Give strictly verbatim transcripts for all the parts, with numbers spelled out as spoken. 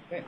Okay.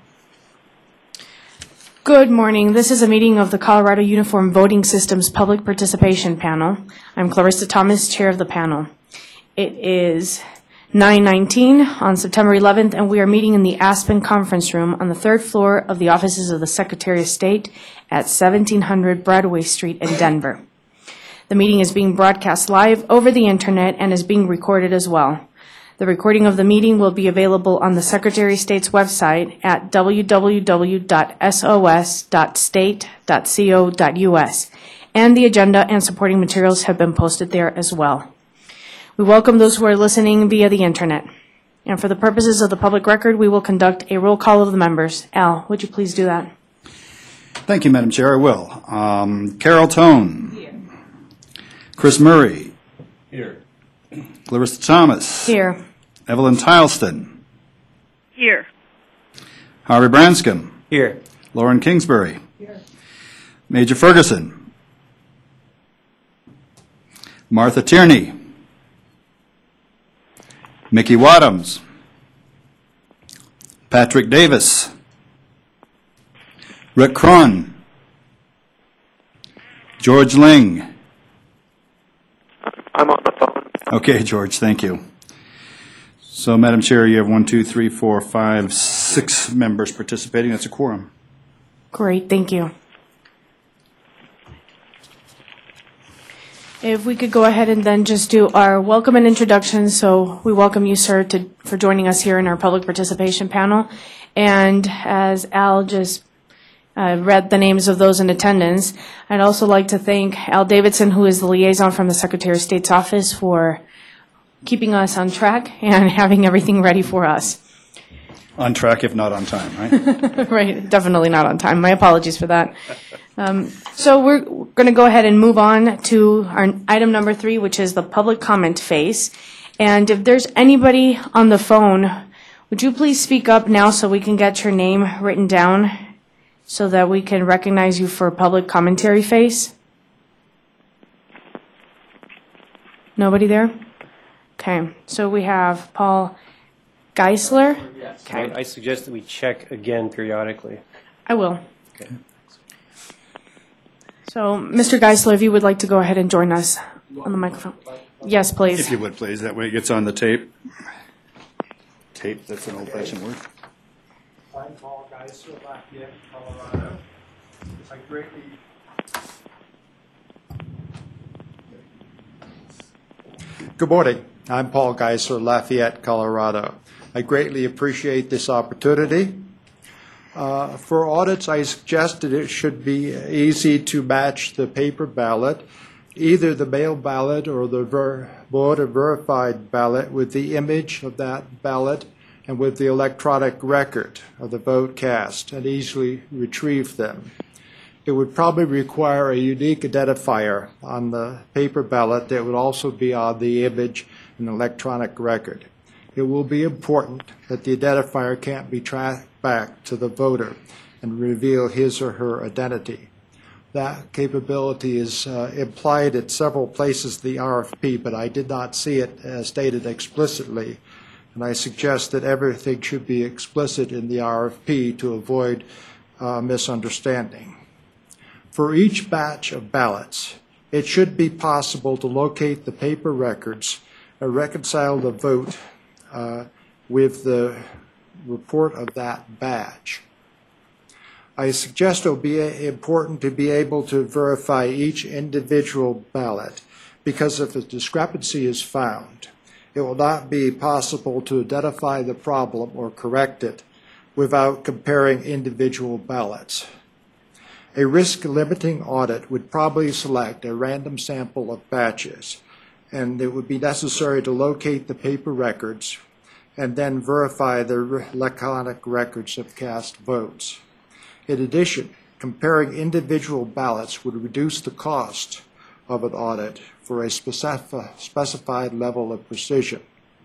Good morning. This is a meeting of the Colorado Uniform Voting Systems Public Participation Panel. I'm Clarissa Thomas, chair of the panel. It is nine nineteen on September eleventh, and we are meeting in the Aspen Conference Room on the third floor of the offices of the Secretary of State at seventeen hundred Broadway Street in Denver. The meeting is being broadcast live over the internet and is being recorded as well. The recording of the meeting will be available on the Secretary of State's website at w w w dot s o s dot state dot co dot u s, and the agenda and supporting materials have been posted there as well. We welcome those who are listening via the internet. And for the purposes of the public record, we will conduct a roll call of the members. Al, would you please do that? Thank you, Madam Chair. I will. Um, Carol Tone. Here. Chris Murray. Here. Clarissa Thomas. Here. Evelyn Tileston. Here. Harvey Branscombe. Here. Lauren Kingsbury. Here. Major Ferguson. Martha Tierney. Mickey Wadhams. Patrick Davis. Rick Cron. George Ling. I'm on the phone. Okay, George, thank you. So, Madam Chair, you have one, two, three, four, five, six members participating. That's a quorum. Great, thank you. If we could go ahead and then just do our welcome and introduction. So we welcome you, sir, to, for joining us here in our public participation panel. And as Al just uh, read the names of those in attendance, I'd also like to thank Al Davidson, who is the liaison from the Secretary of State's office, for keeping us on track and having everything ready for us. On track, if not on time, right? Right, definitely not on time. My apologies for that. Um, so we're going to go ahead and move on to our item number three, which is the public comment phase. And if there's anybody on the phone, would you please speak up now so we can get your name written down so that we can recognize you for public commentary phase? Nobody there? Okay, so we have Paul Geisler. Yes. Okay. I, I suggest that we check again periodically. I will. Okay. So, Mister Geisler, if you would like to go ahead and join us on the microphone. Yes, please. If you would, please. That way it gets on the tape. Tape, that's an old-fashioned word. I'm Paul Geisler, Lafayette, Colorado. I greatly Good morning. I'm Paul Geisler, Lafayette, Colorado. I greatly appreciate this opportunity. Uh, for audits, I suggested it should be easy to match the paper ballot, either the mail ballot or the ver- voter verified ballot, with the image of that ballot and with the electronic record of the vote cast, and easily retrieve them. It would probably require a unique identifier on the paper ballot that would also be on the image and electronic record. It will be important that the identifier can't be tracked back to the voter and reveal his or her identity. That capability is uh, implied at several places in the R F P, but I did not see it uh, stated explicitly. And I suggest that everything should be explicit in the R F P to avoid uh, misunderstanding. For each batch of ballots, it should be possible to locate the paper records and reconcile the vote uh, with the report of that batch. I suggest it will be important to be able to verify each individual ballot, because if a discrepancy is found, it will not be possible to identify the problem or correct it without comparing individual ballots. A risk-limiting audit would probably select a random sample of batches, and it would be necessary to locate the paper records and then verify the electronic records of cast votes. In addition, comparing individual ballots would reduce the cost of an audit for a specif- specified level of precision.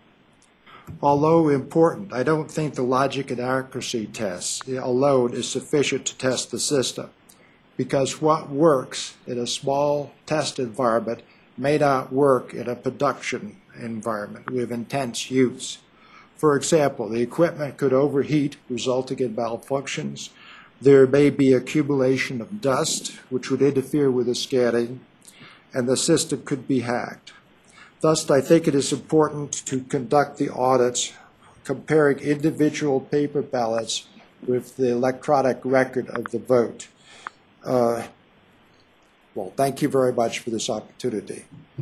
Although important, I don't think the logic and accuracy tests alone is sufficient to test the system, because what works in a small test environment may not work in a production environment with intense use. For example, the equipment could overheat, resulting in malfunctions. There may be accumulation of dust, which would interfere with the scanning, and the system could be hacked. Thus, I think it is important to conduct the audits comparing individual paper ballots with the electronic record of the vote. Uh, well, thank you very much for this opportunity.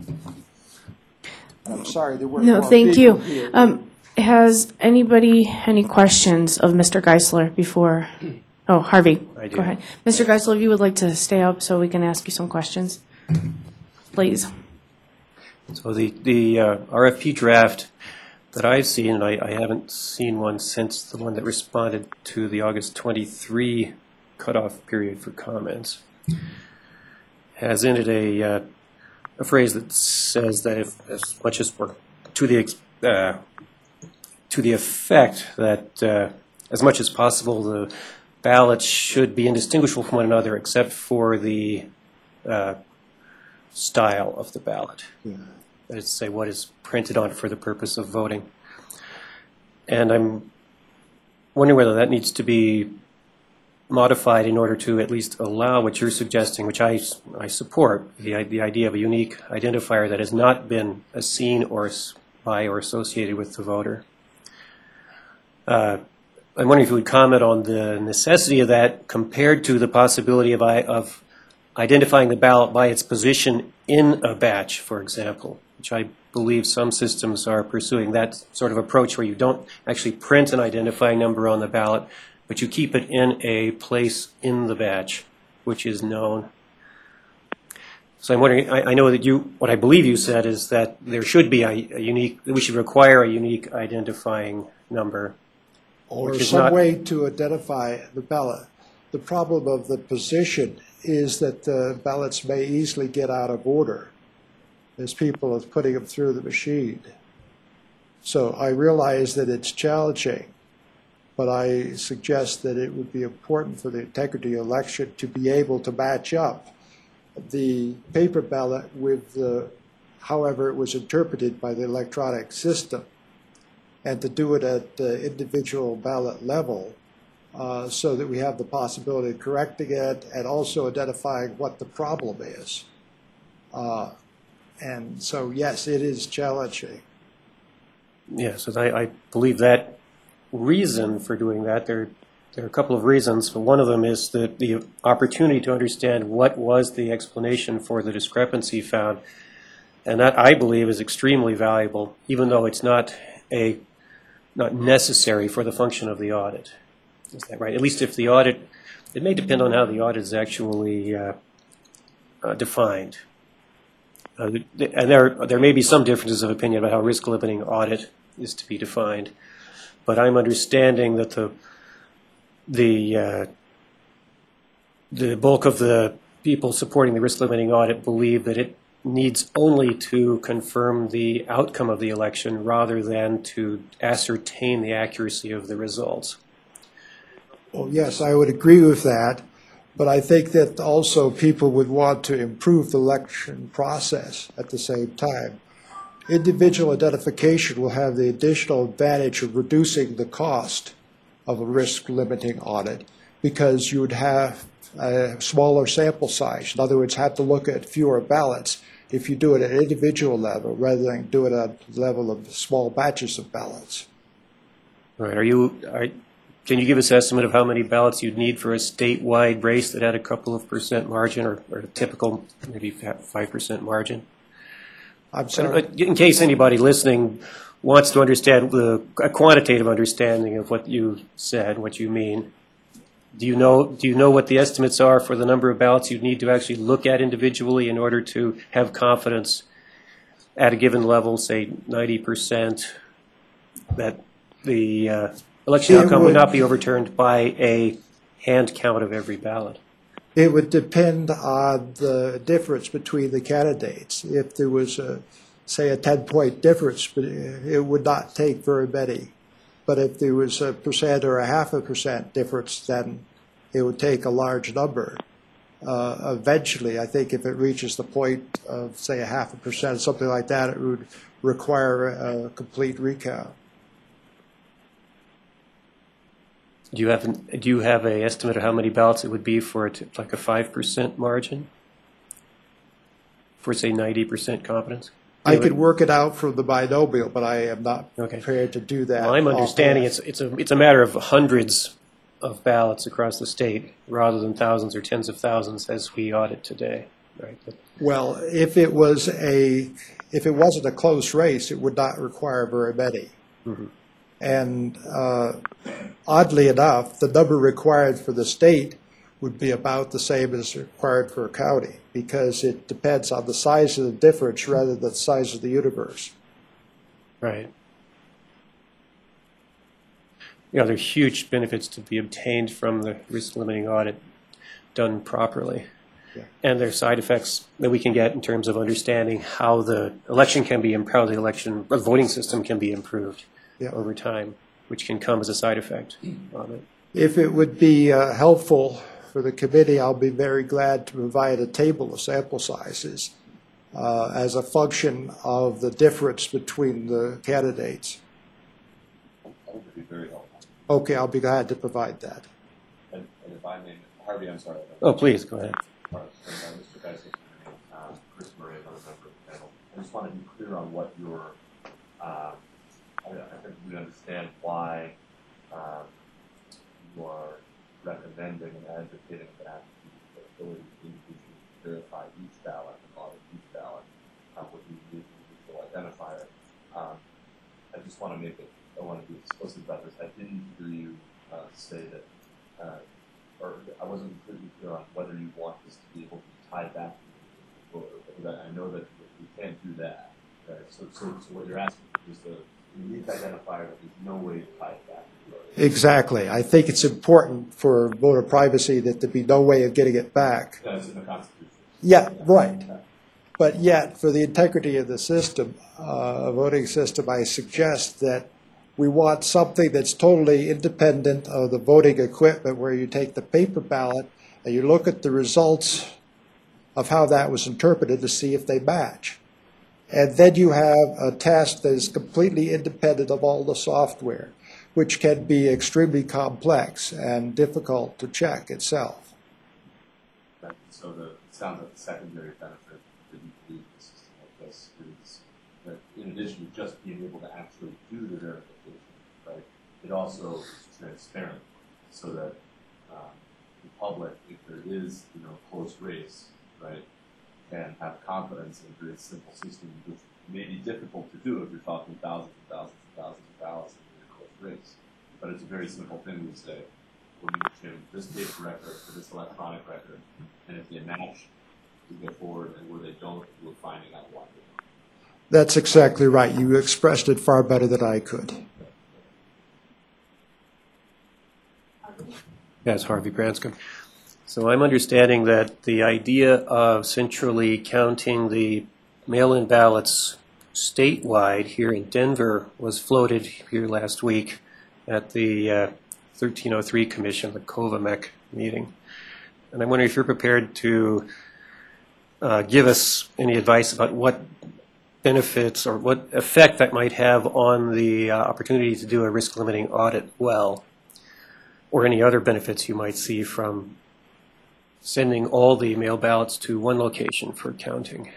I'm sorry there weren't No, more thank people you. here. Um, Has anybody any questions of Mister Geisler before? Oh, Harvey, I do. go ahead. Mister Geisler, if you would like to stay up so we can ask you some questions, please. So the, the uh, R F P draft that I've seen, and I, I haven't seen one since the one that responded to the August twenty-three cutoff period for comments, has in it a, uh, a phrase that says that if, as much as, or to the, ex- uh, to the effect that uh, as much as possible the ballots should be indistinguishable from one another except for the uh, style of the ballot. Yeah. That is to say, what is printed on it for the purpose of voting. And I'm wondering whether that needs to be modified in order to at least allow what you're suggesting, which I, I support, the, the idea of a unique identifier that has not been a seen or s- by or associated with the voter. Uh, I'm wondering if you would comment on the necessity of that compared to the possibility of, I, of identifying the ballot by its position in a batch, for example, which I believe some systems are pursuing that sort of approach where you don't actually print an identifying number on the ballot, but you keep it in a place in the batch, which is known. So I'm wondering, I, I know that you, what I believe you said is that there should be a, a unique, that we should require a unique identifying number. Or which is some not- way to identify the ballot. The problem of the position is that the ballots may easily get out of order as people are putting them through the machine. So I realize that it's challenging, but I suggest that it would be important for the integrity election to be able to match up the paper ballot with the, however it was interpreted by the electronic system, and to do it at the individual ballot level uh, so that we have the possibility of correcting it and also identifying what the problem is. Uh, and so, yes, it is challenging. Yes, and I, I believe that reason for doing that, there, there are a couple of reasons, but one of them is that the opportunity to understand what was the explanation for the discrepancy found, and that, I believe, is extremely valuable, even though it's not a not necessary for the function of the audit. Is that right? At least if the audit, it may depend on how the audit is actually uh, uh, defined. Uh, and there, there may be some differences of opinion about how risk-limiting audit is to be defined. But I'm understanding that the, the, uh, the bulk of the people supporting the risk-limiting audit believe that it needs only to confirm the outcome of the election rather than to ascertain the accuracy of the results. Well, yes, I would agree with that, but I think that also people would want to improve the election process at the same time. Individual identification will have the additional advantage of reducing the cost of a risk-limiting audit because you would have a smaller sample size. In other words, have to look at fewer ballots if you do it at an individual level rather than do it at the level of small batches of ballots. All right. Are you, are, can you give us an estimate of how many ballots you'd need for a statewide race that had a couple of percent margin or, or a typical maybe five percent margin? I'm sorry. But in case anybody listening wants to understand the, a quantitative understanding of what you said, what you mean, do you know do you know what the estimates are for the number of ballots you'd need to actually look at individually in order to have confidence at a given level, say ninety percent, that the uh, election It outcome would would- not be overturned by a hand count of every ballot? It would depend on the difference between the candidates. If there was, a, say, a ten-point difference, but it would not take very many. But if there was a percent or a half a percent difference, then it would take a large number. Uh, eventually, I think if it reaches the point of, say, a half a percent, something like that, it would require a complete recount. Do you have, an- do you have a estimate of how many ballots it would be for it, like a five percent margin? For, say, ninety percent confidence? I could work it out from the binomial, but I am not Okay. prepared to do that. Well, I'm understanding offhand. it's, it's a, it's a matter of hundreds of ballots across the state, rather than thousands or tens of thousands as we audit today, right? But- Well, if it was a, if it wasn't a close race, it would not require very many. Mm-hmm. And uh, oddly enough, the number required for the state would be about the same as required for a county, because it depends on the size of the difference rather than the size of the universe. Right. You know, there are huge benefits to be obtained from the risk limiting audit done properly. Yeah. And there are side effects that we can get in terms of understanding how the election can be, im- how the election, the voting system can be improved Yeah. over time, which can come as a side effect of it. If it would be uh, helpful for the committee, I'll be very glad to provide a table of sample sizes uh, as a function of the difference between the candidates. That would be very helpful. Okay, I'll be glad to provide that. And, and if I may, Harvey, I'm sorry. Oh, please, go ahead. Uh, Mister Geisler, uh, Chris Murray, another member of the panel. I just want to be clear on what your, uh, I, I think we understand why um, you are recommending and advocating that the ability to individually verify each ballot and audit each ballot uh, with the individual identifier. Um, I just want to make it, I want to be explicit about this. I didn't hear you uh, say that, uh, or I wasn't completely clear on whether you want this to be able to be tied back to the voter. Because I know that we can't do that. Right? So, so, so what you're asking is the unique identifier that there's no way to tie it back to the voter. Exactly. I think it's important for voter privacy that there be no way of getting it back. That's in the Constitution. Yeah, right. But yet, for the integrity of the system, uh, voting system, I suggest that we want something that's totally independent of the voting equipment, where you take the paper ballot and you look at the results of how that was interpreted to see if they match. And then you have a test that is completely independent of all the software, which can be extremely complex and difficult to check itself. Right. So the, it sounds like the secondary benefit that you believe in a system like this is that in addition to just being able to actually do the verification, right, it also is transparent so that um, the public, if there is, you know, a close race, right, can have confidence in a very simple system, which may be difficult to do if you're talking thousands and thousands and thousands of ballots in a close race. But it's a very simple thing to say, we need to change this paper record for this electronic record, and if they match, we go forward, and where they don't, we're finding out why they don't. That's exactly right. You expressed it far better than I could. Yes, Harvey Branscombe. So I'm understanding that the idea of centrally counting the mail-in ballots statewide here in Denver was floated here last week at the uh, thirteen oh three Commission, the COVAMEC meeting. And I'm wondering if you're prepared to uh, give us any advice about what benefits or what effect that might have on the uh, opportunity to do a risk-limiting audit well, or any other benefits you might see from sending all the mail ballots to one location for counting.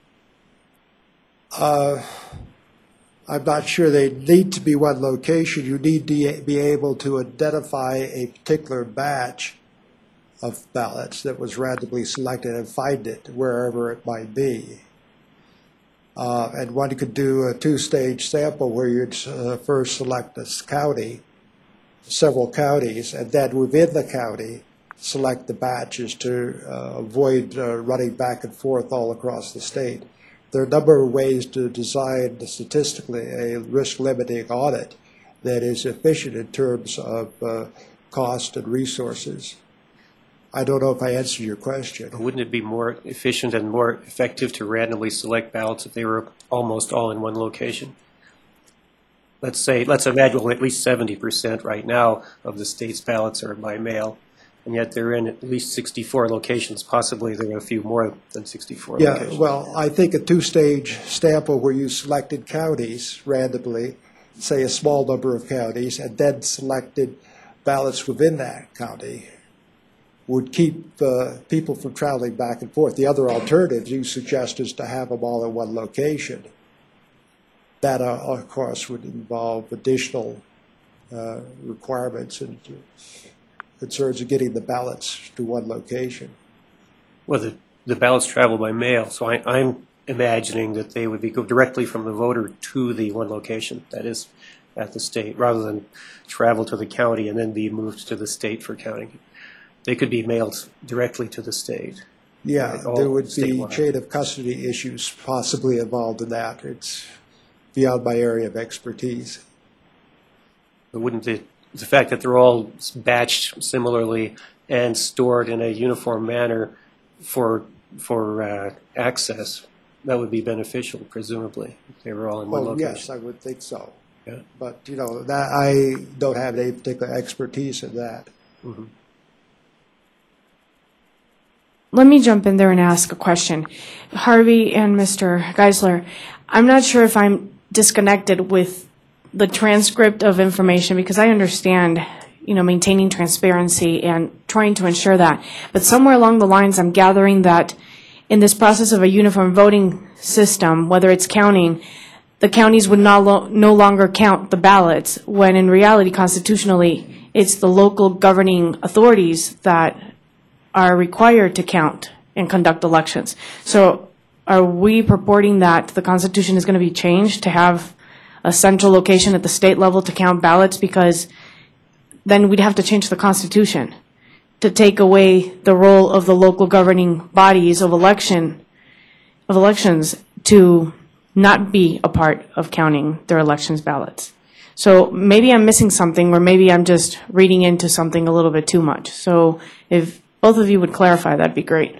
Uh, I'm not sure they need to be one location. You need to be able to identify a particular batch of ballots that was randomly selected and find it wherever it might be. Uh, and one could do a two-stage sample where you'd uh, first select a county, several counties, and then within the county, select the batches to uh, avoid uh, running back and forth all across the state. There are a number of ways to design statistically a risk-limiting audit that is efficient in terms of uh, cost and resources. I don't know if I answered your question. Wouldn't it be more efficient and more effective to randomly select ballots if they were almost all in one location? Let's say, let's imagine at least seventy percent right now of the state's ballots are by mail, and yet they're in at least sixty-four locations. Possibly there are a few more than sixty-four Yeah, locations. well, I think a two-stage sample where you selected counties randomly, say a small number of counties, and then selected ballots within that county would keep uh, people from traveling back and forth. The other alternative you suggest is to have them all in one location. That, uh, of course, would involve additional uh, requirements and concerns of getting the ballots to one location. Well, the, the ballots travel by mail, so I, I'm imagining that they would be go directly from the voter to the one location, that is, at the state, rather than travel to the county and then be moved to the state for counting. They could be mailed directly to the state. Yeah, all there would be statewide. chain of custody issues possibly involved in that. It's beyond my area of expertise. But wouldn't the, the fact that they're all batched similarly and stored in a uniform manner for, for uh, access, that would be beneficial, presumably, if they were all in one Oh, location? yes, I would think so. Yeah. But, you know, that I don't have any particular expertise in that. Mm-hmm. Let me jump in there and ask a question. Harvey and Mister Geisler, I'm not sure if I'm disconnected with the transcript of information because I understand, you know, maintaining transparency and trying to ensure that. But somewhere along the lines, I'm gathering that in this process of a uniform voting system, whether it's counting, the counties would not lo- no longer count the ballots, when in reality, constitutionally, it's the local governing authorities that are required to count and conduct elections. So are we purporting that the Constitution is going to be changed to have a central location at the state level to count ballots? Because then we'd have to change the Constitution to take away the role of the local governing bodies of election, of elections to not be a part of counting their elections ballots. So maybe I'm missing something, or maybe I'm just reading into something a little bit too much. So if both of you would clarify, that'd be great.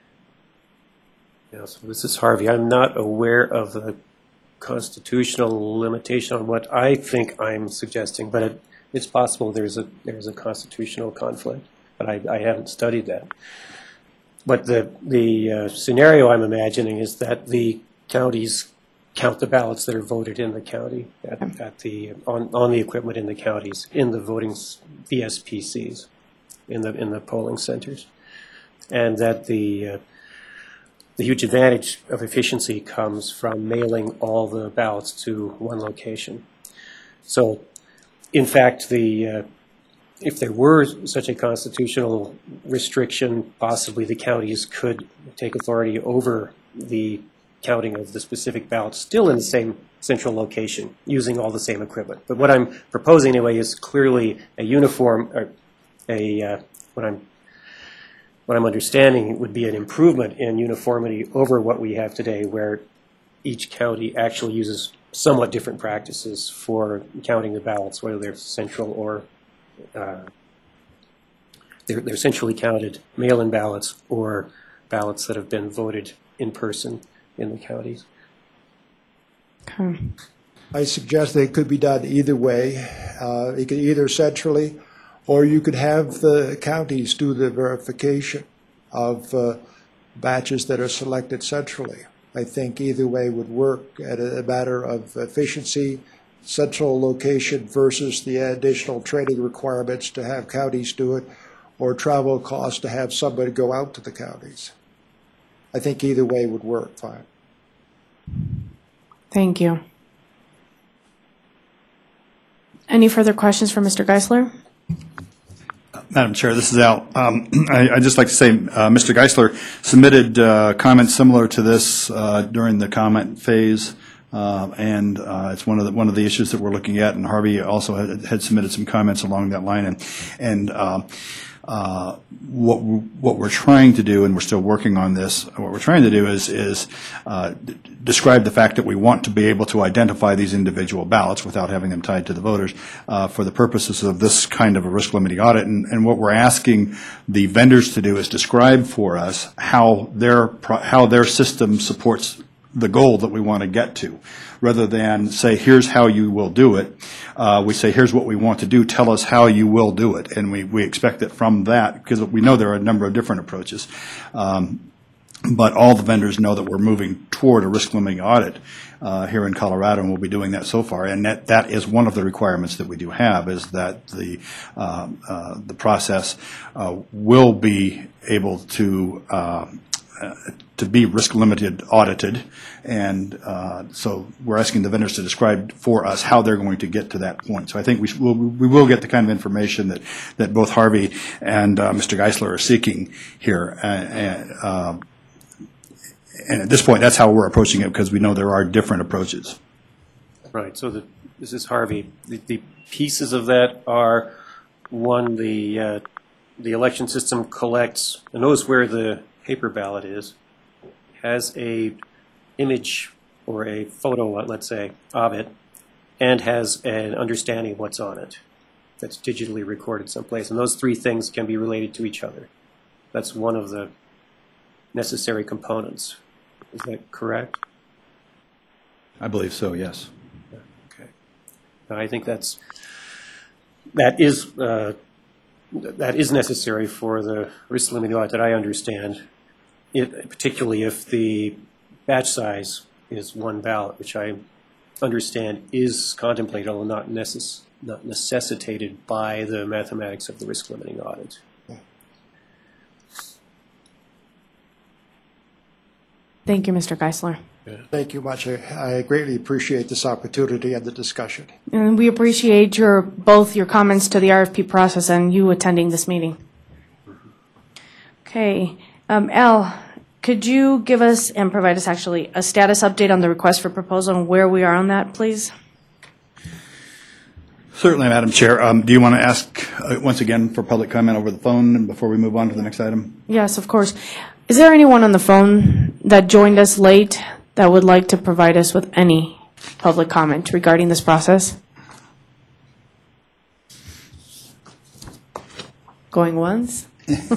Yes, this is Harvey. I'm not aware of the constitutional limitation on what I think I'm suggesting, but it, it's possible there's a there's a constitutional conflict, but I, I haven't studied that. But the the uh, scenario I'm imagining is that the counties count the ballots that are voted in the county at, at the on on the equipment in the counties in the voting V S P Cs. in the in the polling centers, and that the uh, the huge advantage of efficiency comes from mailing all the ballots to one location. So, in fact, the uh, if there were such a constitutional restriction, possibly the counties could take authority over the counting of the specific ballots, still in the same central location, using all the same equipment. But what I'm proposing anyway is clearly a uniform. Or, A, uh, what I'm what I'm understanding would be an improvement in uniformity over what we have today, where each county actually uses somewhat different practices for counting the ballots, whether they're central or uh, they're, they're centrally counted mail-in ballots or ballots that have been voted in person in the counties. Okay. I suggest that it could be done either way. Uh, it could either centrally, or you could have the counties do the verification of uh, batches that are selected centrally. I think either way would work at a matter of efficiency, central location versus the additional training requirements to have counties do it, or travel costs to have somebody go out to the counties. I think either way would work fine. Thank you. Any further questions for Mister Geisler? Madam Chair, this is Al. Um, I, I'd just like to say uh, Mister Geisler submitted uh, comments similar to this uh, during the comment phase, uh, and uh, it's one of the one of the issues that we're looking at. And Harvey also had, had submitted some comments along that line. And and uh, uh, what we, what we're trying to do, and we're still working on this. What we're trying to do is is uh, d- describe the fact that we want to be able to identify these individual ballots without having them tied to the voters uh, for the purposes of this kind of a risk limiting audit. And, and what we're asking the vendors to do is describe for us how their pro- how their system supports the goal that we want to get to, rather than say, here's how you will do it. Uh, we say, here's what we want to do, tell us how you will do it. And we, we expect that from that, because we know there are a number of different approaches, um, but all the vendors know that we're moving toward a risk limiting audit uh, here in Colorado, and we'll be doing that so far. And that, that is one of the requirements that we do have, is that the uh, uh, the process uh, will be able to uh, uh, to be risk limited audited. And uh, so we're asking the vendors to describe for us how they're going to get to that point. So I think we sh- we'll, we will get the kind of information that, that both Harvey and uh, Mister Geisler are seeking here. Uh, and, uh, and at this point, that's how we're approaching it, because we know there are different approaches. Right, so the, this is Harvey. The, the pieces of that are, one, the, uh, the election system collects, and knows where the paper ballot is, has a image or a photo, let's say, of it, and has an understanding of what's on it that's digitally recorded someplace. And those three things can be related to each other. That's one of the necessary components. Is that correct? I believe so, yes. Okay. Now, I think that's that is uh, that is necessary for the risk limiting audit that I understand. It, particularly if the batch size is one ballot, which I understand is contemplated, although not, necess not necessitated by the mathematics of the risk limiting audit. Thank you, Mister Geisler. Thank you much. I I greatly appreciate this opportunity and the discussion. And we appreciate your, both your comments to the R F P process and you attending this meeting. Okay. Um, Al, could you give us and provide us actually a status update on the request for proposal and where we are on that, please? Certainly, Madam Chair. Um, do you want to ask uh, once again for public comment over the phone before we move on to the next item? Yes, of course. Is there anyone on the phone that joined us late that would like to provide us with any public comment regarding this process? Going once?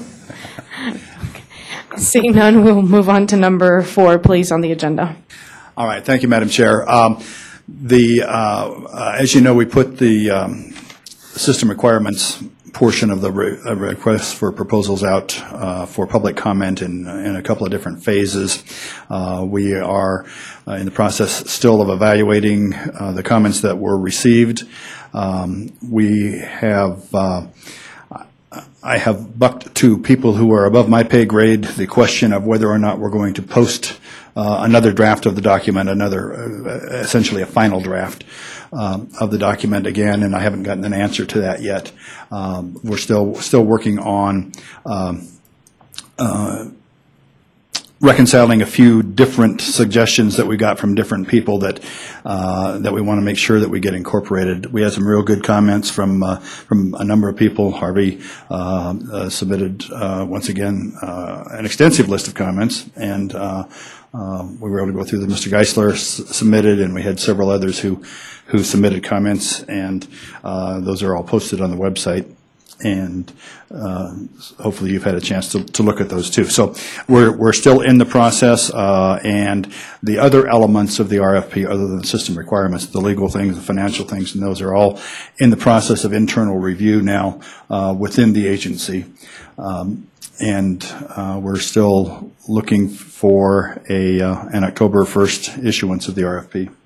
Seeing none, we'll move on to number four, please, on the agenda. All right. Thank you, Madam Chair. Um, the, uh, uh, as you know, we put the um, system requirements portion of the re uh, request for proposals out uh, for public comment in, in a couple of different phases. Uh, we are uh, in the process still of evaluating uh, the comments that were received. Um, we have uh, I have bucked to people who are above my pay grade the question of whether or not we're going to post uh, another draft of the document, another uh, essentially a final draft um, of the document again, and I haven't gotten an answer to that yet. Um, we're still still working on um, uh, reconciling a few different suggestions that we got from different people that uh, that we want to make sure that we get incorporated. We had some real good comments from uh, from a number of people. Harvey uh, uh, submitted uh, once again uh, an extensive list of comments, and uh, uh, we were able to go through them. Mister Geisler s submitted, and we had several others who who submitted comments, and uh, those are all posted on the website. And uh, hopefully you've had a chance to, to look at those too. So we're, we're still in the process, uh, and the other elements of the R F P, other than system requirements, the legal things, the financial things, and those are all in the process of internal review now uh, within the agency. Um, and uh, we're still looking for a, uh, an October first issuance of the R F P.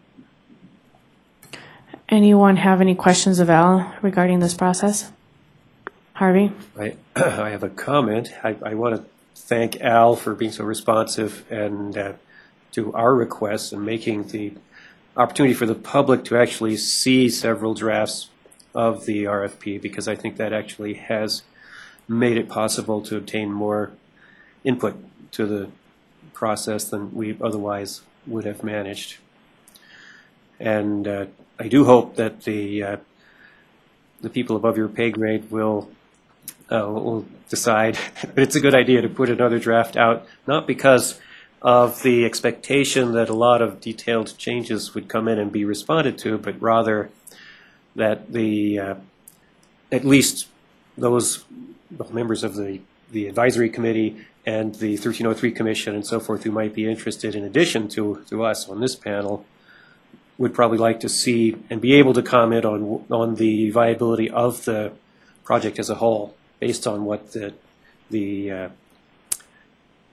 Anyone have any questions of Al regarding this process? Harvey? I, I have a comment. I, I want to thank Al for being so responsive and uh, to our requests and making the opportunity for the public to actually see several drafts of the R F P, because I think that actually has made it possible to obtain more input to the process than we otherwise would have managed. And uh, I do hope that the uh, the people above your pay grade will uh, will decide that it's a good idea to put another draft out, not because of the expectation that a lot of detailed changes would come in and be responded to, but rather that the uh, at least those members of the the advisory committee and the thirteen oh three commission and so forth who might be interested, in addition to to us on this panel, would probably like to see and be able to comment on on the viability of the project as a whole, based on what the the uh,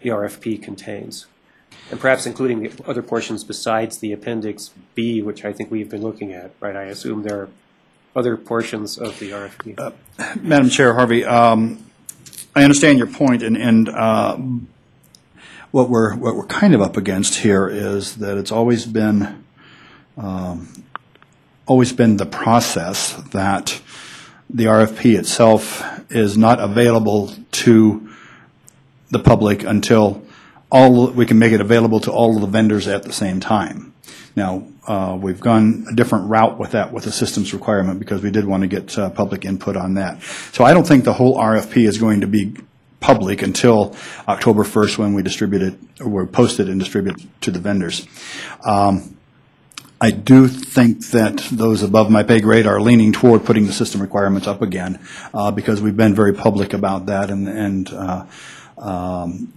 the R F P contains, and perhaps including the other portions besides the Appendix B, which I think we've been looking at, right? I assume there are other portions of the R F P. Uh, Madam Chair, Harvey, um, I understand your point, and, and uh, what we're what we're kind of up against here is that it's always been um, always been the process that the R F P itself is not available to the public until all we can make it available to all of the vendors at the same time. Now, uh, we've gone a different route with that, with the systems requirement, because we did want to get uh, public input on that. So I don't think the whole R F P is going to be public until October first, when we distribute it, or we post it and distribute it to the vendors. Um, I do think that those above my pay grade are leaning toward putting the system requirements up again, uh, because we've been very public about that, and, and uh, um,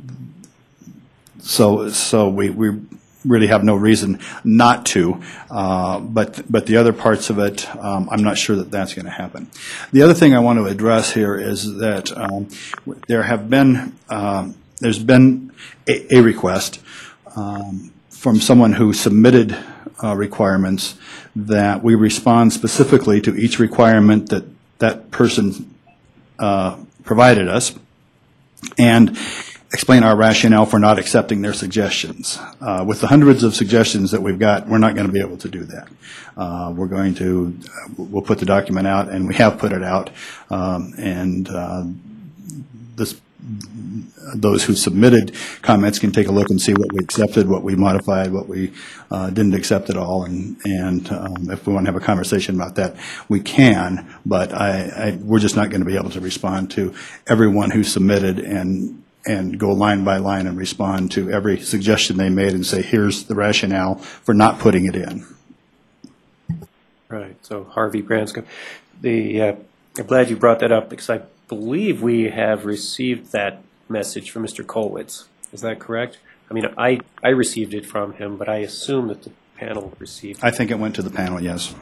so so we, we really have no reason not to. Uh, but but the other parts of it, um, I'm not sure that that's going to happen. The other thing I want to address here is that um, there have been um, there's been a, a request um, from someone who submitted Uh, requirements that we respond specifically to each requirement that that person uh, provided us, and explain our rationale for not accepting their suggestions. Uh, with the hundreds of suggestions that we've got, we're not going to be able to do that. Uh, we're going to, uh, we'll put the document out, and we have put it out, um, and uh, this those who submitted comments can take a look and see what we accepted, what we modified, what we uh, didn't accept at all, and and um, if we want to have a conversation about that, we can. But I, I we're just not going to be able to respond to everyone who submitted and and go line by line and respond to every suggestion they made and say, here's the rationale for not putting it in. Right. So Harvey Branscombe, the uh, I'm glad you brought that up, because I believe we have received that message from Mister Kolwitz. Is that correct? I mean, I, I received it from him, but I assume that the panel received it. I think it went to the panel, yes.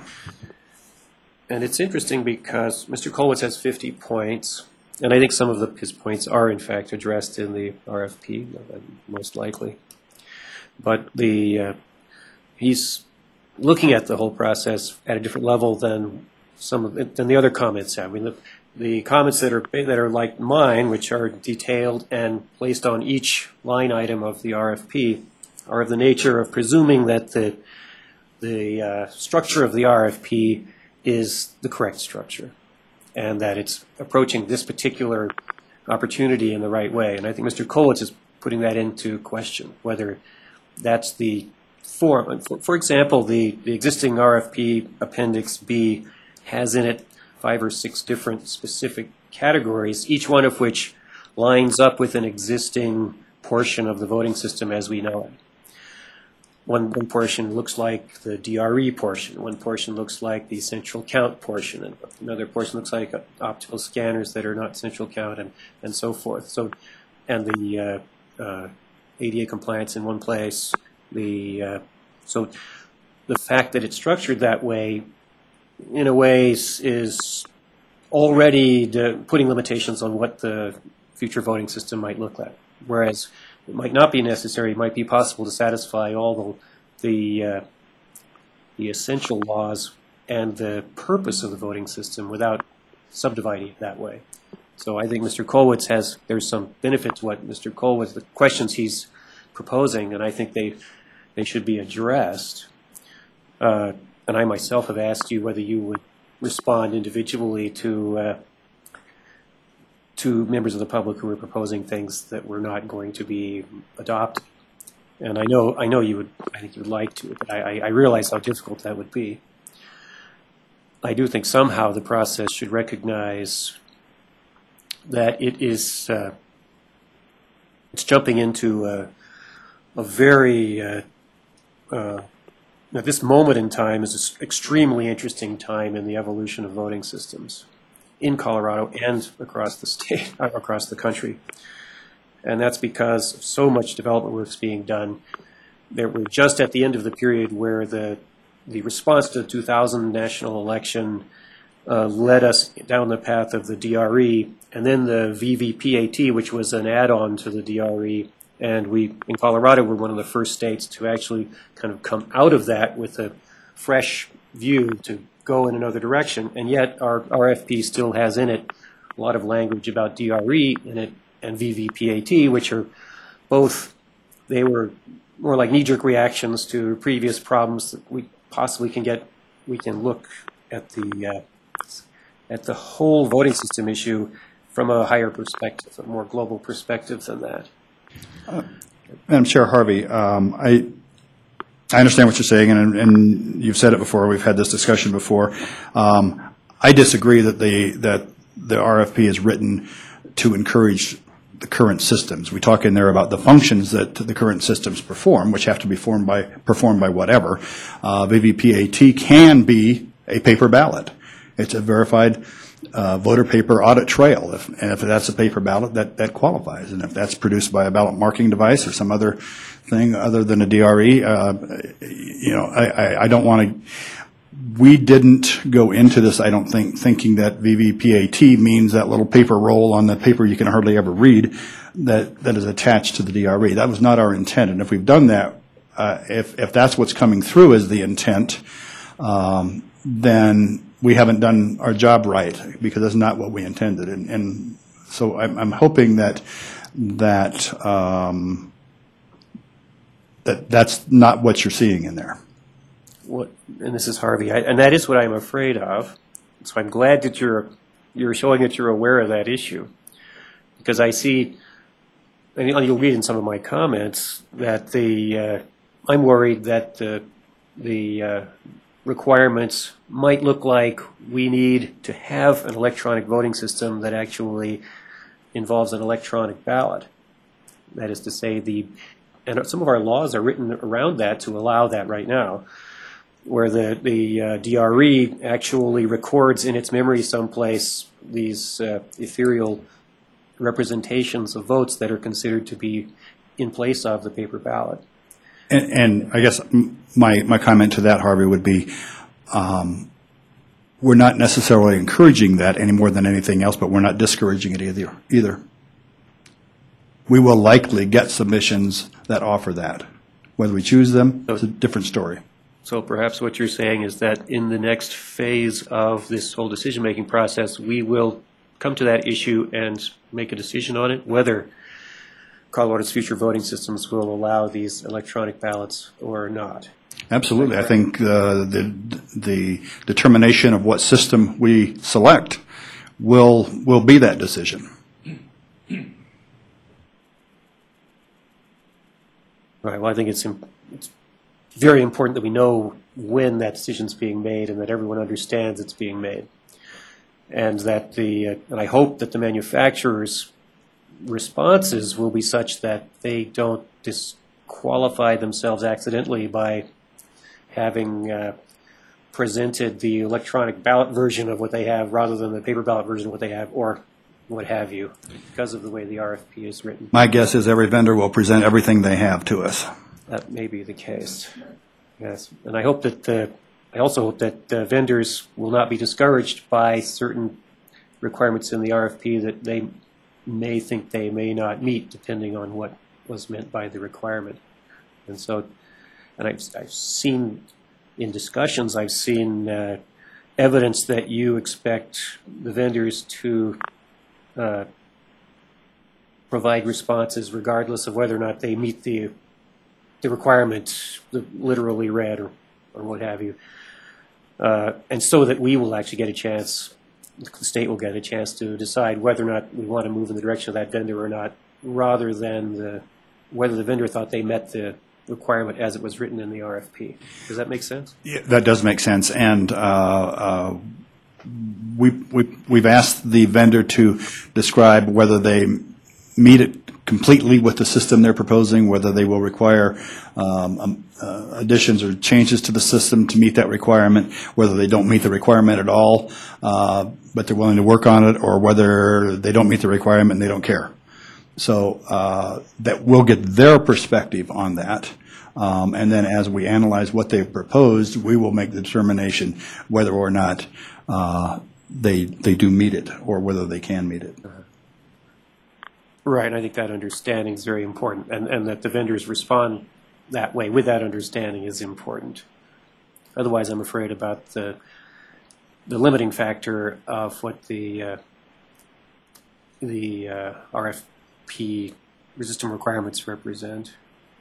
And it's interesting because Mister Kolwitz has fifty points, and I think some of the, his points are in fact addressed in the R F P, most likely. But the uh, he's looking at the whole process at a different level than some of it, than the other comments have. I mean, the, The comments that are that are like mine, which are detailed and placed on each line item of the R F P, are of the nature of presuming that the the uh, structure of the R F P is the correct structure, and that it's approaching this particular opportunity in the right way. And I think Mister Kolwitz is putting that into question, whether that's the form. For, for example, the, the existing R F P Appendix B has in it five or six different specific categories, each one of which lines up with an existing portion of the voting system as we know it. One, one portion looks like the D R E portion, one portion looks like the central count portion, and another portion looks like optical scanners that are not central count, and, and so forth. So, and the uh, uh, A D A compliance in one place. The uh, so the fact that it's structured that way, in a way, is, is already de- putting limitations on what the future voting system might look like. Whereas it might not be necessary, it might be possible to satisfy all the the, uh, the essential laws and the purpose of the voting system without subdividing it that way. So I think Mister Kolwitz has, there's some benefit to what Mister Kolwitz, the questions he's proposing, and I think they, they should be addressed. Uh, And I myself have asked you whether you would respond individually to uh, to members of the public who are proposing things that were not going to be adopted. And I know I know you would. I think you would like to, but I, I realize how difficult that would be. I do think somehow the process should recognize that it is uh, it's jumping into a, a very uh, uh, Now, this moment in time is an extremely interesting time in the evolution of voting systems in Colorado and across the state, across the country. And that's because of so much development work is being done. There we're just at the end of the period where the the response to the two thousand national election uh, led us down the path of the D R E, and then the V V P A T, which was an add-on to the D R E, And we, in Colorado, were one of the first states to actually kind of come out of that with a fresh view to go in another direction. And yet our R F P still has in it a lot of language about D R E in it and V V P A T, which are both, they were more like knee-jerk reactions to previous problems that we possibly can get. We can look at the uh, at the whole voting system issue from a higher perspective, a more global perspective than that. Uh, Madam Chair Harvey, um, I I understand what you're saying, and, and you've said it before. We've had this discussion before. Um, I disagree that the that the R F P is written to encourage the current systems. We talk in there about the functions that the current systems perform, which have to be performed by performed by whatever. Uh, V V P A T can be a paper ballot. It's a verified uh, voter paper audit trail. If, and if that's a paper ballot, that, that qualifies. And if that's produced by a ballot marking device or some other thing other than a D R E, uh, you know, I, I, I don't want to. We didn't go into this, I don't think, thinking that V V P A T means that little paper roll on the paper you can hardly ever read that, that is attached to the D R E. That was not our intent. And if we've done that, uh, if, if that's what's coming through as the intent, um, then we haven't done our job right, because that's not what we intended. And, and so I'm, I'm hoping that that um, that that's not what you're seeing in there. What, and this is Harvey, I, and that is what I'm afraid of. So I'm glad that you're you're showing that you're aware of that issue, because I see, and you'll read in some of my comments that the uh, I'm worried that the the uh, requirements might look like we need to have an electronic voting system that actually involves an electronic ballot. That is to say, the and some of our laws are written around that to allow that right now, where the, the uh, D R E actually records in its memory someplace these uh, ethereal representations of votes that are considered to be in place of the paper ballot. And, and I guess my, my comment to that, Harvey, would be um, we're not necessarily encouraging that any more than anything else, but we're not discouraging it either. either. We will likely get submissions that offer that. Whether we choose them, it's a different story. So perhaps what you're saying is that in the next phase of this whole decision-making process, we will come to that issue and make a decision on it, whether Colorado's future voting systems will allow these electronic ballots or not. Absolutely. I think uh, the the determination of what system we select will will be that decision. Right. Well, I think it's, it's very important that we know when that decision's being made and that everyone understands it's being made, and that the uh, and I hope that the manufacturers' responses will be such that they don't disqualify themselves accidentally by having uh, presented the electronic ballot version of what they have rather than the paper ballot version of what they have, or what have you, because of the way the R F P is written. My guess is every vendor will present everything they have to us. That may be the case. Yes, and I hope that uh, I also hope that uh, vendors will not be discouraged by certain requirements in the R F P that they may think they may not meet, depending on what was meant by the requirement. And so, and I've, I've seen in discussions, I've seen uh, evidence that you expect the vendors to uh, provide responses regardless of whether or not they meet the the requirement, the literally read or, or what have you. Uh, and so that we will actually get a chance, the state will get a chance to decide whether or not we want to move in the direction of that vendor or not, rather than the, whether the vendor thought they met the requirement as it was written in the R F P. Does that make sense? Yeah, that does make sense. And uh, uh, we, we, we've asked the vendor to describe whether they meet it completely with the system they're proposing, whether they will require um, um, uh, additions or changes to the system to meet that requirement, whether they don't meet the requirement at all, uh, but they're willing to work on it, or whether they don't meet the requirement and they don't care. So uh, that we'll get their perspective on that. Um, and then as we analyze what they've proposed, we will make the determination whether or not uh, they, they do meet it or whether they can meet it. Right, and I think that understanding is very important, and, and that the vendors respond that way with that understanding is important. Otherwise, I'm afraid about the the limiting factor of what the uh, the uh, R F P system requirements represent.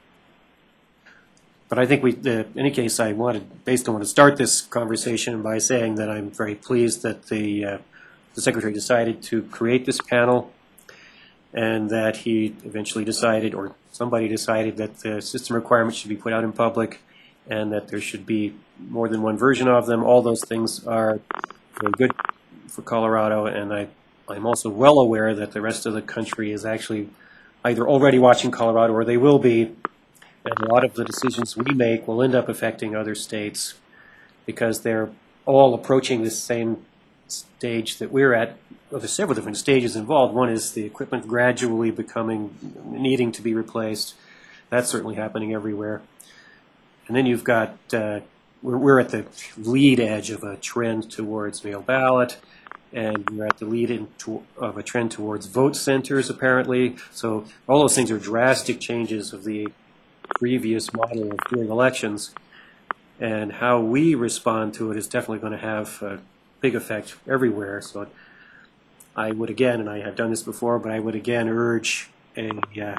But I think we, the, in any case, I wanted, based on want to start this conversation by saying that I'm very pleased that the uh, the Secretary decided to create this panel, and that he eventually decided, or somebody decided, that the system requirements should be put out in public, and that there should be more than one version of them. All those things are very good for Colorado, and I, I'm also well aware that the rest of the country is actually either already watching Colorado or they will be, and a lot of the decisions we make will end up affecting other states because they're all approaching this same stage that we're at. Well, there's several different stages involved. One is the equipment gradually becoming, needing to be replaced. That's certainly happening everywhere. And then you've got, uh, we're, we're at the lead edge of a trend towards mail ballot, and we're at the lead in to, of a trend towards vote centers, apparently. So all those things are drastic changes of the previous model of doing elections. And how we respond to it is definitely going to have a big effect everywhere. So I would again, and I have done this before, but I would again urge a uh,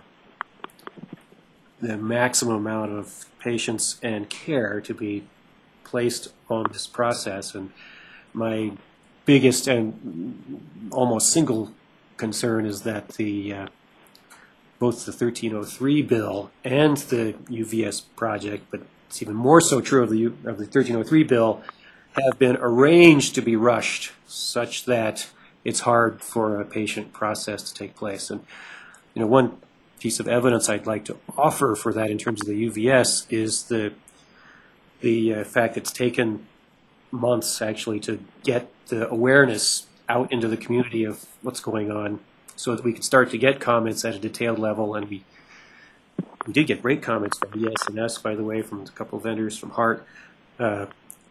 the maximum amount of patience and care to be placed on this process. And my biggest and almost single concern is that the uh, both the thirteen oh three bill and the U V S project, but it's even more so true of the U, of the thirteen oh three bill, have been arranged to be rushed such that it's hard for a patient process to take place. And you know, one piece of evidence I'd like to offer for that in terms of the U V S is the the uh, fact it's taken months actually to get the awareness out into the community of what's going on, so that we could start to get comments at a detailed level. And we we did get great comments from E S N S, by the way, from a couple of vendors from Hart, uh,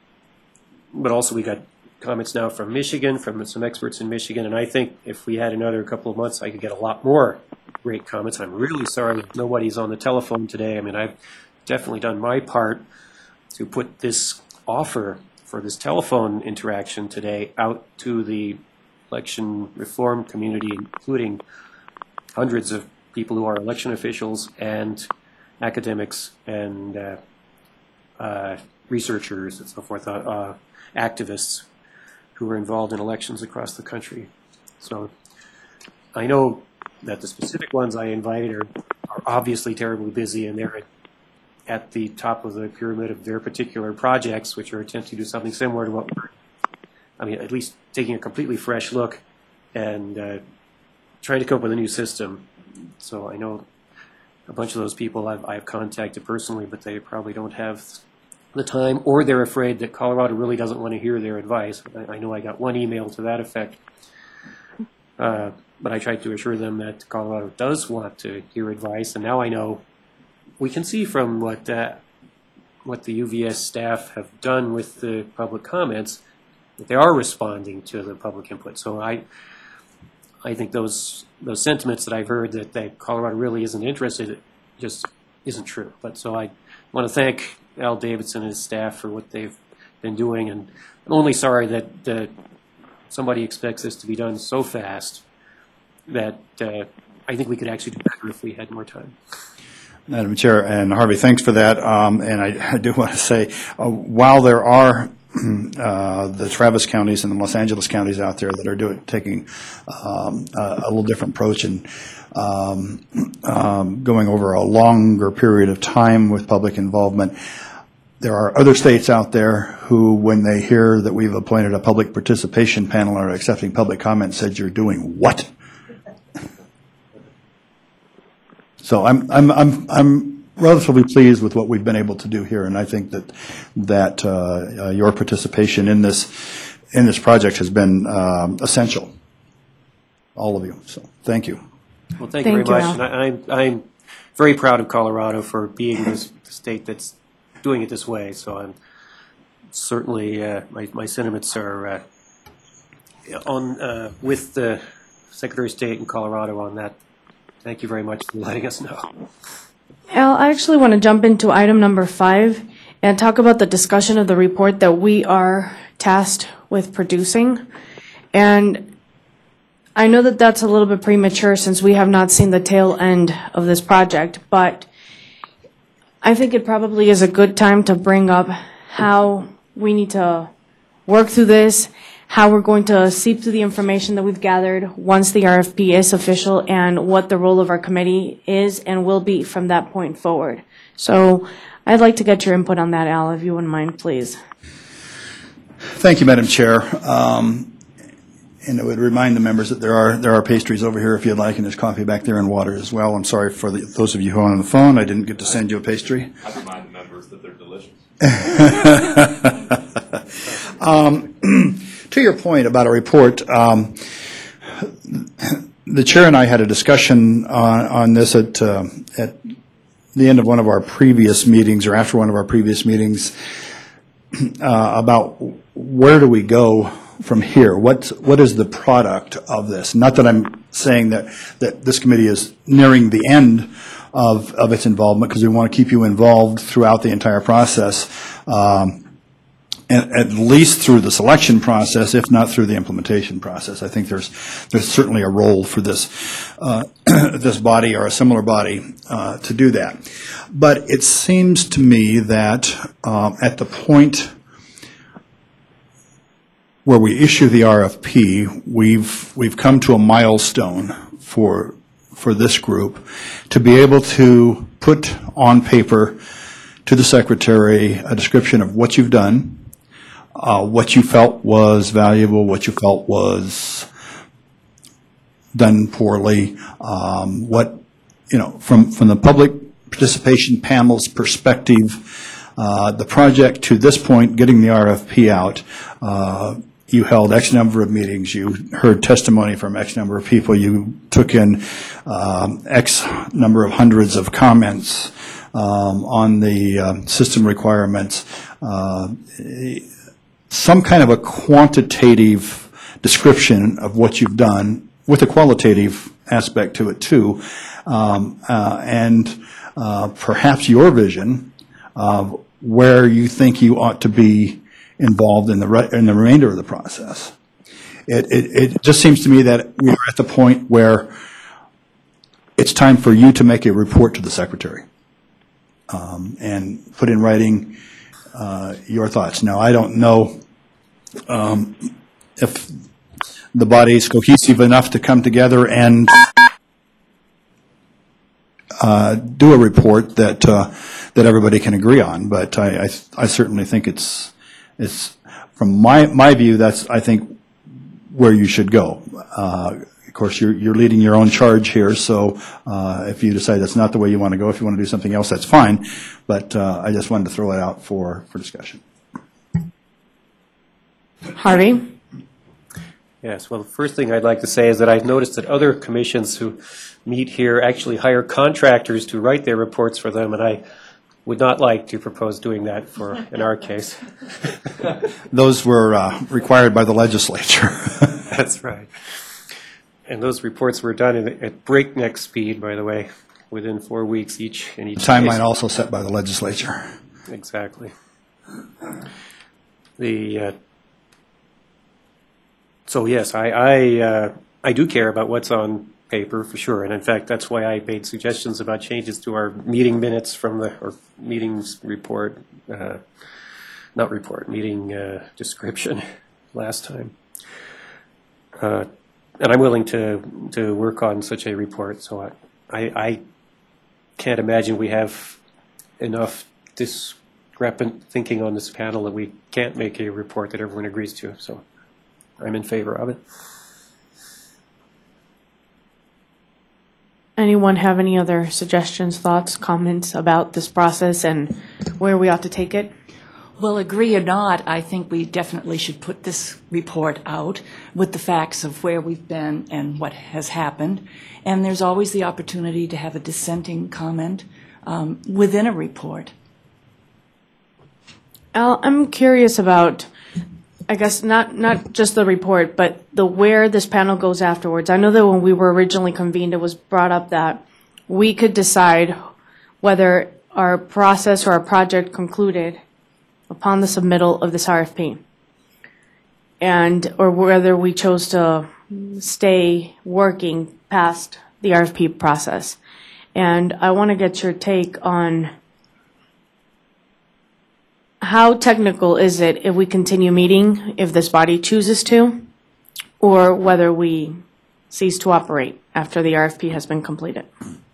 but also we got comments now from Michigan, from some experts in Michigan, and I think if we had another couple of months, I could get a lot more great comments. I'm really sorry that nobody's on the telephone today. I mean, I've definitely done my part to put this offer for this telephone interaction today out to the election reform community, including hundreds of people who are election officials and academics and uh, uh, researchers and so forth, uh, uh, activists who are involved in elections across the country. So I know that the specific ones I invited are, are obviously terribly busy, and they're at, at the top of the pyramid of their particular projects, which are attempting to do something similar to what we're, I mean, at least taking a completely fresh look and uh, trying to come up with a new system. So I know a bunch of those people I've, I've contacted personally, but they probably don't have the time, or they're afraid that Colorado really doesn't want to hear their advice. I, I know I got one email to that effect. Uh, but I tried to assure them that Colorado does want to hear advice, and now I know we can see from what uh, what the U V S staff have done with the public comments that they are responding to the public input. So I I think those those sentiments that I've heard that, that Colorado really isn't interested just isn't true. But so I want to thank Al Davidson and his staff for what they've been doing, and I'm only sorry that uh, somebody expects this to be done so fast that uh, I think we could actually do better if we had more time. Madam Chair and Harvey, thanks for that. Um, and I, I do want to say, uh, while there are uh, the Travis counties and the Los Angeles counties out there that are doing taking um, a, a little different approach and um, um, going over a longer period of time with public involvement, there are other states out there who, when they hear that we've appointed a public participation panel or accepting public comment, said, "You're doing what?" So I'm I'm I'm I'm relatively pleased with what we've been able to do here, and I think that that uh, uh, your participation in this in this project has been um, essential. All of you. So thank you. Well, thank, Thank you you, very Al. much. And I, I'm I'm very proud of Colorado for being this state that's doing it this way. So I'm certainly uh, my my sentiments are uh, on uh, with the Secretary of State in Colorado on that thank you very much for letting us know. Al, I actually want to jump into item number five and talk about the discussion of the report that we are tasked with producing. And I know that that's a little bit premature since we have not seen the tail end of this project, but I think it probably is a good time to bring up how we need to work through this, how we're going to seep through the information that we've gathered once the R F P is official, and what the role of our committee is and will be from that point forward. So I'd like to get your input on that, Al, if you wouldn't mind, please. Thank you, Madam Chair. Um, And I would remind the members that there are there are pastries over here if you'd like, and there's coffee back there and water as well. I'm sorry for the, those of you who are on the phone, I didn't get to send you a pastry. I remind the members that they're delicious. um, to your point about a report, um, the chair and I had a discussion on, on this at uh, at the end of one of our previous meetings, or after one of our previous meetings, uh, about where do we go from here? What what is the product of this? Not that I'm saying that, that this committee is nearing the end of, of its involvement, because we want to keep you involved throughout the entire process, um, and at least through the selection process, if not through the implementation process. I think there's there's certainly a role for this uh, this body or a similar body uh, to do that. But it seems to me that um, at the point where we issue the R F P, we've we've come to a milestone for for this group to be able to put on paper to the secretary a description of what you've done, uh, what you felt was valuable, what you felt was done poorly, um, what you know from from the public participation panel's perspective, uh, the project to this point, getting the R F P out. Uh, You held X number of meetings, you heard testimony from X number of people, you took in um, X number of hundreds of comments um, on the um, system requirements. Uh, some kind of a quantitative description of what you've done with a qualitative aspect to it too, um, uh, and uh, perhaps your vision of where you think you ought to be involved in the re in the remainder of the process. It, it, it just seems to me that we are at the point where it's time for you to make a report to the secretary um, and put in writing uh, your thoughts. Now, I don't know um, if the body is cohesive enough to come together and uh, do a report that uh, that everybody can agree on, but I, I, I certainly think it's It's, from my, my view, that's, I think, where you should go. Uh, of course, you're, you're leading your own charge here, so uh, if you decide that's not the way you want to go, if you want to do something else, that's fine. But uh, I just wanted to throw it out for, for discussion. Harvey? Yes, well, the first thing I'd like to say is that I've noticed that other commissions who meet here actually hire contractors to write their reports for them, and I would not like to propose doing that for, in our case. Those were uh, required by the legislature. That's right. And those reports were done in, at breakneck speed, by the way, within four weeks each in each Timeline case. also set by the legislature. Exactly. The uh, so yes, I I, uh, I do care about what's on paper for sure, and in fact that's why I made suggestions about changes to our meeting minutes from the or meetings report, uh, not report, meeting uh, description last time. Uh, and I'm willing to to work on such a report. So I I, I can't imagine we have enough discrepant thinking on this panel that we can't make a report that everyone agrees to. So I'm in favor of it. Anyone have any other suggestions, thoughts, comments about this process and where we ought to take it? Well, agree or not, I think we definitely should put this report out with the facts of where we've been and what has happened. And there's always the opportunity to have a dissenting comment um, within a report. Al, I'm curious about I guess not, not just the report, but the where this panel goes afterwards. I know that when we were originally convened, it was brought up that we could decide whether our process or our project concluded upon the submittal of this R F P. And, or whether we chose to stay working past the R F P process. And I want to get your take on how technical is it if we continue meeting, if this body chooses to, or whether we cease to operate after the R F P has been completed?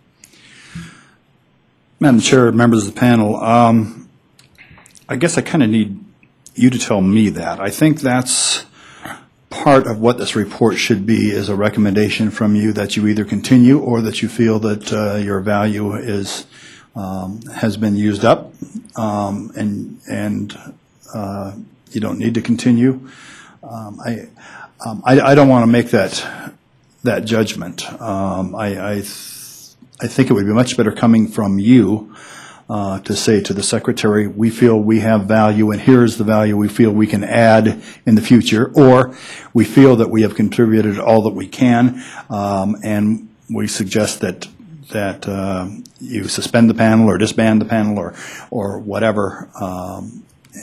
Madam Chair, members of the panel, um, I guess I kind of need you to tell me that. I think that's part of what this report should be, is a recommendation from you that you either continue or that you feel that uh, your value is um, has been used up, um, and and uh, you don't need to continue. Um, I, um, I I don't want to make that that judgment. Um, I I, th- I think it would be much better coming from you uh, to say to the Secretary, we feel we have value, and here's the value we feel we can add in the future, or we feel that we have contributed all that we can, um, and we suggest that that uh, you suspend the panel or disband the panel or or whatever. Um,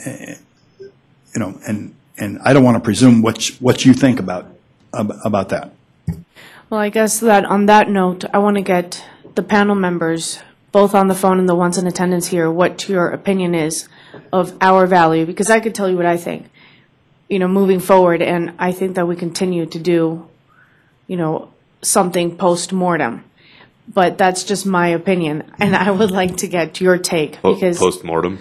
you know, and and I don't want to presume what you, what you think about about that. Well, I guess that on that note, I want to get the panel members, both on the phone and the ones in attendance here, what your opinion is of our value, because I could tell you what I think, you know, moving forward, and I think that we continue to do, you know, something post-mortem. But that's just my opinion, and I would like to get your take, because Post-mortem?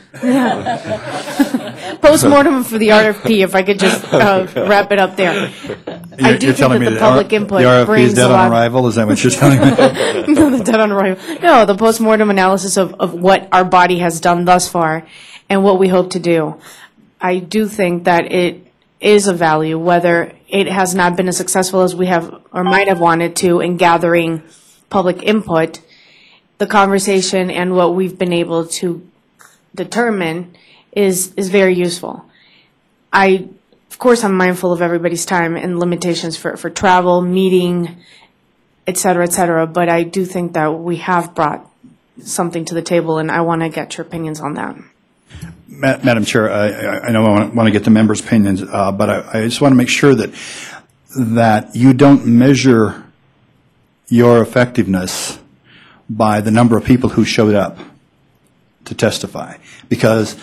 post-mortem for the R F P, if I could just uh, wrap it up there. I You're, do you're think telling that me the the public R- input the R F P is brings dead a lot. on arrival? Is that what you're telling me? No, the dead on arrival. No, the post-mortem analysis of, of what our body has done thus far and what we hope to do. I do think that it is of value, whether it has not been as successful as we have or might have wanted to in gathering public input. The conversation and what we've been able to determine is is very useful. I, of course, I'm mindful of everybody's time and limitations for, for travel, meeting, et cetera, et cetera, but I do think that we have brought something to the table, and I want to get your opinions on that. Ma- Madam Chair, I, I I know I want, want to get the members' opinions, uh, but I, I just want to make sure that that you don't measure your effectiveness by the number of people who showed up to testify, because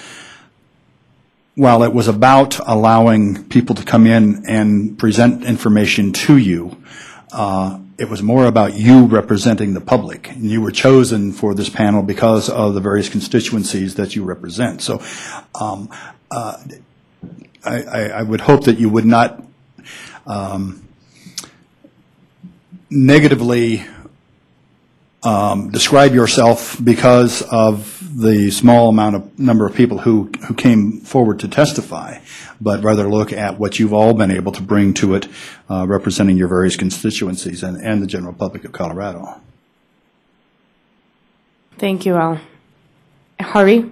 while it was about allowing people to come in and present information to you, uh, it was more about you representing the public. And you were chosen for this panel because of the various constituencies that you represent. So um, uh, I, I, I would hope that you would not um, negatively Um, describe yourself because of the small amount of number of people who, who came forward to testify, but rather look at what you've all been able to bring to it, uh, representing your various constituencies and, and the general public of Colorado. Thank you, Al. Harvey?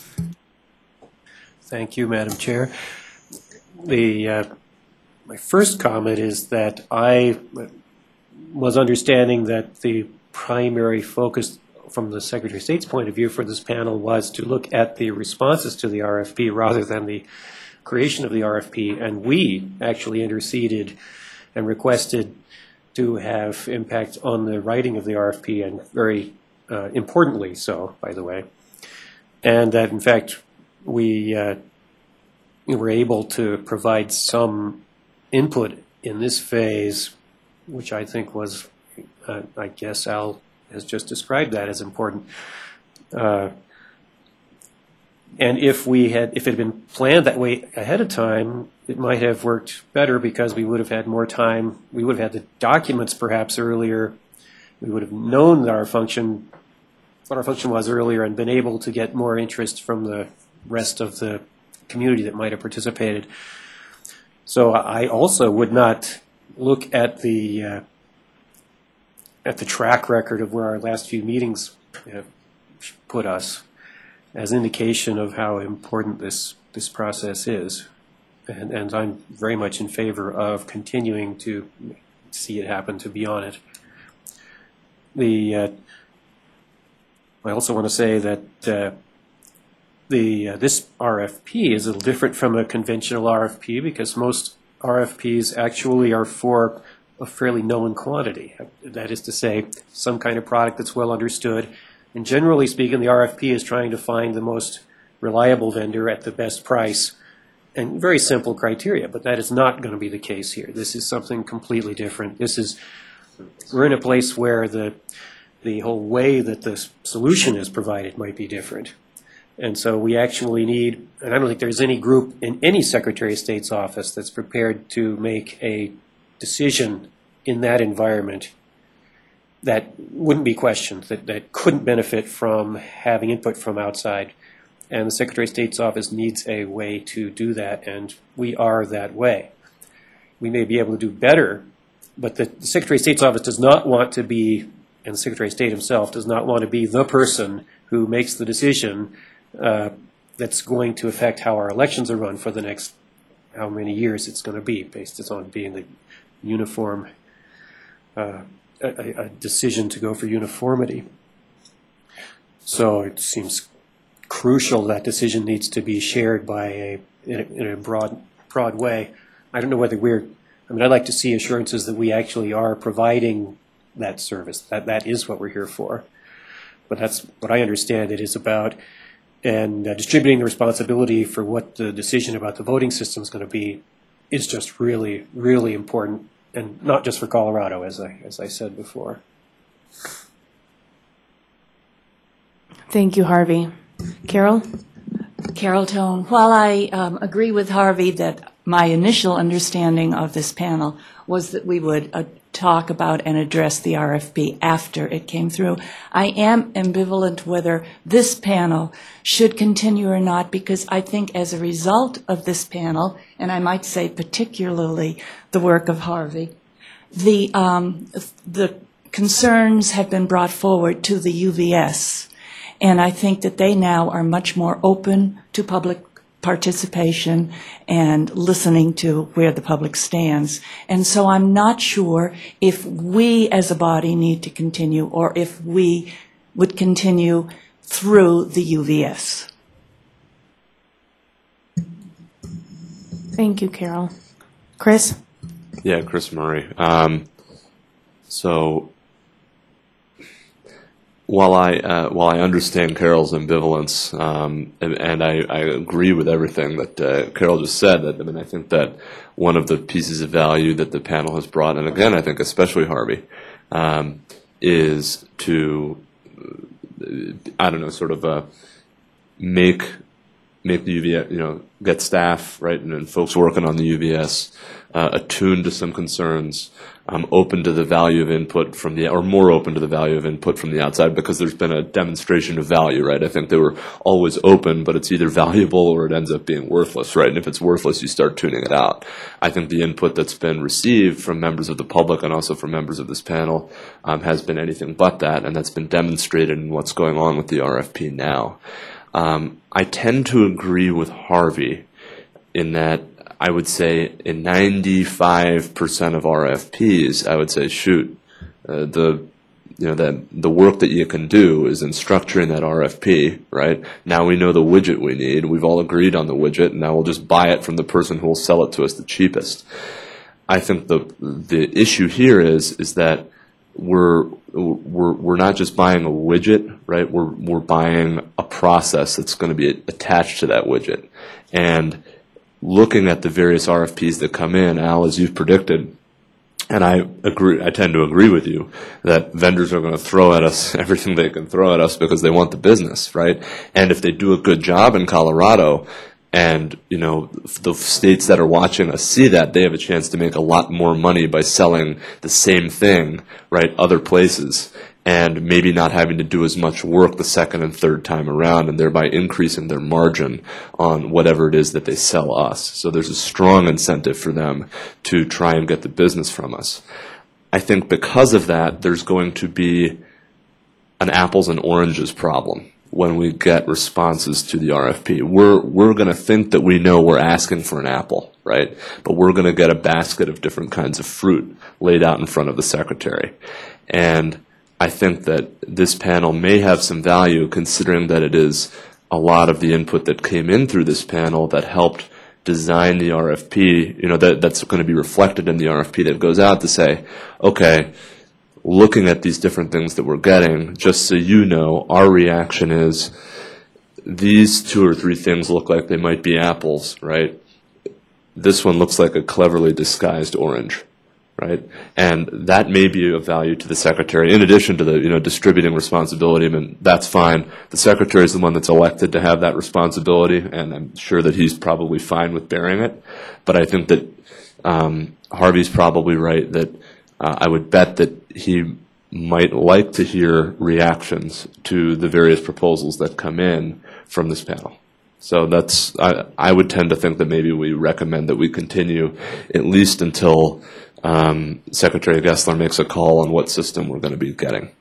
Thank you, Madam Chair. The, uh, my first comment is that I was understanding that the primary focus from the Secretary of State's point of view for this panel was to look at the responses to the R F P rather than the creation of the R F P, and we actually interceded and requested to have impact on the writing of the R F P, and very uh, importantly so, by the way, and that in fact we, uh, we were able to provide some input in this phase, which I think was Uh, I guess Al has just described that as important. Uh, and if we had, if it had been planned that way ahead of time, it might have worked better because we would have had more time. We would have had the documents perhaps earlier. We would have known that our function, what our function was earlier, and been able to get more interest from the rest of the community that might have participated. So I also would not look at the uh, at the track record of where our last few meetings have put us as indication of how important this this process is. And, and I'm very much in favor of continuing to see it happen, to be on it. The, uh, I also want to say that uh, the uh, this R F P is a little different from a conventional R F P because most R F Ps actually are for a fairly known quantity. That is to say, some kind of product that's well understood. And generally speaking, the R F P is trying to find the most reliable vendor at the best price, and very simple criteria, but that is not going to be the case here. This is something completely different. This is, we're in a place where the, the whole way that the solution is provided might be different. And so we actually need, and I don't think there's any group in any Secretary of State's office that's prepared to make a decision in that environment that wouldn't be questioned, that, that couldn't benefit from having input from outside. And the Secretary of State's office needs a way to do that, and we are that way. We may be able to do better, but the, the Secretary of State's office does not want to be, and the Secretary of State himself does not want to be the person who makes the decision uh, that's going to affect how our elections are run for the next how many years it's going to be, based on being the uniform, uh, a, a decision to go for uniformity. So it seems crucial that decision needs to be shared by a in a, in a broad broad way. I don't know whether we're, I mean, I'd like to see assurances that we actually are providing that service. That that is what we're here for. But that's what I understand it is about. And uh, distributing the responsibility for what the decision about the voting system is going to be is just really, really important, and not just for Colorado, as I as I said before. Thank you, Harvey. Carol? Carol Tone, while I um, agree with Harvey that my initial understanding of this panel was that we would uh, talk about and address the R F P after it came through, I am ambivalent whether this panel should continue or not, because I think as a result of this panel, and I might say particularly the work of Harvey, the, um, the concerns have been brought forward to the U V S. And I think that they now are much more open to public participation and listening to where the public stands. And so I'm not sure if we as a body need to continue or if we would continue through the U V S. Thank you, Carol. Chris? Yeah, Chris Murray. Um, so while I uh, while I understand Carol's ambivalence, um, and, and I, I agree with everything that uh, Carol just said, that I mean I think that one of the pieces of value that the panel has brought, and again I think especially Harvey, um, is to I don't know sort of uh, make make the U V S, you know, get staff, right, and, and folks working on the U V S uh, attuned to some concerns, um, open to the value of input from the, or more open to the value of input from the outside, because there's been a demonstration of value, right? I think they were always open, but it's either valuable or it ends up being worthless, right? And if it's worthless, you start tuning it out. I think the input that's been received from members of the public and also from members of this panel um, has been anything but that, and that's been demonstrated in what's going on with the R F P now. Um, I tend to agree with Harvey in that I would say in ninety-five percent of R F Ps, I would say, shoot, uh, the you know that the work that you can do is in structuring that R F P, right? Now we know the widget we need. We've all agreed on the widget, and now we'll just buy it from the person who will sell it to us the cheapest. I think the the issue here is is that we're we're we're not just buying a widget, right? We're we're buying a process that's going to be attached to that widget. And looking at the various R F Ps that come in, Al, as you've predicted, and I agree, I tend to agree with you that vendors are going to throw at us everything they can throw at us because they want the business, right? And if they do a good job in Colorado, and, you know, the states that are watching us see that, they have a chance to make a lot more money by selling the same thing, right, other places, and maybe not having to do as much work the second and third time around, and thereby increasing their margin on whatever it is that they sell us. So there's a strong incentive for them to try and get the business from us. I think because of that, there's going to be an apples and oranges problem. when we get responses to the R F P. We're, we're going to think that we know we're asking for an apple, right? But we're going to get a basket of different kinds of fruit laid out in front of the secretary. And I think that this panel may have some value, considering that it is a lot of the input that came in through this panel that helped design the R F P, you know, that, that's going to be reflected in the R F P that goes out to say, okay, looking at these different things that we're getting, just so you know, our reaction is these two or three things look like they might be apples, right? This one looks like a cleverly disguised orange, right? And that may be of value to the secretary, in addition to the, you know, distributing responsibility. I mean, that's fine. The secretary is the one that's elected to have that responsibility, and I'm sure that he's probably fine with bearing it. But I think that um, Harvey's probably right that uh, I would bet that he might like to hear reactions to the various proposals that come in from this panel. So that's, I, I would tend to think that maybe we recommend that we continue at least until um, Secretary Gessler makes a call on what system we're going to be getting.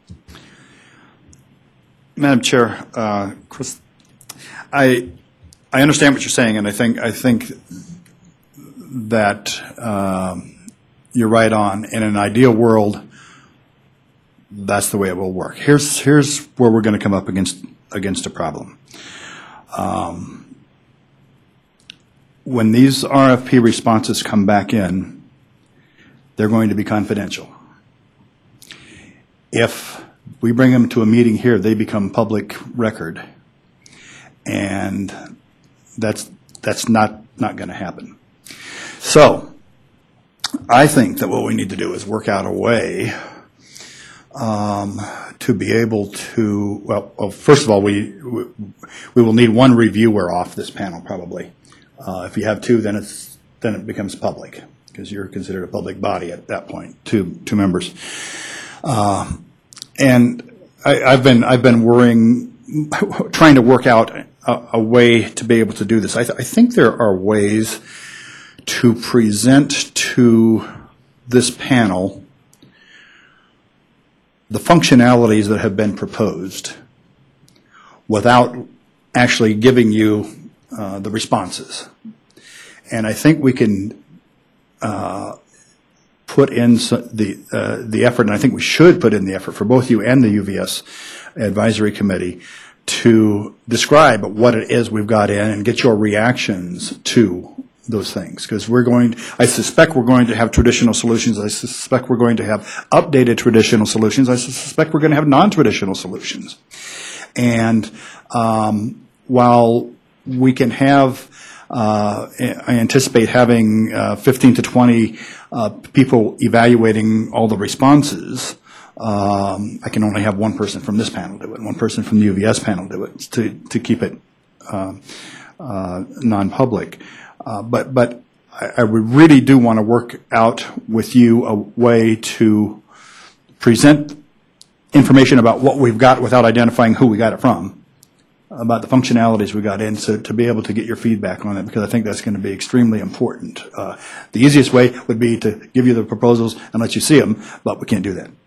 Madam Chair, uh, Chris, I I understand what you're saying, and I think I think that um, you're right on. In an ideal world, that's the way it will work. Here's here's where we're going to come up against against a problem. Um, when these R F P responses come back in, they're going to be confidential. If we bring them to a meeting here, they become public record, and that's that's not not going to happen. So I think that what we need to do is work out a way um, to be able to, well, well, first of all, we, we we will need one reviewer off this panel probably. Uh, if you have two, then it's then it becomes public, because you're considered a public body at that point, two two members. Uh, and I, I've been I've been worrying, trying to work out a, a way to be able to do this. I, th- I think there are ways to present to this panel the functionalities that have been proposed without actually giving you uh, the responses. And I think we can uh, put in the uh, the effort, and I think we should put in the effort for both you and the U V S Advisory Committee to describe what it is we've got in and get your reactions to those things, because we're going, I suspect we're going to have traditional solutions. I suspect we're going to have updated traditional solutions. I suspect we're going to have non-traditional solutions. And um, while we can have, uh, I anticipate having uh, fifteen to twenty uh, people evaluating all the responses, um, I can only have one person from this panel do it, one person from the U V S panel do it to, to keep it uh, uh, non-public. Uh, but but I, I really do want to work out with you a way to present information about what we've got without identifying who we got it from, about the functionalities we got in, so to be able to get your feedback on it, because I think that's going to be extremely important. Uh, the easiest way would be to give you the proposals and let you see them, but we can't do that.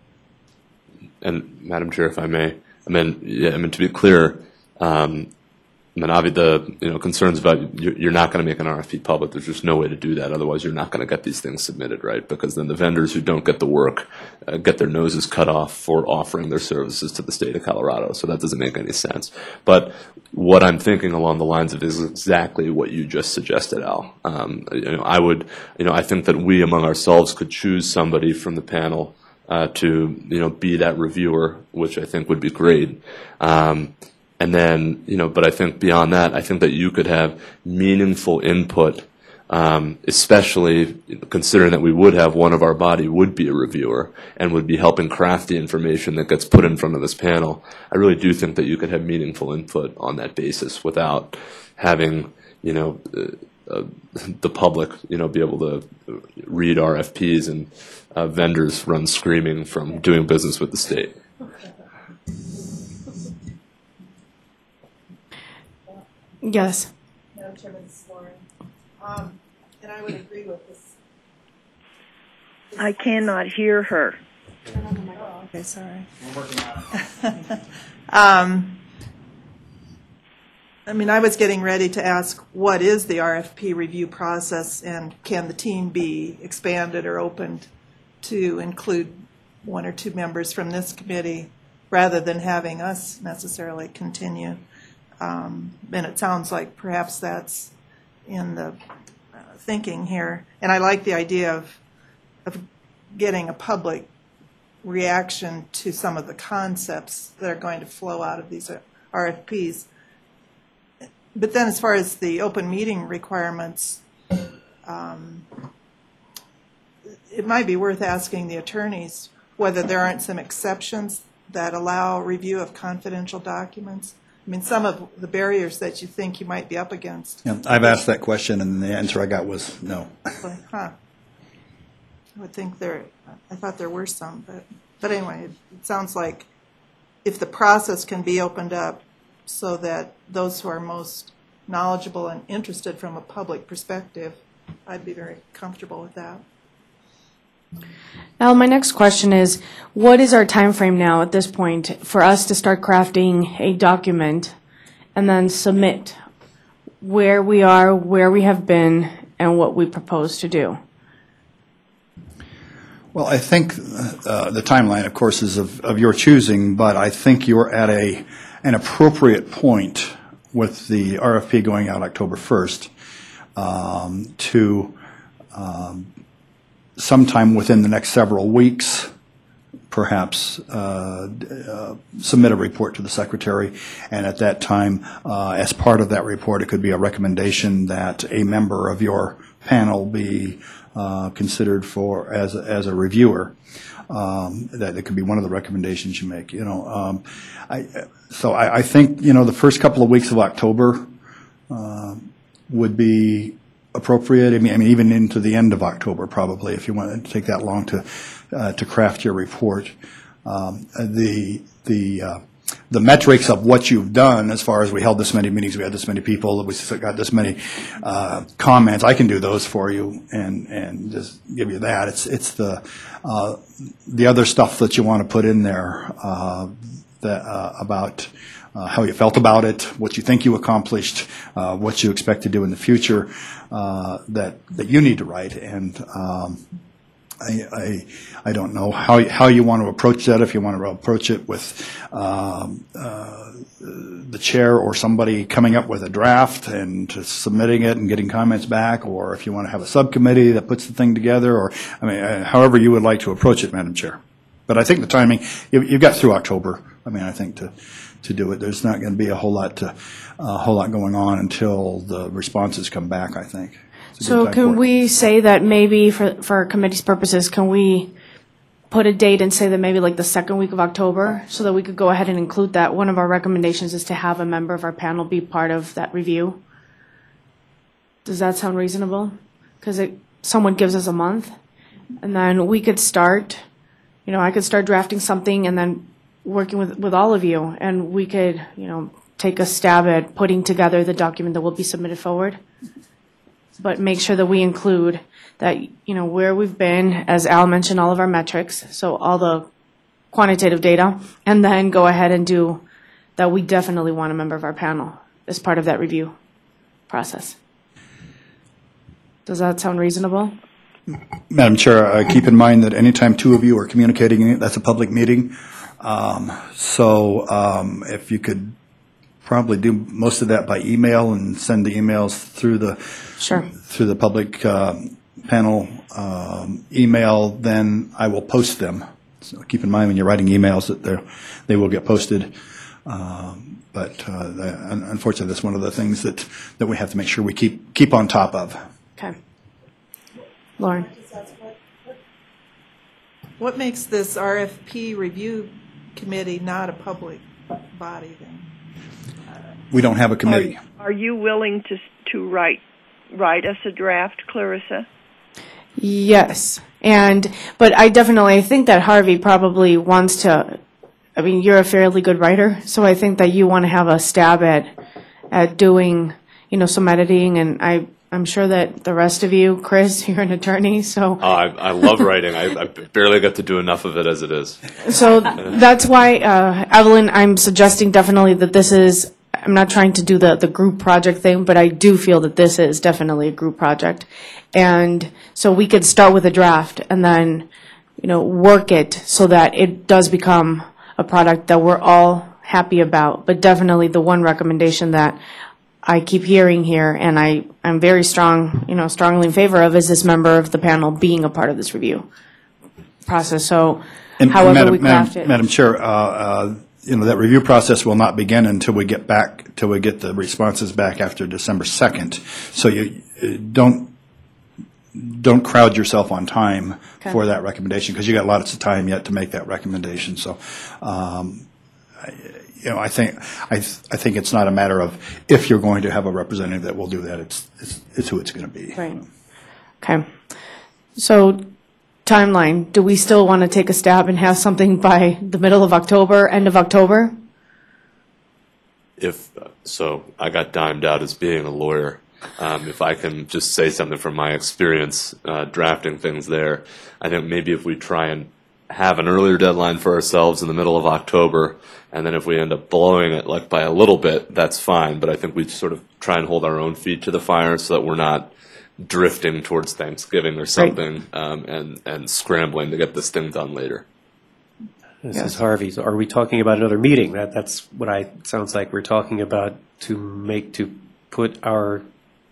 And Madam Chair, if I may, I mean, yeah, I mean to be clear, um, I mean, obviously, the you know concerns about you're, you're not going to make an R F P public. There's just no way to do that. Otherwise, you're not going to get these things submitted, right? Because then the vendors who don't get the work uh, get their noses cut off for offering their services to the state of Colorado. So that doesn't make any sense. But what I'm thinking along the lines of is exactly what you just suggested, Al. Um, you know, I would, you know, I think that we among ourselves could choose somebody from the panel uh, to, you know, be that reviewer, which I think would be great. Um, And then, you know, but I think beyond that, I think that you could have meaningful input, um, especially considering that we would have one of our body would be a reviewer and would be helping craft the information that gets put in front of this panel. I really do think that you could have meaningful input on that basis without having, you know, uh, uh, the public, you know, be able to read R F Ps and uh, vendors run screaming from doing business with the state. Yes. Madam Chairman, this is Lauren. Um, and I would agree with this. I cannot hear her. Oh, okay, sorry. We're working on it. um, I mean, I was getting ready to ask, what is the R F P review process, and can the team be expanded or opened to include one or two members from this committee, rather than having us necessarily continue? Um, and it sounds like perhaps that's in the uh, thinking here. And I like the idea of, of getting a public reaction to some of the concepts that are going to flow out of these R F Ps. But then as far as the open meeting requirements, um, it might be worth asking the attorneys whether there aren't some exceptions that allow review of confidential documents. I mean, some of the barriers that you think you might be up against. Yeah, I've asked that question, and the answer I got was no. Huh. I would think there, I thought there were some, but, but anyway, it, it sounds like if the process can be opened up so that those who are most knowledgeable and interested from a public perspective, I'd be very comfortable with that. Now, my next question is, what is our time frame now at this point for us to start crafting a document and then submit where we are, where we have been, and what we propose to do? Well, I think uh, the timeline, of course, is of, of your choosing, but I think you're at a an appropriate point with the R F P going out October first um, to um, sometime within the next several weeks, perhaps uh, uh, submit a report to the Secretary, and at that time, uh, as part of that report, it could be a recommendation that a member of your panel be uh, considered for as a, as a reviewer. Um, that, that could be one of the recommendations you make. You know, um, I, so I, I think you know the first couple of weeks of October uh, would be appropriate. I mean, I mean, even into the end of October, probably, if you want to take that long to uh, to craft your report. Um, the the uh, the metrics of what you've done, as far as we held this many meetings, we had this many people, we got this many uh, comments. I can do those for you and and just give you that. It's it's the uh, the other stuff that you want to put in there uh, that uh, about. Uh, how you felt about it, what you think you accomplished, uh, what you expect to do in the future, uh, that that you need to write. And um, I, I I don't know how how you want to approach that. If you want to approach it with um, uh, the chair or somebody coming up with a draft and just submitting it and getting comments back, or if you want to have a subcommittee that puts the thing together, or I mean, uh, however you would like to approach it, Madam Chair. But I think the timing, you, you've got through October. I mean, I think to. to do it. There's not going to be a whole lot to, a whole lot going on until the responses come back, I think. So can we say that maybe for, for our committee's purposes, can we put a date and say that maybe like the second week of October so that we could go ahead and include that? One of our recommendations is to have a member of our panel be part of that review. Does that sound reasonable? Because it, someone gives us a month and then we could start, you know, I could start drafting something and then working with, with all of you, and we could, you know, take a stab at putting together the document that will be submitted forward. But make sure that we include that, you know, where we've been, as Al mentioned, all of our metrics, so all the quantitative data, and then go ahead and do that we definitely want a member of our panel as part of that review process. Does that sound reasonable? Madam Chair, uh, keep in mind that anytime two of you are communicating, that's a public meeting. Um, so um, if you could probably do most of that by email and send the emails through the sure. through the public uh, panel um, email, then I will post them. So keep in mind when you're writing emails that they they will get posted. Um, but uh, the, unfortunately, that's one of the things that, that we have to make sure we keep keep on top of. Okay, Lauren. What makes this R F P review committee not a public body then? We don't have a committee. Are, are you willing to to write write us a draft, Clarissa? Yes, and but I definitely I think that Harvey probably wants to. I mean, you're a fairly good writer, so I think that you want to have a stab at at doing, you know, some editing, and I. I'm sure that the rest of you, Chris, you're an attorney, so. Oh, I, I love writing. I, I barely get to do enough of it as it is. So that's why, uh, Evelyn, I'm suggesting definitely that this is I'm not trying to do the, the group project thing, but I do feel that this is definitely a group project. And so we could start with a draft and then, you know, work it so that it does become a product that we're all happy about. But definitely the one recommendation that I keep hearing here, and I, I'm very strong, you know, strongly in favor of, is this member of the panel being a part of this review process. So And however Madam- we craft Madam- it. Madam Chair, uh, uh, you know, that review process will not begin until we get back, till we get the responses back after December second. So you uh, don't, don't crowd yourself on time Okay. for that recommendation, because you got lots of time yet to make that recommendation. So, um, I- you know, I think, I, th- I think it's not a matter of if you're going to have a representative that will do that, it's, it's, it's who it's going to be. Right. Okay. So timeline, do we still want to take a stab and have something by the middle of October, end of October? If, so I got dimed out as being a lawyer. Um, if I can just say something from my experience uh, drafting things there, I think maybe if we try and have an earlier deadline for ourselves in the middle of October, and then if we end up blowing it like by a little bit, that's fine. But I think we sort of try and hold our own feet to the fire so that we're not drifting towards Thanksgiving or something, um, and and scrambling to get this thing done later. This is Harvey. So are we talking about another meeting? That That's what I, sounds like we're talking about, to make, to put our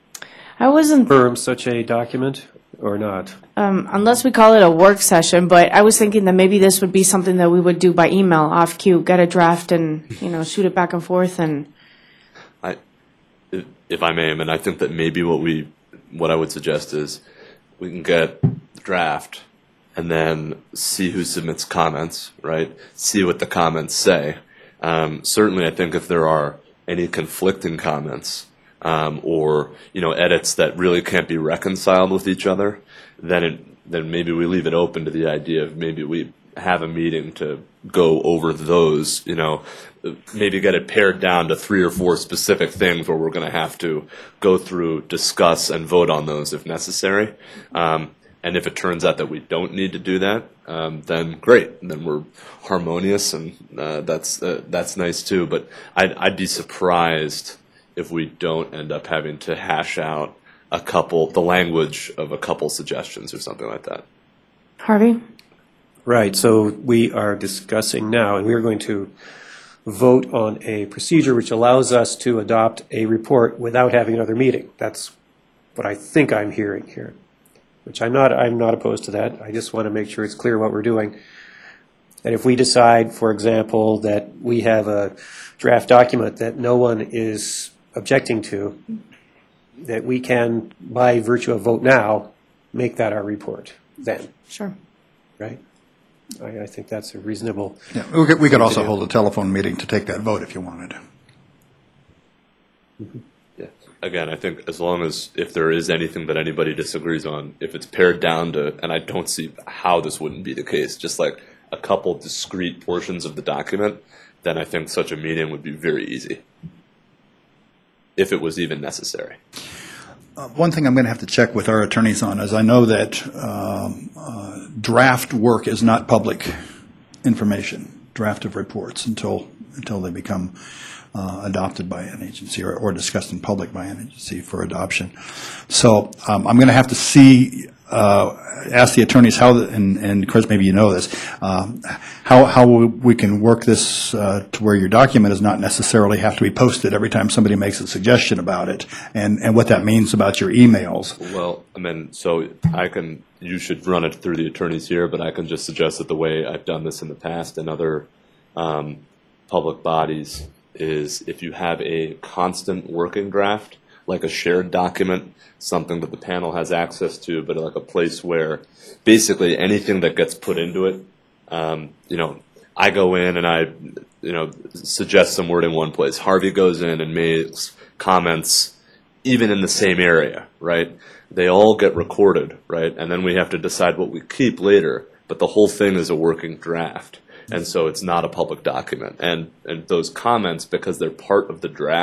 I wasn't, firm such a document or not? um, unless we call it a work session, but I was thinking that maybe this would be something that we would do by email, off cue, get a draft and, you know, shoot it back and forth and, I, if, if I may, I mean, I think that maybe what we, what I would suggest is we can get the draft and then see who submits comments, right? See what the comments say. Um, certainly, I think if there are any conflicting comments, um, or you know, edits that really can't be reconciled with each other, then it, then maybe we leave it open to the idea of maybe we have a meeting to go over those, you know, maybe get it pared down to three or four specific things where we're going to have to go through, discuss, and vote on those if necessary. Um, and if it turns out that we don't need to do that, um, then great. Then we're harmonious, and uh, that's uh, that's nice too. But I'd, I'd be surprised if we don't end up having to hash out a couple, the language of a couple suggestions or something like that. Harvey? Right, so we are discussing now, and we are going to vote on a procedure which allows us to adopt a report without having another meeting. That's what I think I'm hearing here, which I'm not, I'm not opposed to that. I just want to make sure it's clear what we're doing. And if we decide, for example, that we have a draft document that no one is objecting to, that we can, by virtue of vote now, make that our report then, Sure. right? I, I think that's a reasonable. Yeah, we could, we could also do. hold a telephone meeting to take that vote if you wanted. Yeah. Again, I think as long as, if there is anything that anybody disagrees on, if it's pared down to, and I don't see how this wouldn't be the case, just like a couple discrete portions of the document, then I think such a meeting would be very easy, if it was even necessary. Uh, One thing I'm going to have to check with our attorneys on is I know that um, uh, draft work is not public information, draft of reports, until until they become uh, adopted by an agency or, or discussed in public by an agency for adoption. So um, I'm going to have to see, uh, ask the attorneys how, the, and, and Chris, maybe you know this, um, how, how we can work this uh, to where your document does not necessarily have to be posted every time somebody makes a suggestion about it, and, and what that means about your emails. Well, I mean, so I can, you should run it through the attorneys here, but I can just suggest that the way I've done this in the past in other um, public bodies is if you have a constant working draft, like a shared document, something that the panel has access to, but like a place where basically anything that gets put into it, um, you know, I go in and I, you know, suggest some word in one place. Harvey goes in and makes comments even in the same area, right? They all get recorded, right? And then we have to decide what we keep later, but the whole thing is a working draft. And so it's not a public document. And, and those comments, because they're part of the draft,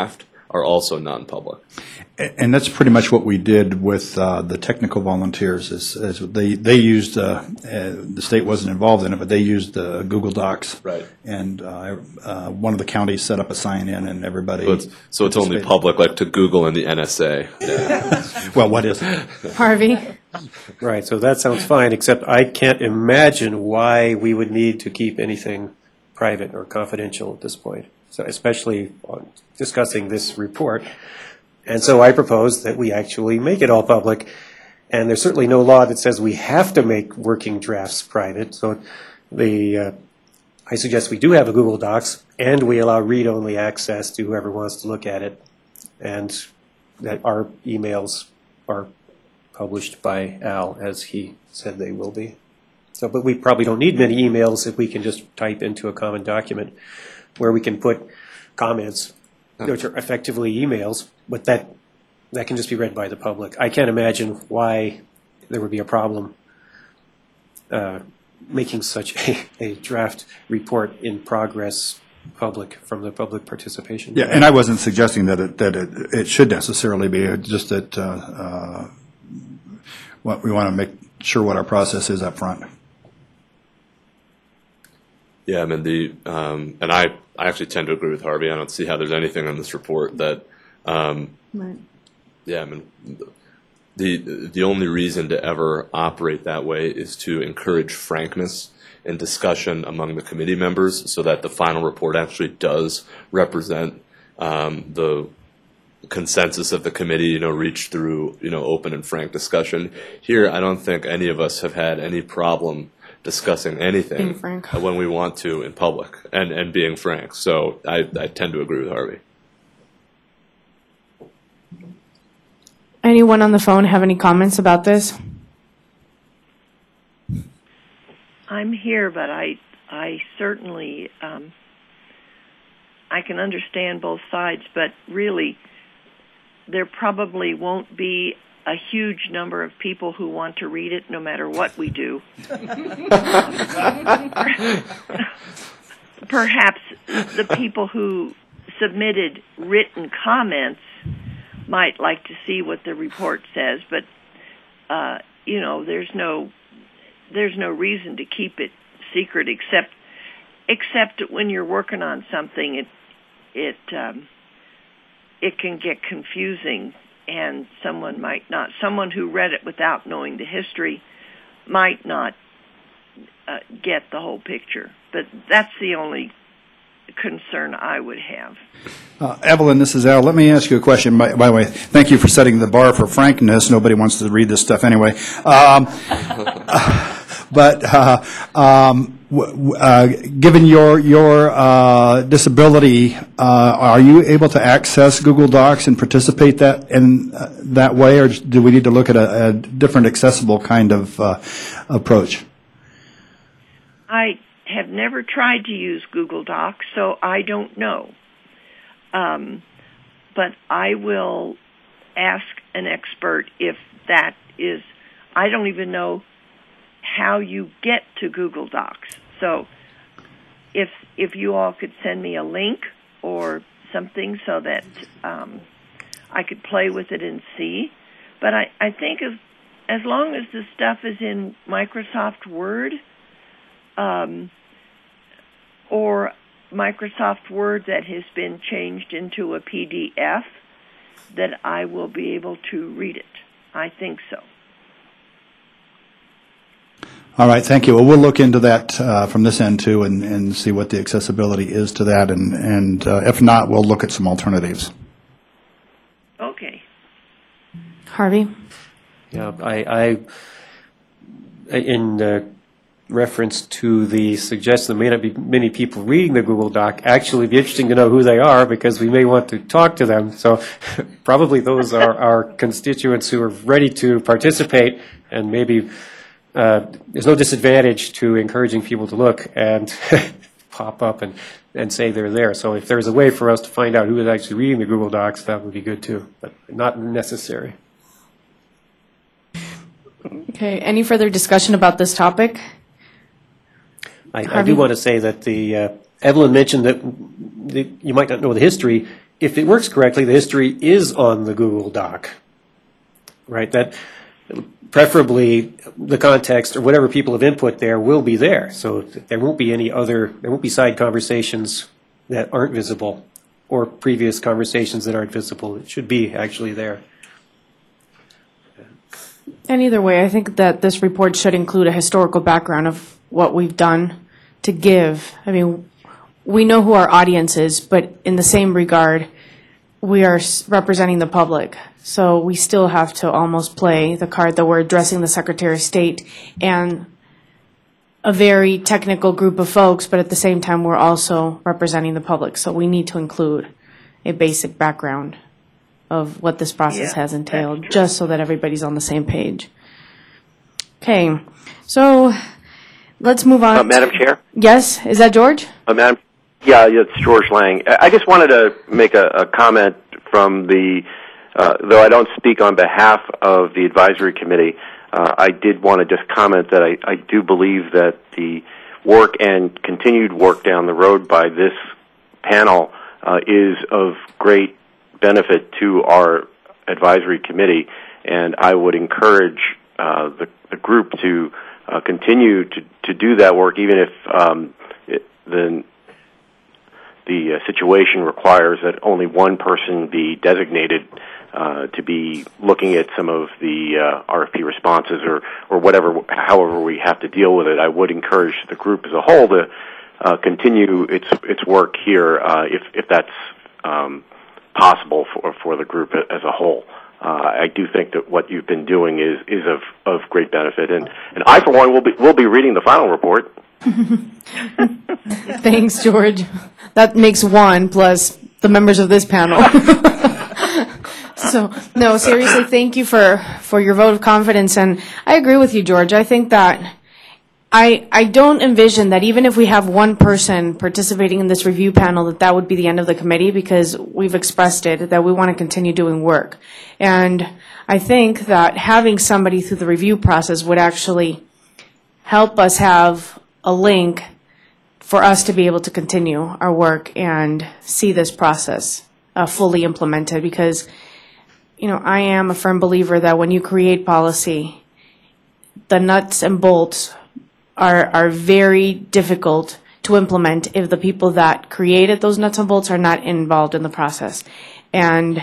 are also non-public. And that's pretty much what we did with uh, the technical volunteers. Is, is they they used uh, uh, the state wasn't involved in it, but they used uh, Google Docs. Right. And uh, uh, one of the counties set up a sign-in, and everybody. So it's, so it's only public, like to Google and the N S A. Yeah. Well, what is it? Harvey? Right, so that sounds fine, except I can't imagine why we would need to keep anything private or confidential at this point, so especially on discussing this report. And so I propose that we actually make it all public. And there's certainly no law that says we have to make working drafts private. So the uh, I suggest we do have a Google Docs, and we allow read-only access to whoever wants to look at it, and that our emails are published by Al, as he said they will be. So, but we probably don't need many emails if we can just type into a common document where we can put comments, which are effectively emails, but that that can just be read by the public. I can't imagine why there would be a problem uh, making such a, a draft report in progress public from the public participation. Yeah, and I wasn't suggesting that it, that it, it should necessarily be, just that uh, uh, what we want to make sure what our process is up front. Yeah, I mean, the, um, and I, I actually tend to agree with Harvey. I don't see how there's anything in this report that, um, Right. yeah, I mean, the, the only reason to ever operate that way is to encourage frankness and discussion among the committee members so that the final report actually does represent um, the consensus of the committee, you know, reach through, you know, open and frank discussion. Here, I don't think any of us have had any problem discussing anything Being frank. when we want to in public and, and being frank. So I, I tend to agree with Harvey. Anyone on the phone have any comments about this? I'm here, but I I certainly um, I can understand both sides, but really there probably won't be a huge number of people who want to read it no matter what we do. Perhaps the people who submitted written comments might like to see what the report says, but uh, you know, there's no there's no reason to keep it secret except except when you're working on something, it it um, it can get confusing, and someone might not someone who read it without knowing the history might not uh, get the whole picture. But that's the only concern I would have. Uh, Evelyn, this is Al. Let me ask you a question. By, by the way, thank you for setting the bar for frankness. Nobody wants to read this stuff anyway. Um, but uh, um, w- w- uh, given your your uh, disability, uh, are you able to access Google Docs and participate that in uh, that way, or do we need to look at a, a different accessible kind of uh, approach? I have never tried to use Google Docs, so I don't know. Um, but I will ask an expert if that is, I don't even know how you get to Google Docs. So if if you all could send me a link or something so that um, I could play with it and see. But I, I think as, as long as the stuff is in Microsoft Word, um, or Microsoft Word that has been changed into a P D F, that I will be able to read it. I think so. All right, thank you. Well, we'll look into that uh, from this end too, and, and see what the accessibility is to that, and, and uh, if not, we'll look at some alternatives. Okay. Harvey? Yeah, I, I in uh, reference to the suggestion there may not be many people reading the Google Doc, actually it'd be interesting to know who they are because we may want to talk to them. So probably those are our constituents who are ready to participate, and maybe uh, there's no disadvantage to encouraging people to look and pop up and, and say they're there. So if there's a way for us to find out who is actually reading the Google Docs, that would be good too, but not necessary. Okay, any further discussion about this topic? I, I Harvey? do want to say that the uh, Evelyn mentioned that the, you might not know the history. if it works correctly, the history is on the Google Doc, right? That preferably the context or whatever people have input there will be there. So there won't be any other, there won't be side conversations that aren't visible or previous conversations that aren't visible. It should be actually there. And either way, I think that this report should include a historical background of what we've done to give. I mean, we know who our audience is, but in the same regard, we are s- representing the public. So we still have to almost play the card that we're addressing the Secretary of State and a very technical group of folks, but at the same time, we're also representing the public. So we need to include a basic background of what this process Yeah, has entailed, that's true. just so that everybody's on the same page. Okay, so let's move on. Uh, Madam Chair? Yes, is that George? Uh, Madam, yeah, it's George Lang. I I just wanted to make a, a comment from the, uh, though I don't speak on behalf of the advisory committee, uh, I did want to just comment that I, I do believe that the work and continued work down the road by this panel uh, is of great benefit to our advisory committee, and I would encourage uh, the, the group to uh, continue to, to do that work, even if um, it, the the uh, situation requires that only one person be designated uh, to be looking at some of the uh, R F P responses or, or whatever, however we have to deal with it. I would encourage the group as a whole to uh, continue its its work here uh, if if that's um, possible for for the group as a whole. Uh, I do think that what you've been doing is is of of great benefit, and and I for one will be will be reading the final report. Thanks, George. That makes one plus the members of this panel. So, no, seriously, thank you for, for your vote of confidence. And I agree with you, George. I think that I, I don't envision that even if we have one person participating in this review panel, that that would be the end of the committee, because we've expressed it, that we want to continue doing work. And I think that having somebody through the review process would actually help us have a link for us to be able to continue our work and see this process uh, fully implemented, because, you know, I am a firm believer that when you create policy, the nuts and bolts are are very difficult to implement if the people that created those nuts and bolts are not involved in the process. And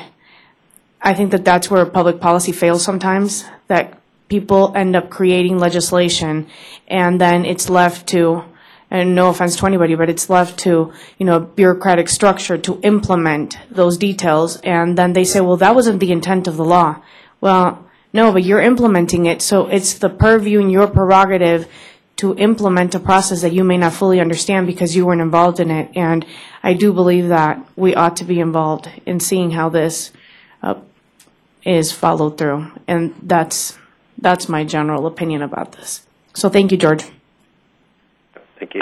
I think that that's where public policy fails sometimes, that people end up creating legislation and then it's left to, and no offense to anybody, but it's left to, you know, bureaucratic structure to implement those details. And then they say, well, that wasn't the intent of the law. Well, no, but you're implementing it. So it's the purview and your prerogative to implement a process that you may not fully understand because you weren't involved in it. And I do believe that we ought to be involved in seeing how this uh, is followed through. And that's that's my general opinion about this. So thank you, George. Thank you.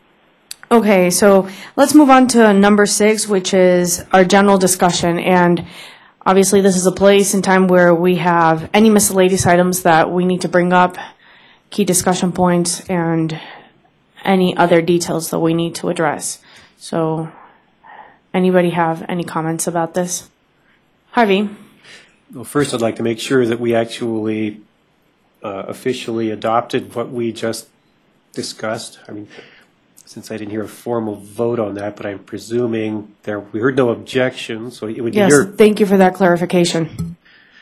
Okay, so let's move on to number six, which is our general discussion. And obviously, this is a place and time where we have any miscellaneous items that we need to bring up, key discussion points, and any other details that we need to address. So anybody have any comments about this? Harvey? Well, first, I'd like to make sure that we actually uh, officially adopted what we just discussed. I mean, since I didn't hear a formal vote on that, but I'm presuming there, we heard no objection, so it would be Yes, your, thank you for that clarification.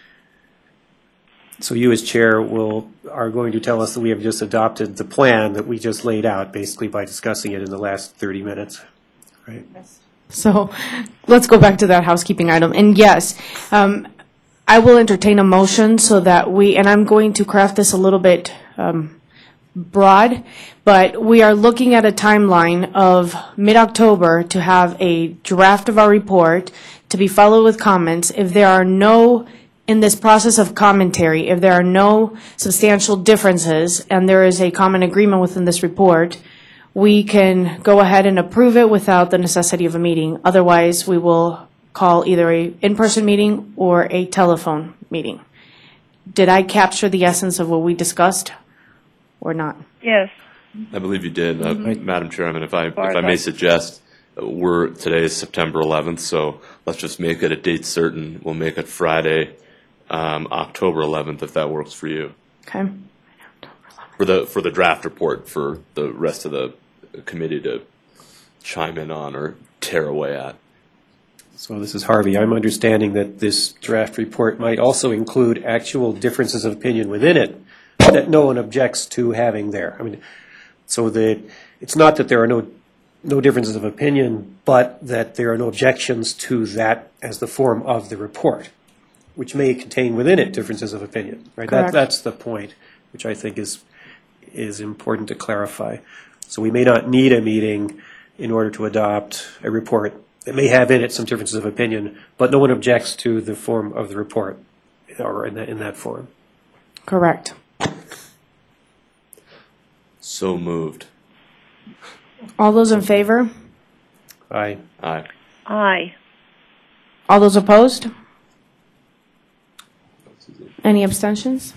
so you as chair will, are going to tell us that we have just adopted the plan that we just laid out, basically by discussing it in the last thirty minutes, right? So let's go back to that housekeeping item. And yes, um, I will entertain a motion so that we, and I'm going to craft this a little bit um, broad, but we are looking at a timeline of mid-October to have a draft of our report to be followed with comments. If there are no, in this process of commentary, if there are no substantial differences and there is a common agreement within this report, we can go ahead and approve it without the necessity of a meeting. Otherwise, we will call either a in-person meeting or a telephone meeting. Did I capture the essence of what we discussed or not? Yes. I believe you did, uh, Madam Chairman. If I if far I as may I- suggest, we're, today is September eleventh, so let's just make it a date certain. We'll make it Friday, um, October eleventh, if that works for you. Okay. For the, for the draft report for the rest of the committee to chime in on or tear away at. So this is Harvey. I'm understanding that this draft report might also include actual differences of opinion within it that no one objects to having there. I mean, so that it's not that there are no no differences of opinion, but that there are no objections to that as the form of the report, which may contain within it differences of opinion. Right? That, that's the point, which I think is is important to clarify. So we may not need a meeting in order to adopt a report that may have in it some differences of opinion, but no one objects to the form of the report or in that, in that form. Correct. So moved. All those in favor? Aye. Aye. Aye. All those opposed? Any abstentions?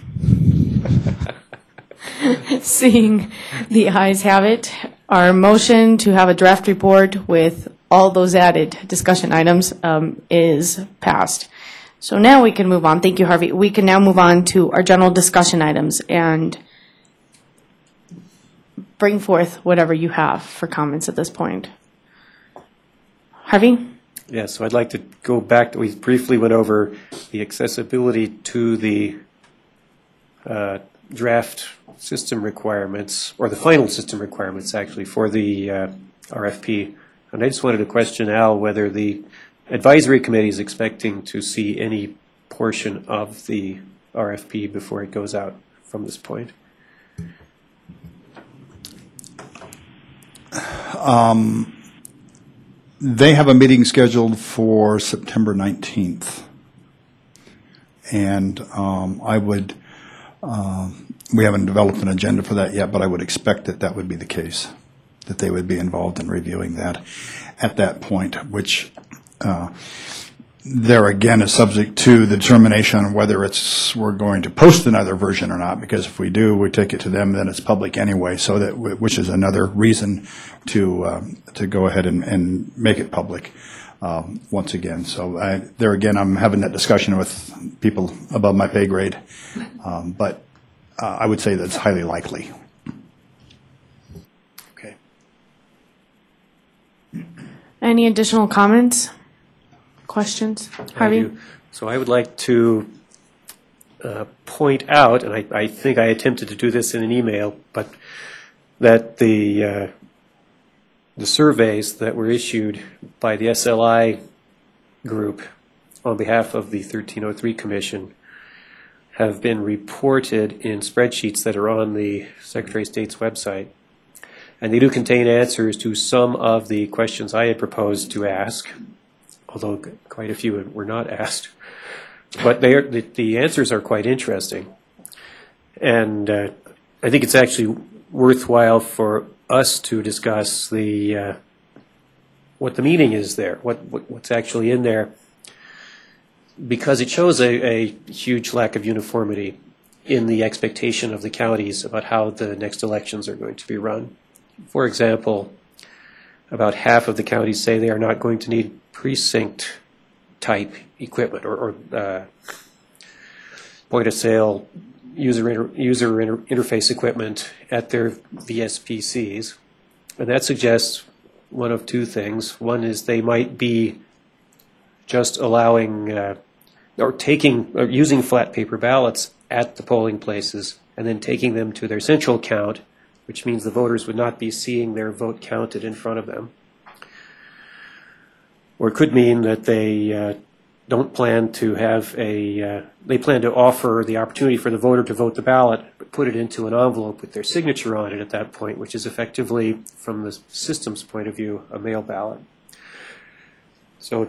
Seeing the ayes have it, our motion to have a draft report with all those added discussion items um, is passed. So now we can move on. Thank you, Harvey. We can now move on to our general discussion items and bring forth whatever you have for comments at this point. Harvey? Yeah, so I'd like to go back. We briefly went over the accessibility to the uh, draft system requirements, or the final system requirements, actually, for the uh, R F P. And I just wanted to question Al whether the advisory committee is expecting to see any portion of the R F P before it goes out from this point. Um, they have a meeting scheduled for September nineteenth. And um, I would, uh, we haven't developed an agenda for that yet, but I would expect that that would be the case, that they would be involved in reviewing that at that point, which uh, there again is subject to the determination on whether it's, we're going to post another version or not, because if we do, we take it to them, then it's public anyway, so that, which is another reason to um, to go ahead and, and make it public um, once again. So I, there again, I'm having that discussion with people above my pay grade, um, but uh, I would say that's highly likely. Okay. Any additional comments? Questions? Harvey? I do. So I would like to uh, point out, and I, I think I attempted to do this in an email, but that the uh, the surveys that were issued by the S L I group on behalf of the thirteen oh three Commission have been reported in spreadsheets that are on the Secretary of State's website. And they do contain answers to some of the questions I had proposed to ask, although quite a few were not asked. But they are, the, the answers are quite interesting. And uh, I think it's actually worthwhile for us to discuss the uh, what the meaning is there, what, what what's actually in there, because it shows a, a huge lack of uniformity in the expectation of the counties about how the next elections are going to be run. For example, about half of the counties say they are not going to need precinct type equipment or, or uh, point of sale user inter, user inter, interface equipment at their V S P Cs. And that suggests one of two things. One is they might be just allowing uh, or taking or using flat paper ballots at the polling places and then taking them to their central count, which means the voters would not be seeing their vote counted in front of them. Or it could mean that they uh, don't plan to have a, uh, they plan to offer the opportunity for the voter to vote the ballot, but put it into an envelope with their signature on it at that point, which is effectively, from the system's point of view, a mail ballot. So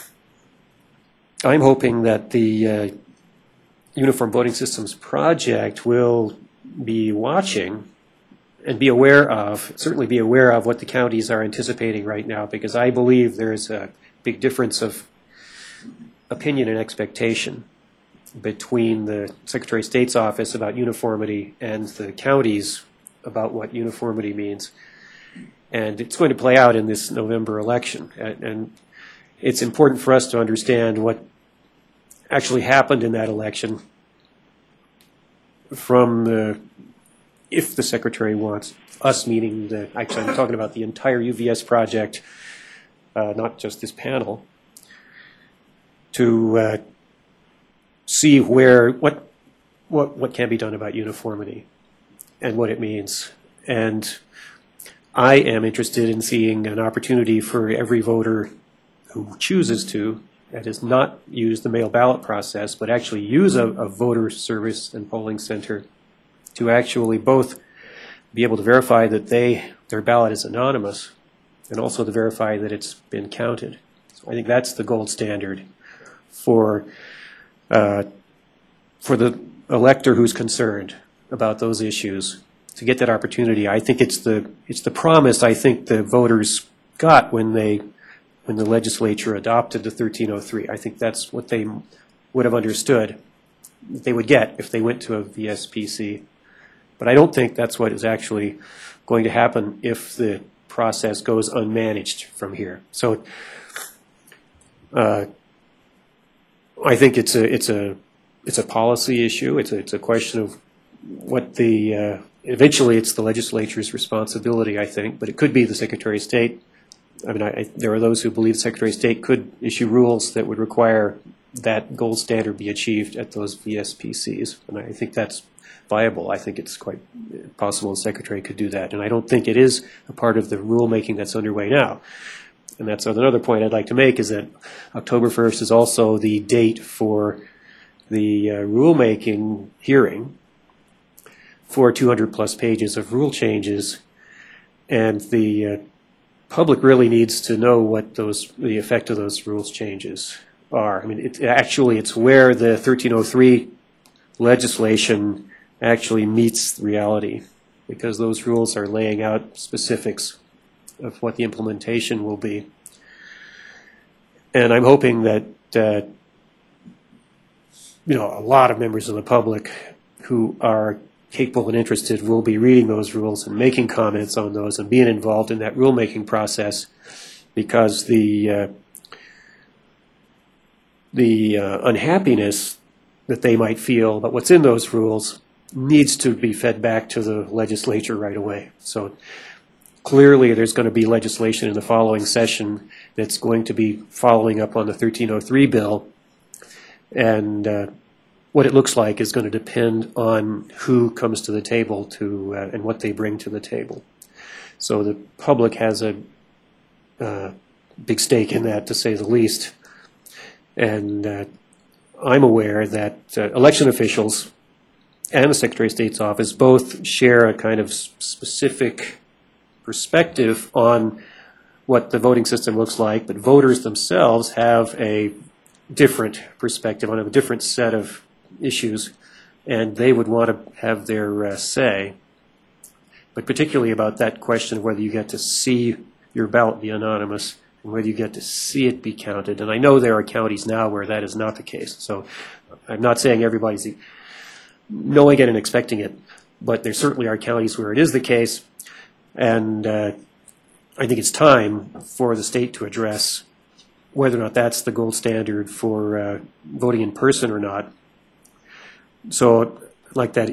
I'm hoping that the uh, Uniform Voting Systems Project will be watching and be aware of, certainly be aware of what the counties are anticipating right now, because I believe there is a big difference of opinion and expectation between the Secretary of State's office about uniformity and the counties about what uniformity means. And it's going to play out in this November election. And, and it's important for us to understand what actually happened in that election from the, if the Secretary wants, us meaning the, actually I'm talking about the entire U V S project, uh, not just this panel, to uh, see where, what, what, what can be done about uniformity and what it means. And I am interested in seeing an opportunity for every voter who chooses to, that is not use the mail ballot process, but actually use a, a voter service and polling center to actually both be able to verify that they, their ballot is anonymous and also to verify that it's been counted. So I think that's the gold standard for, uh, for the elector who's concerned about those issues. To get that opportunity, I think it's the it's the promise I think the voters got when they when the legislature adopted the thirteen oh three. I think that's what they would have understood that they would get if they went to a V S P C. But I don't think that's what is actually going to happen if the process goes unmanaged from here. So uh, I think it's a it's a it's a policy issue. It's a it's a question of what the uh, eventually it's the legislature's responsibility, I think, but it could be the Secretary of State. I mean, I, I, there are those who believe the Secretary of State could issue rules that would require that gold standard be achieved at those V S P Cs, and I think that's viable. I think it's quite possible the Secretary could do that, and I don't think it is a part of the rulemaking that's underway now. And that's another point I'd like to make, is that October first is also the date for the uh, rulemaking hearing for two hundred plus pages of rule changes, and the uh, public really needs to know what those the effect of those rules changes are. I mean, it, actually, it's where the thirteen oh three legislation actually meets reality, because those rules are laying out specifics of what the implementation will be. And I'm hoping that uh, you know, a lot of members of the public who are capable and interested will be reading those rules and making comments on those and being involved in that rulemaking process, because the uh, the uh, unhappiness that they might feel about what's in those rules needs to be fed back to the legislature right away. So clearly there's going to be legislation in the following session that's going to be following up on the thirteen oh three bill, and uh, what it looks like is going to depend on who comes to the table to uh, and what they bring to the table. So the public has a uh, big stake in that, to say the least. And uh, I'm aware that uh, election officials and the Secretary of State's office both share a kind of specific perspective on what the voting system looks like, but voters themselves have a different perspective on a different set of issues, and they would want to have their uh, say, but particularly about that question of whether you get to see your ballot be anonymous and whether you get to see it be counted. And I know there are counties now where that is not the case, so I'm not saying everybody's knowing it and expecting it, but there certainly are counties where it is the case, and uh, I think it's time for the state to address whether or not that's the gold standard for uh, voting in person or not. So like that,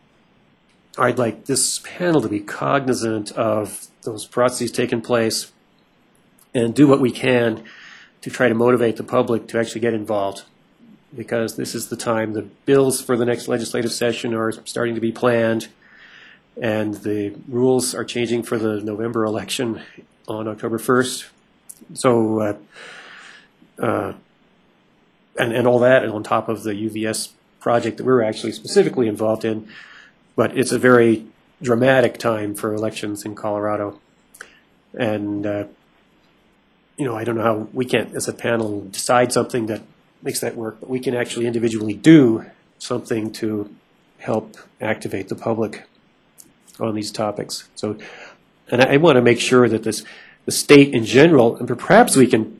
I'd like this panel to be cognizant of those processes taking place and do what we can to try to motivate the public to actually get involved, because this is the time the bills for the next legislative session are starting to be planned, and the rules are changing for the November election on October first. So, uh, uh, and, and all that, and on top of the U V S project that we're actually specifically involved in. But it's a very dramatic time for elections in Colorado. And, uh, you know, I don't know how we can't, as a panel, decide something that makes that work, but we can actually individually do something to help activate the public on these topics. So, and I, I want to make sure that this, the state in general, and perhaps we can,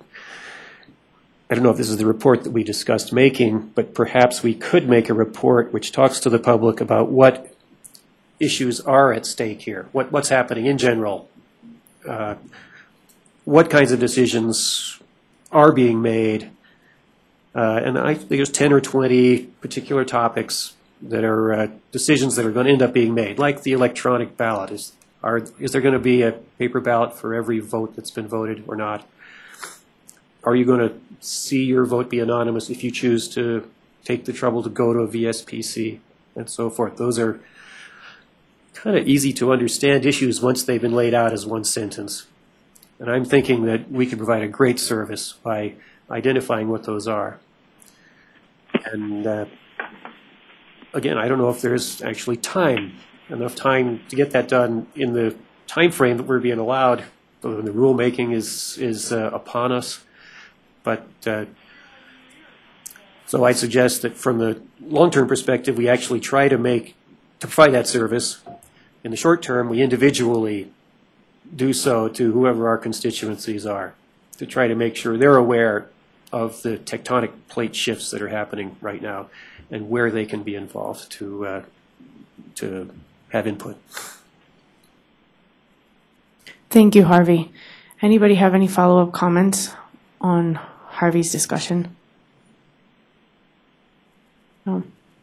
I don't know if this is the report that we discussed making, but perhaps we could make a report which talks to the public about what issues are at stake here, what, what's happening in general uh, what kinds of decisions are being made. Uh, and I think there's ten or twenty particular topics that are uh, decisions that are going to end up being made, like the electronic ballot. Is, are, is there going to be a paper ballot for every vote that's been voted or not? Are you going to see your vote be anonymous if you choose to take the trouble to go to a V S P C and so forth? Those are kind of easy to understand issues once they've been laid out as one sentence. And I'm thinking that we can provide a great service by identifying what those are. And uh, again, I don't know if there's actually time, enough time to get that done in the time frame that we're being allowed. The rulemaking is, is uh, upon us. But uh, so I suggest that from the long-term perspective, we actually try to make, to provide that service. In the short term, we individually do so to whoever our constituencies are, to try to make sure they're aware of the tectonic plate shifts that are happening right now and where they can be involved to, uh, to have input. Thank you, Harvey. Anybody have any follow-up comments on Harvey's discussion? No.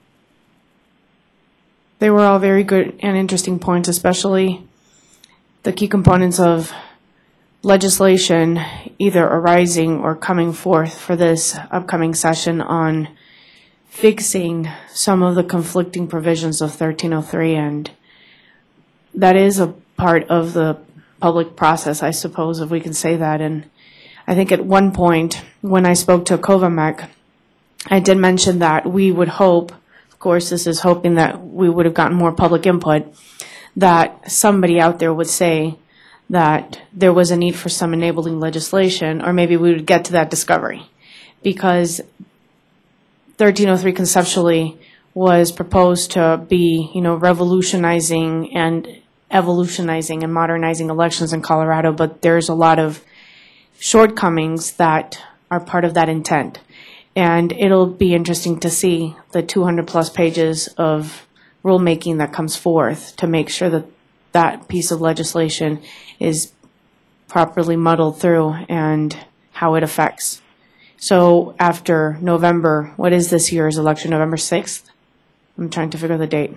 They were all very good and interesting points, especially the key components of legislation either arising or coming forth for this upcoming session on fixing some of the conflicting provisions of thirteen oh three, and that is a part of the public process, I suppose, if we can say that. And I think at one point, when I spoke to Covamec, I did mention that we would hope, of course this is hoping that we would have gotten more public input, that somebody out there would say that there was a need for some enabling legislation, or maybe we would get to that discovery. Because thirteen oh three conceptually was proposed to be, you know, revolutionizing and evolutionizing and modernizing elections in Colorado, but there's a lot of shortcomings that are part of that intent. And it'll be interesting to see the two hundred plus pages of rulemaking that comes forth to make sure that that piece of legislation is properly muddled through and how it affects. So after November, what is this year's election, November sixth? I'm trying to figure the date.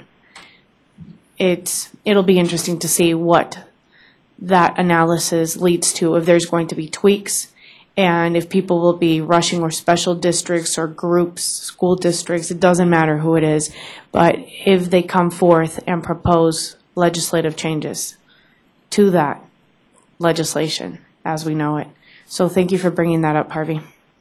It's, it'll be interesting to see what that analysis leads to, if there's going to be tweaks, and if people will be rushing or special districts or groups, school districts, it doesn't matter who it is, but if they come forth and propose legislative changes to that legislation as we know it. So thank you for bringing that up, Harvey.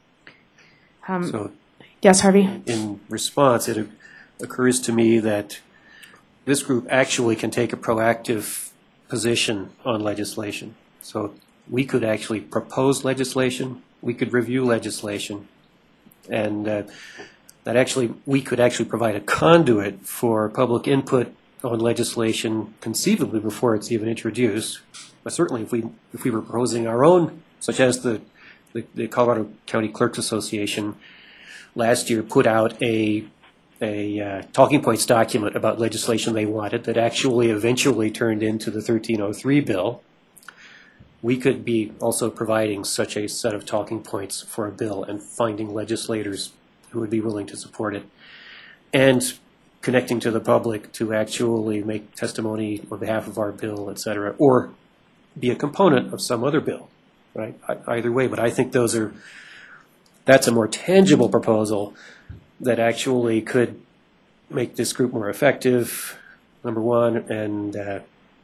Um, So yes, Harvey? in response, it occurs to me that this group actually can take a proactive position on legislation. So we could actually propose legislation, we could review legislation, and uh, that actually, we could actually provide a conduit for public input on legislation conceivably before it's even introduced. But certainly if we, if we were proposing our own, such as the, the, the Colorado County Clerks Association last year put out a a uh, talking points document about legislation they wanted that actually eventually turned into the thirteen oh three bill. We could be also providing such a set of talking points for a bill and finding legislators who would be willing to support it, and connecting to the public to actually make testimony on behalf of our bill, et cetera, or be a component of some other bill, right? I, either way, but I think those are, that's a more tangible proposal that actually could make this group more effective, number one, and uh,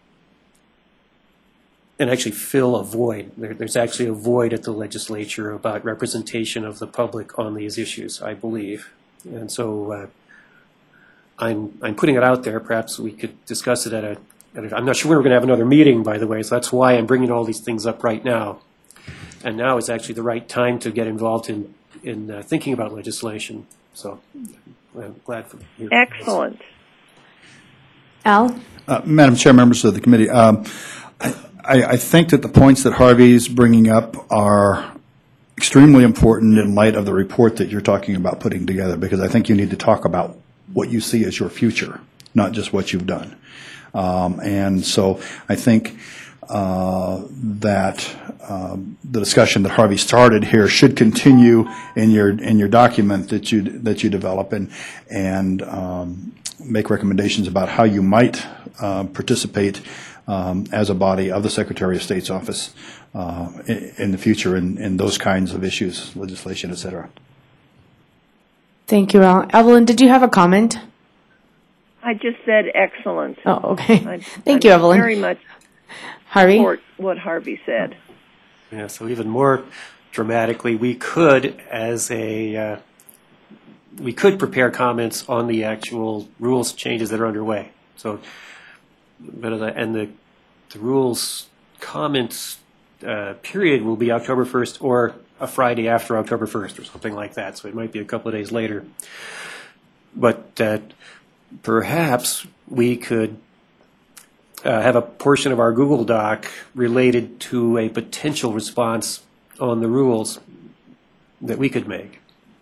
and actually fill a void. There, there's actually a void at the legislature about representation of the public on these issues, I believe. And so uh, I'm I'm putting it out there. Perhaps we could discuss it at a, at a I'm not sure when we're going to have another meeting, by the way, so that's why I'm bringing all these things up right now. And now is actually the right time to get involved in, in uh, thinking about legislation. So I'm glad for you. Excellent. Al? Uh, Madam Chair, members of the committee, um, I, I think that the points that Harvey's bringing up are extremely important in light of the report that you're talking about putting together, because I think you need to talk about what you see as your future, not just what you've done. Um, and so I think uh, that um, the discussion that Harvey started here should continue in your in your document that you that you develop and and um, make recommendations about how you might uh, participate um, as a body of the Secretary of State's office uh, in, in the future in, in those kinds of issues, legislation, et cetera. Thank you, Al. Evelyn, did you have a comment? I just said excellent. Oh, okay. I, Thank I you, Evelyn. Very much Harvey? support what Harvey said. Yeah, so even more dramatically, we could, as a, uh, we could prepare comments on the actual rules changes that are underway. So, but uh, and the, the rules comments uh, period will be October first or a Friday after October first or something like that. So it might be a couple of days later. But uh, perhaps we could uh, have a portion of our Google Doc related to a potential response on the rules that we could make.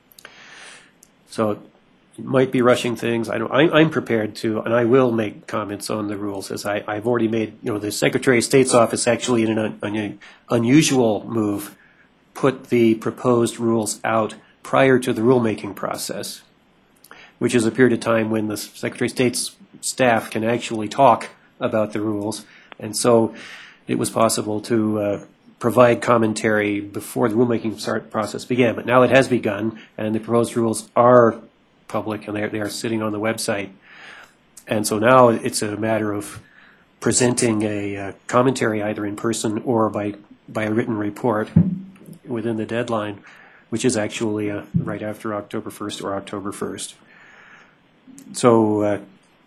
So it might be rushing things. I don't, I, I'm prepared to, and I will make comments on the rules, as I, I've already made, you know, the Secretary of State's office actually in an un, unusual move put the proposed rules out prior to the rulemaking process, which is a period of time when the Secretary of State's staff can actually talk about the rules. And so it was possible to uh, provide commentary before the rulemaking start process began. But now it has begun, and the proposed rules are public, and they are, they are sitting on the website. And so now it's a matter of presenting a uh, commentary either in person or by, by a written report within the deadline, which is actually uh, right after October first or October first. So uh,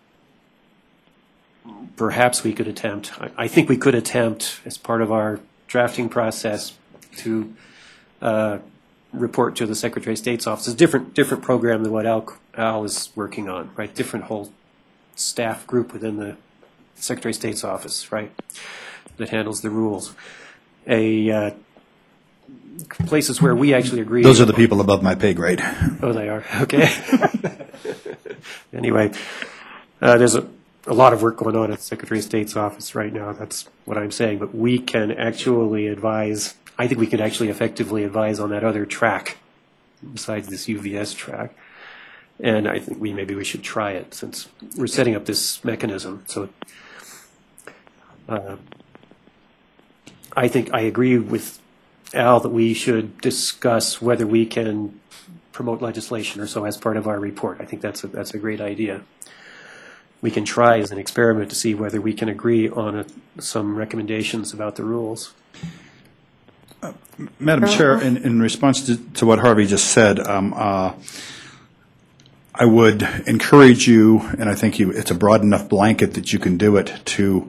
perhaps we could attempt, I, I think we could attempt as part of our drafting process to uh, report to the Secretary of State's office. It's a different, different program than what Al, Al is working on, right? Different whole staff group within the Secretary of State's office, right, that handles the rules. A uh, places where we actually agree. Those are the people above my pay grade. Oh, they are. Okay. Anyway, uh, there's a, a lot of work going on at the Secretary of State's office right now. That's what I'm saying. But we can actually advise, I think we can actually effectively advise on that other track besides this U V S track. And I think we maybe we should try it since we're setting up this mechanism. So uh, I think I agree with Al that we should discuss whether we can promote legislation or so as part of our report. I think that's a, that's a great idea. We can try as an experiment to see whether we can agree on a, some recommendations about the rules. Uh, Madam Chair, in, in response to, to what Harvey just said, um, uh, I would encourage you, and I think you, it's a broad enough blanket that you can do it, to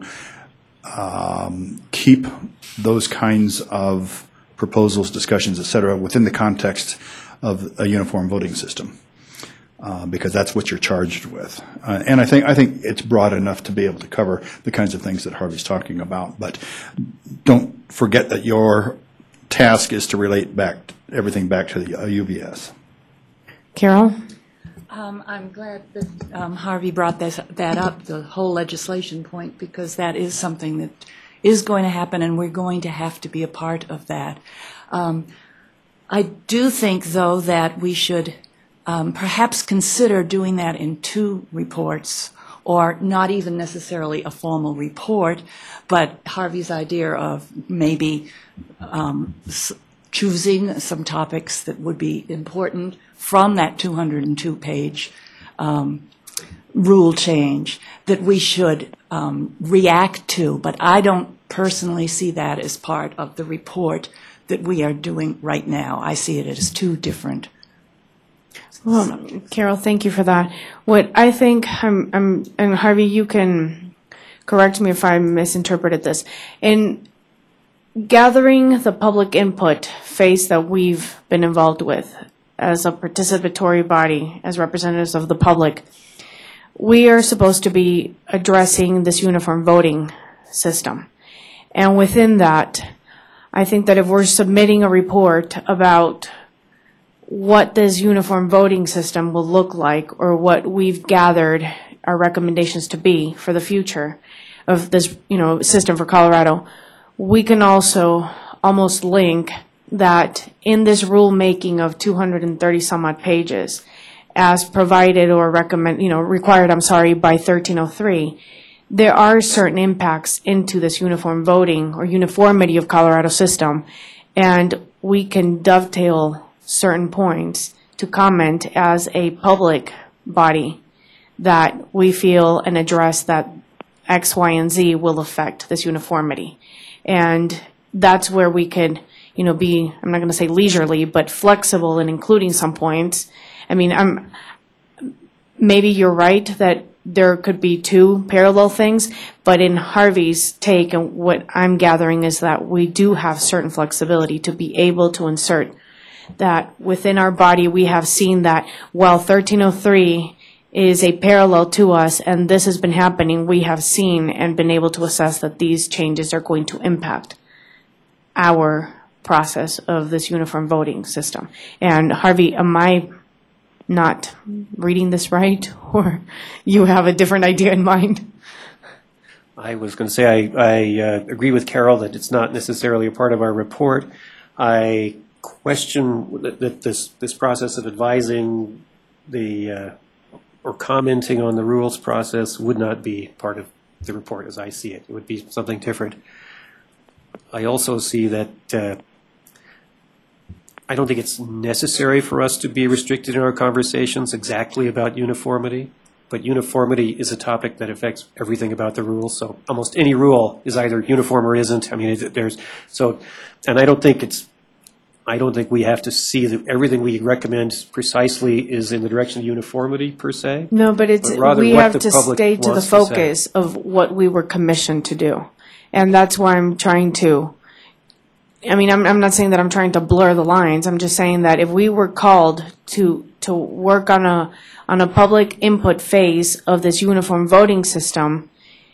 um, keep those kinds of proposals, discussions, et cetera, within the context of a uniform voting system, uh, because that's what you're charged with. Uh, and I think I think it's broad enough to be able to cover the kinds of things that Harvey's talking about. But don't forget that your task is to relate back everything back to the uh, U V S. Carol? Um, I'm glad that um, Harvey brought this, that up, the whole legislation point, because that is something that is going to happen, and we're going to have to be a part of that. Um, I do think, though, that we should um, perhaps consider doing that in two reports, or not even necessarily a formal report, but Harvey's idea of maybe um, s- choosing some topics that would be important from that two hundred two page um, rule change that we should um, react to. But I don't personally see that as part of the report that we are doing right now. I see it as two different. Well, Carol, thank you for that. What I think, I'm, I'm, and Harvey, you can correct me if I misinterpreted this. In gathering the public input phase that we've been involved with as a participatory body, as representatives of the public, we are supposed to be addressing this uniform voting system. And within that, I think that if we're submitting a report about what this uniform voting system will look like, or what we've gathered our recommendations to be for the future, of this, you know, system for Colorado, we can also almost link that in this rulemaking of two hundred thirty some odd pages, as provided or recommend, you know, required, I'm sorry, by thirteen oh three, there are certain impacts into this uniform voting or uniformity of Colorado system, and we can dovetail certain points to comment as a public body that we feel and address that X, Y, and Z will affect this uniformity. And that's where we could, you know, be, I'm not going to say leisurely, but flexible in including some points. I mean, I'm, maybe you're right that there could be two parallel things, but in Harvey's take and what I'm gathering is that we do have certain flexibility to be able to insert that within our body. We have seen that while thirteen oh three is a parallel to us and this has been happening, we have seen and been able to assess that these changes are going to impact our process of this uniform voting system. And Harvey, am I not reading this right, or you have a different idea in mind? I was going to say I, I uh, agree with Carol that it's not necessarily a part of our report. I question that, that this this process of advising the uh, or commenting on the rules process would not be part of the report as I see it. It would be something different. I also see that uh, I don't think it's necessary for us to be restricted in our conversations exactly about uniformity, but uniformity is a topic that affects everything about the rules. So almost any rule is either uniform or isn't. I mean, it, there's so, and I don't think it's, I don't think we have to see that everything we recommend precisely is in the direction of uniformity per se. No, but it's, but rather we what have the to public stay to the wants to say. focus of what we were commissioned to do. And that's why I'm trying to, I mean, I'm, I'm not saying that I'm trying to blur the lines. I'm just saying that if we were called to to work on a on a public input phase of this uniform voting system,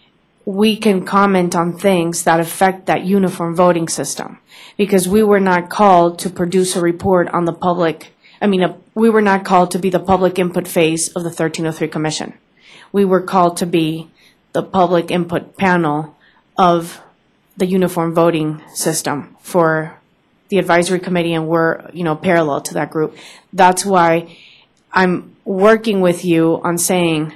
we can comment on things that affect that uniform voting system. Because we were not called to produce a report on the public, I mean, a, we were not called to be the public input phase of the thirteen oh three Commission. We were called to be the public input panel of the uniform voting system for the advisory committee, and we're, you know, parallel to that group. That's why I'm working with you on saying,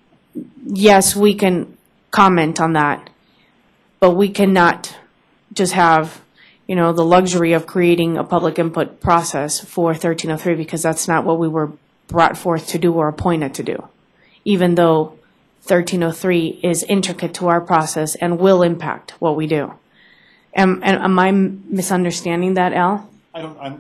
yes, we can comment on that, but we cannot just have, you know, the luxury of creating a public input process for thirteen oh three, because that's not what we were brought forth to do or appointed to do, even though thirteen oh three is intricate to our process and will impact what we do. Am, am I misunderstanding that, Al? I don't, I'm,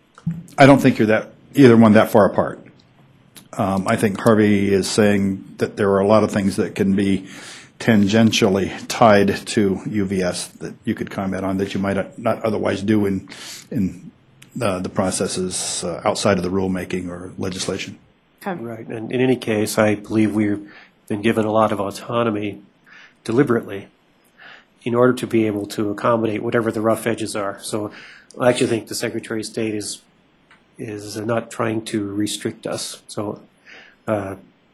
I don't think you're that, either one that far apart. Um, I think Harvey is saying that there are a lot of things that can be tangentially tied to U V S that you could comment on that you might not otherwise do in, in uh, the processes uh, outside of the rulemaking or legislation. Okay. Right, and in any case, I believe we've been given a lot of autonomy deliberately in order to be able to accommodate whatever the rough edges are. So I actually think the Secretary of State is is not trying to restrict us. So uh,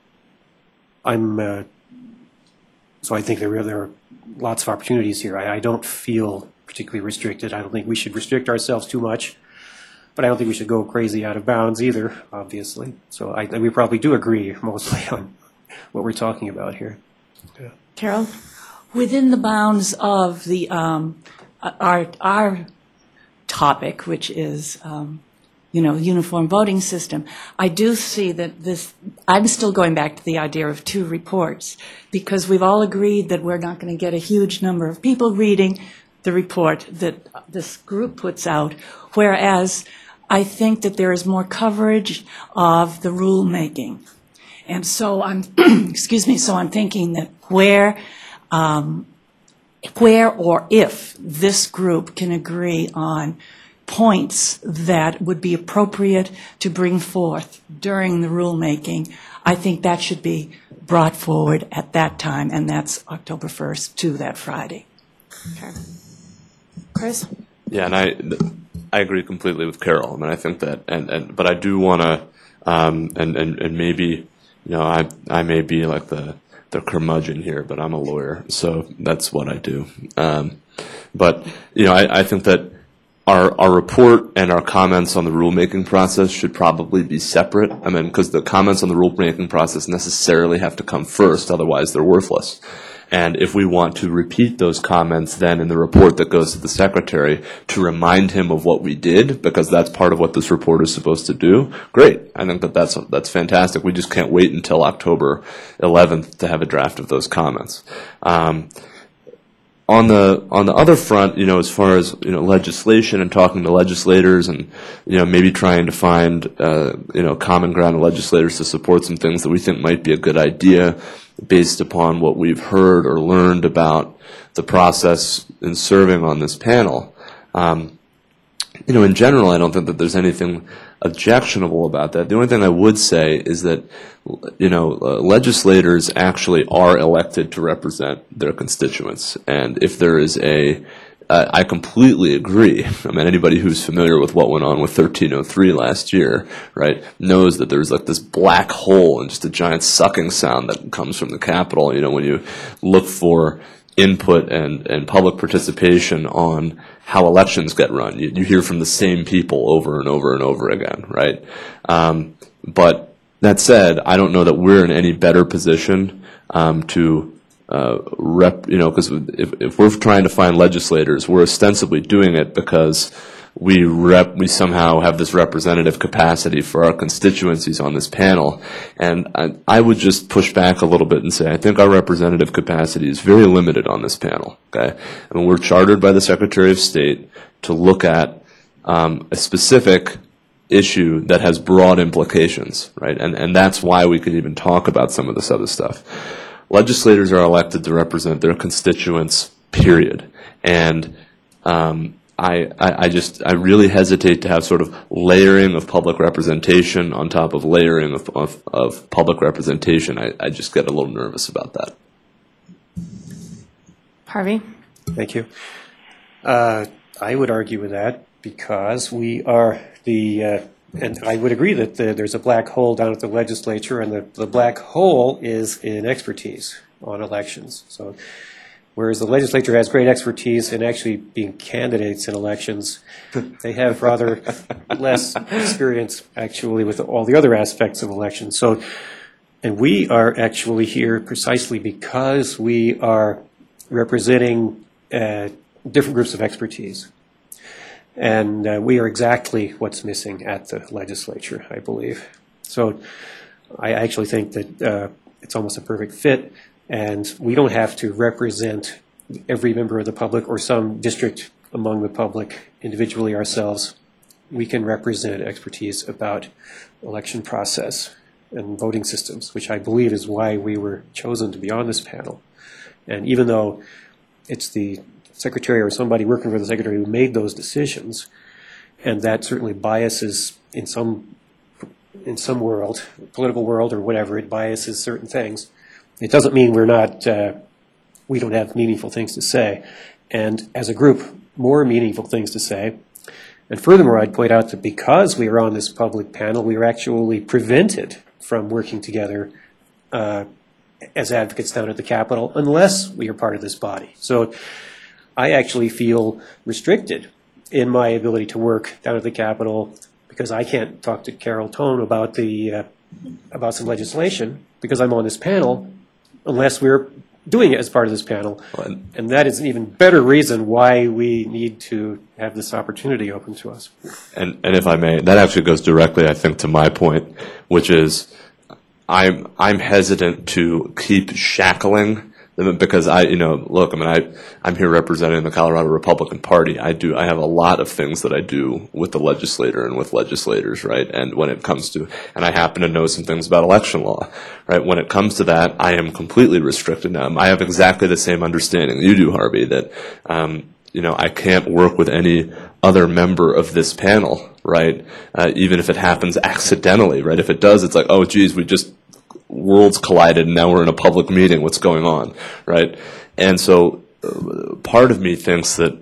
I'm uh, so I think there are, there are lots of opportunities here. I, I don't feel particularly restricted. I don't think we should restrict ourselves too much, but I don't think we should go crazy out of bounds either, obviously. So I, we probably do agree mostly on what we're talking about here. Yeah. Carol? Within the bounds of the um, our our topic, which is um, you know, uniform voting system, I do see that this. I'm still going back to the idea of two reports, because we've all agreed that we're not going to get a huge number of people reading the report that this group puts out, whereas I think that there is more coverage of the rulemaking. And so I'm, excuse me, so I'm thinking that where, um, where or if this group can agree on points that would be appropriate to bring forth during the rulemaking, I think that should be brought forward at that time, and that's October first to that Friday. Okay. Chris? Yeah, and I, I agree completely with Carol. I mean, I think that, and, and but I do want to, um, and, and, and maybe, you know, I I may be like the, the curmudgeon here, but I'm a lawyer, so that's what I do. Um, but, you know, I, I think that our, our report and our comments on the rulemaking process should probably be separate. I mean, because the comments on the rulemaking process necessarily have to come first, otherwise they're worthless. And if we want to repeat those comments then in the report that goes to the secretary to remind him of what we did, because that's part of what this report is supposed to do, great. I think that that's, that's fantastic. We just can't wait until October eleventh to have a draft of those comments. Um, On the on the other front, you know, as far as, you know, legislation and talking to legislators and, you know, maybe trying to find, uh, you know, common ground of legislators to support some things that we think might be a good idea based upon what we've heard or learned about the process in serving on this panel. Um, you know, in general, I don't think that there's anything objectionable about that. The only thing I would say is that, you know, uh, legislators actually are elected to represent their constituents. And if there is a, uh, I completely agree. I mean, anybody who's familiar with what went on with thirteen oh three last year, right, knows that there's like this black hole and just a giant sucking sound that comes from the Capitol. You know, when you look for input and, and public participation on how elections get run. You, you hear from the same people over and over and over again, right? Um, but that said, I don't know that we're in any better position um, to uh, rep, you know, because if, if we're trying to find legislators, we're ostensibly doing it because we rep, we somehow have this representative capacity for our constituencies on this panel. And I, I would just push back a little bit and say I think our representative capacity is very limited on this panel. Okay, I mean, we're chartered by the Secretary of State to look at um, a specific issue that has broad implications, right? And and that's why we could even talk about some of this other stuff. Legislators are elected to represent their constituents, period. And um, I, I, I just, I really hesitate to have sort of layering of public representation on top of layering of, of, of public representation. I, I just get a little nervous about that. Harvey? Thank you. Uh, I would argue with that because we are the, uh, and I would agree that the, there's a black hole down at the legislature, and the, the black hole is in expertise on elections. So, whereas the legislature has great expertise in actually being candidates in elections, they have rather less experience actually with all the other aspects of elections. So, and we are actually here precisely because we are representing uh, different groups of expertise. And uh, we are exactly what's missing at the legislature, I believe. So I actually think that uh, it's almost a perfect fit. And we don't have to represent every member of the public or some district among the public individually ourselves. We can represent expertise about election process and voting systems, which I believe is why we were chosen to be on this panel. And even though it's the secretary or somebody working for the secretary who made those decisions, and that certainly biases in some in some world, political world or whatever, it biases certain things. It doesn't mean we're not, uh, we don't have meaningful things to say. And as a group, more meaningful things to say. And furthermore, I'd point out that because we are on this public panel, we are actually prevented from working together uh, as advocates down at the Capitol unless we are part of this body. So I actually feel restricted in my ability to work down at the Capitol because I can't talk to Carol Tone about the uh, about some legislation because I'm on this panel, unless we're doing it as part of this panel. And that is an even better reason why we need to have this opportunity open to us. And, and if I may, that actually goes directly, I think, to my point, which is I'm, I'm hesitant to keep shackling them because I, you know, look, I mean, I, I'm here representing the Colorado Republican Party. I do, I have a lot of things that I do with the legislator and with legislators, right? And when it comes to, and I happen to know some things about election law, right? When it comes to that, I am completely restricted now. I have exactly the same understanding you do, Harvey, that, um, you know, I can't work with any other member of this panel, right? Uh, even if it happens accidentally, right? If it does, it's like, oh, geez, we just, worlds collided and now we're in a public meeting. What's going on, right? And so uh, part of me thinks that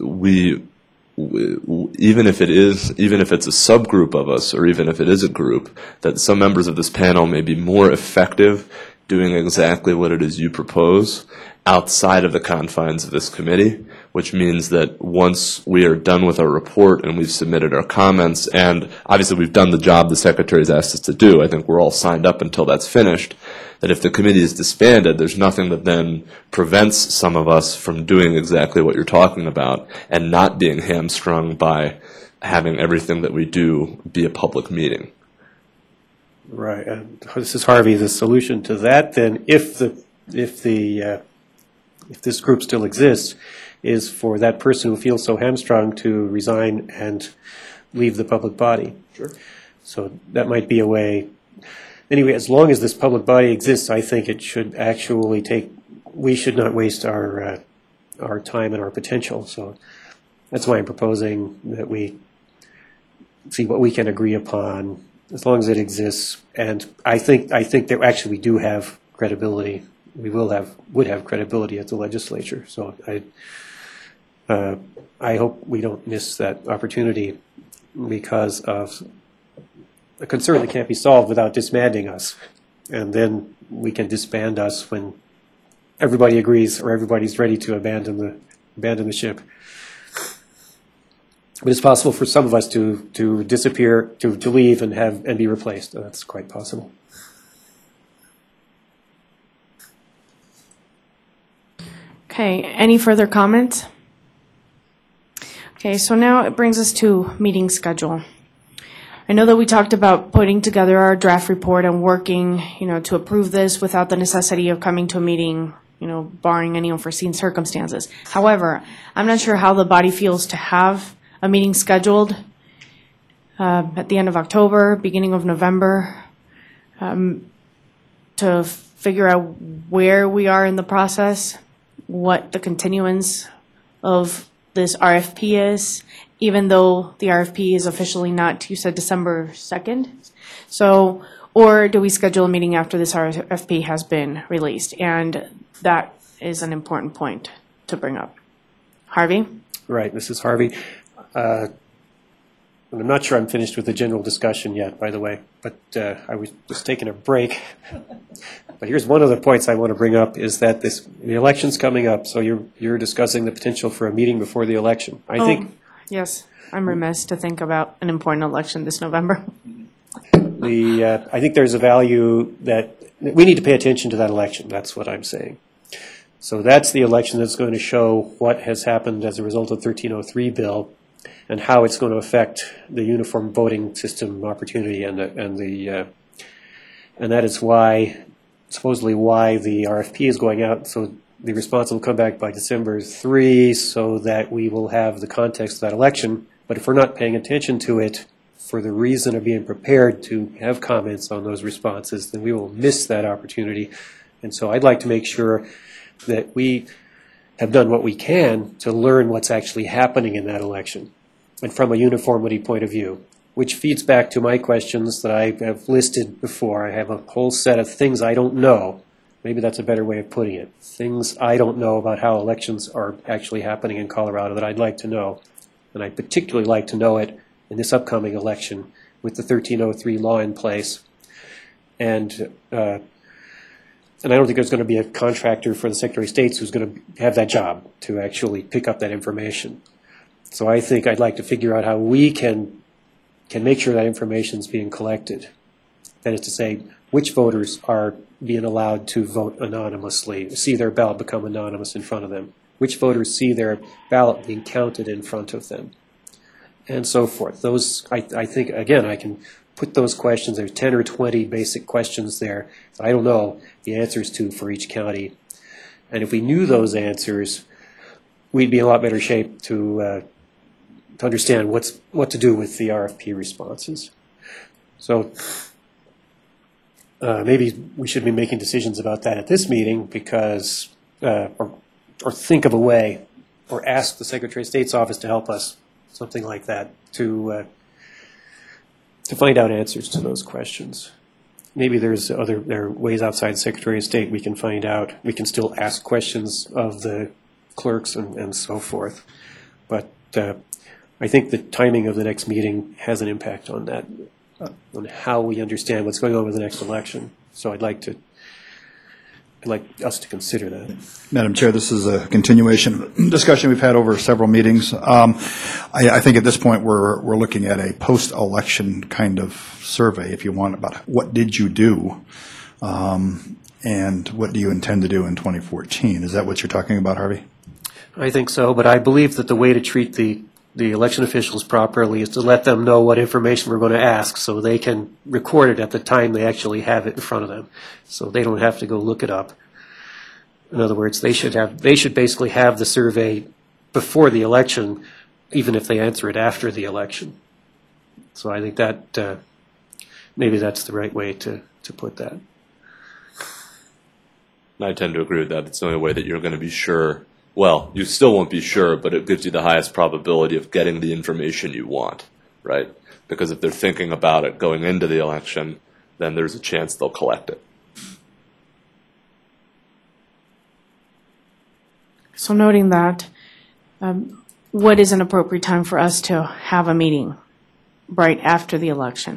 we, we, even if it is, even if it's a subgroup of us, or even if it is a group, that some members of this panel may be more effective doing exactly what it is you propose outside of the confines of this committee, which means that once we are done with our report and we've submitted our comments, and obviously we've done the job the Secretary's asked us to do, I think we're all signed up until that's finished, that if the committee is disbanded, there's nothing that then prevents some of us from doing exactly what you're talking about and not being hamstrung by having everything that we do be a public meeting. Right. And this is Harvey. The solution to that, then, if the if the uh, if this group still exists, is for that person who feels so hamstrung to resign and leave the public body. Sure. So that might be a way. Anyway, as long as this public body exists, I think it should actually take. We should not waste our uh, our time and our potential. So that's why I'm proposing that we see what we can agree upon, as long as it exists. And I think I think that actually we do have credibility. We will have would have credibility at the legislature. So I uh, I hope we don't miss that opportunity because of a concern that can't be solved without disbanding us. And then we can disband us when everybody agrees or everybody's ready to abandon the abandon the ship. But it's possible for some of us to to disappear, to, to leave and have and be replaced. That's quite possible. Okay, any further comments? Okay, so now it brings us to meeting schedule. I know that we talked about putting together our draft report and working, you know, to approve this without the necessity of coming to a meeting, you know, barring any unforeseen circumstances. However, I'm not sure how the body feels to have a meeting scheduled uh, at the end of October, beginning of November, um, to figure out where we are in the process, what the continuance of this R F P is, even though the R F P is officially not, you said December second? So, or do we schedule a meeting after this R F P has been released? And that is an important point to bring up. Harvey? Right, this is Harvey. Uh, and I'm not sure I'm finished with the general discussion yet, by the way, but uh, I was just taking a break. But here's one of the points I want to bring up is that this the election's coming up, so you're you're discussing the potential for a meeting before the election. I Oh, think yes, I'm remiss to think about an important election this November. the uh, I think there's a value that we need to pay attention to that election. That's what I'm saying. So that's the election that's going to show what has happened as a result of thirteen oh three bill and how it's going to affect the uniform voting system opportunity and the, and the uh, and that is why supposedly why the R F P is going out. So the response will come back by December third, so that we will have the context of that election. But if we're not paying attention to it for the reason of being prepared to have comments on those responses, then we will miss that opportunity. And so I'd like to make sure that we have done what we can to learn what's actually happening in that election, and from a uniformity point of view, which feeds back to my questions that I have listed before. I have a whole set of things I don't know. Maybe that's a better way of putting it. Things I don't know about how elections are actually happening in Colorado that I'd like to know. And I'd particularly like to know it in this upcoming election with the thirteen oh three law in place. And uh, and I don't think there's going to be a contractor for the Secretary of State who's going to have that job to actually pick up that information. So I think I'd like to figure out how we can can make sure that information is being collected. That is to say, which voters are being allowed to vote anonymously, see their ballot become anonymous in front of them, which voters see their ballot being counted in front of them, and so forth. Those, I, I think, again, I can put those questions, there's ten or twenty basic questions there that I don't know the answers to for each county. And if we knew those answers, we'd be in a lot better shape to uh, to understand what's what to do with the R F P responses. So uh, maybe we should be making decisions about that at this meeting, because uh, or or think of a way, or ask the Secretary of State's office to help us, something like that, to uh, to find out answers to those questions. Maybe there's other there are ways outside the Secretary of State we can find out. We can still ask questions of the clerks and, and so forth. But uh, I think the timing of the next meeting has an impact on that, uh, on how we understand what's going on with the next election. So I'd like to I'd like us to consider that. Madam Chair, this is a continuation of a discussion we've had over several meetings. Um, I, I think at this point, we're, we're looking at a post-election kind of survey, if you want, about what did you do, um, and what do you intend to do in twenty fourteen? Is that what you're talking about, Harvey? I think so, but I believe that the way to treat the, the election officials properly is to let them know what information we're going to ask so they can record it at the time they actually have it in front of them. So they don't have to go look it up. In other words, they should have, they should basically have the survey before the election, even if they answer it after the election. So I think that, uh, maybe that's the right way to, to put that. I tend to agree with that. It's the only way that you're going to be sure. Well, you still won't be sure, but it gives you the highest probability of getting the information you want, right? Because if they're thinking about it going into the election, then there's a chance they'll collect it. So noting that, um, what is an appropriate time for us to have a meeting right after the election?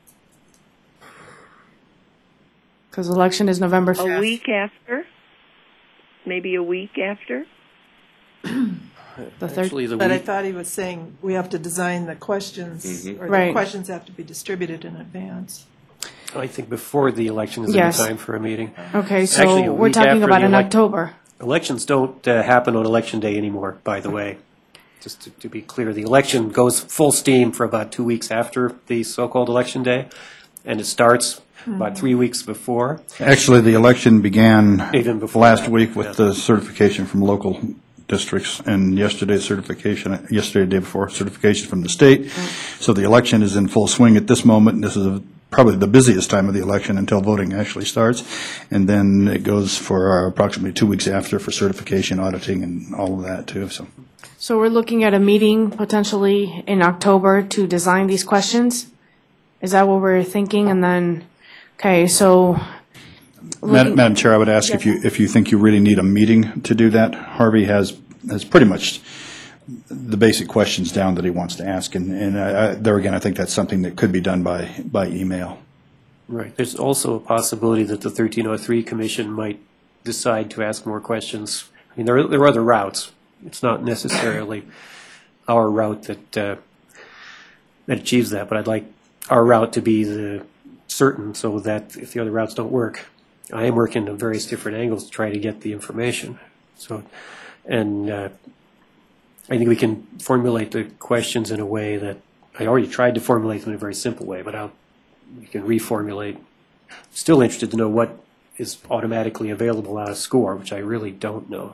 Because election is November fifth. A week after? Maybe a week after? The third. Actually, the But I week, thought he was saying we have to design the questions, Mhm. or the Right. questions have to be distributed in advance. I think before the election is Yes. a good time for a meeting. Okay, Actually, a so we're week talking after about the in elec- October. Elections don't uh, happen on election day anymore, by the way. Just to, to be clear, the election goes full steam for about two weeks after the so-called election day, and it starts about three weeks before. Actually, the election began Even before last that, week with yeah. the certification from local districts, and yesterday's certification, yesterday, the day before, certification from the state. So the election is in full swing at this moment, and this is a- probably the busiest time of the election until voting actually starts. And then it goes for approximately two weeks after for certification, auditing, and all of that, too, so. So we're looking at a meeting potentially in October to design these questions? Is that what we're thinking? And then, okay, so. Madam looking- Madam Chair, I would ask if you, if you think you really need a meeting to do that. Harvey has, has pretty much the basic questions down that he wants to ask, and, and I- I- there again, I think that's something that could be done by, by email. Right. There's also a possibility that the thirteen oh three Commission might decide to ask more questions. I mean, there are, there are other routes. It's not necessarily our route that, uh, that achieves that, but I'd like our route to be the certain so that if the other routes don't work, I am working on various different angles to try to get the information. So, and uh, I think we can formulate the questions in a way that I already tried to formulate them in a very simple way, but I'll we can reformulate. Still interested to know what is automatically available out of SCORE, which I really don't know.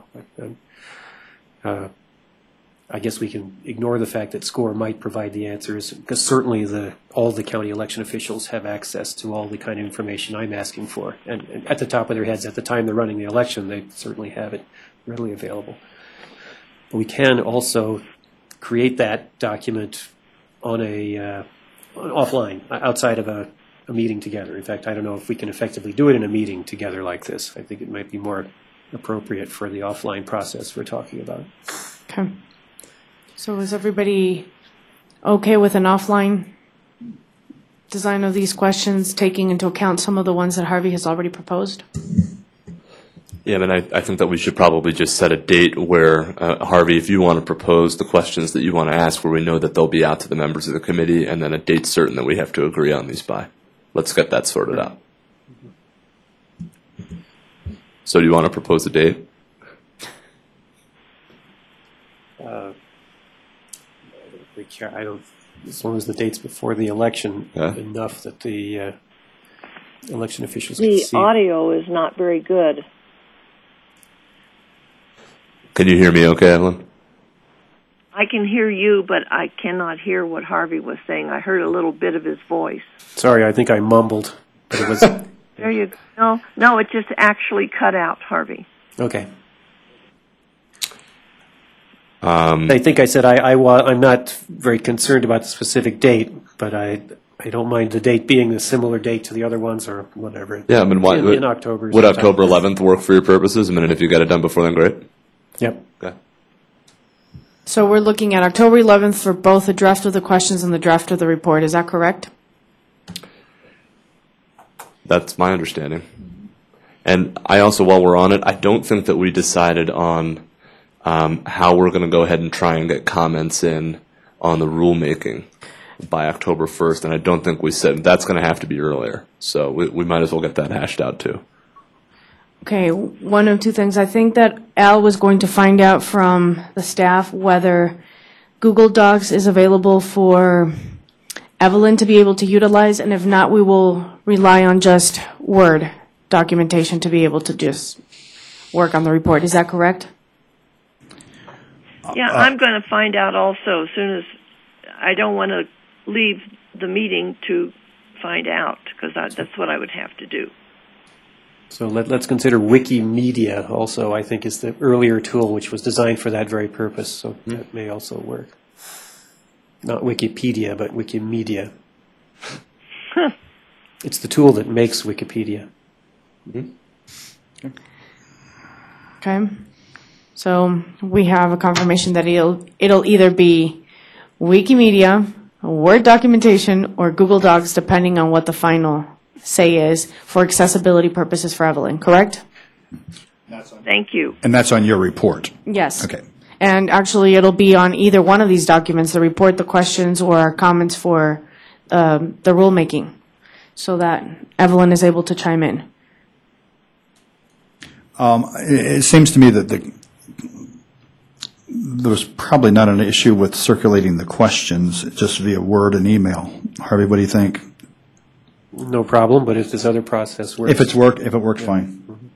Uh, I guess we can ignore the fact that SCORE might provide the answers, because certainly the all the county election officials have access to all the kind of information I'm asking for. And, and at the top of their heads, at the time they're running the election, they certainly have it readily available. But we can also create that document on a uh, offline, outside of a, a meeting together. In fact, I don't know if we can effectively do it in a meeting together like this. I think it might be more appropriate for the offline process we're talking about. Okay. So is everybody okay with an offline design of these questions, taking into account some of the ones that Harvey has already proposed? Yeah, I mean, I, I think that we should probably just set a date where, uh, Harvey, if you want to propose the questions that you want to ask, where we know that they'll be out to the members of the committee, and then a date certain that we have to agree on these by. Let's get that sorted out. So do you want to propose a date? Uh, I don't really care. I don't, as long as the date's before the election, Yeah. enough that the uh, election officials can The see. audio is not very good. Can you hear me okay, Evelyn? I can hear you, but I cannot hear what Harvey was saying. I heard a little bit of his voice. Sorry, I think I mumbled. But it was There you go. No, no, it just actually cut out, Harvey. okay. Um, I think I said I, I wa- I'm not very concerned about the specific date, but I I don't mind the date being a similar date to the other ones or whatever. yeah, I mean, why, in, would, in October. would sometime. October eleventh work for your purposes? I mean, and if you get it done before then, great. Yep. Okay. So we're looking at October eleventh for both the draft of the questions and the draft of the report. Is that correct? That's my understanding. And I also, while we're on it, I don't think that we decided on um, how we're going to go ahead and try and get comments in on the rulemaking by October first, and I don't think we said that's going to have to be earlier. So we, we might as well get that hashed out too. Okay, one of two things. I think that Al was going to find out from the staff whether Google Docs is available for Evelyn to be able to utilize, and if not, we will rely on just Word documentation to be able to just work on the report. Is that correct? Yeah, I'm going to find out also as soon as I don't want to leave the meeting to find out, because that's what I would have to do. So let, let's consider Wikimedia also, I think, is the earlier tool which was designed for that very purpose, so mm-hmm. that may also work. Not Wikipedia, but Wikimedia. Huh. It's the tool that makes Wikipedia. Mm-hmm. Okay. So we have a confirmation that it'll, it'll either be Wikimedia, Word documentation, or Google Docs, depending on what the final say is for accessibility purposes for Evelyn, correct? Thank you. And that's on your report? Yes. Okay. And actually, it'll be on either one of these documents, the report, the questions, or our comments for um, the rulemaking, so that Evelyn is able to chime in. Um, it, it seems to me that the, there's probably not an issue with circulating the questions just via Word and email. Harvey, what do you think? No problem, but if this other process works. If it's work, if it works, yeah. Fine. Mm-hmm.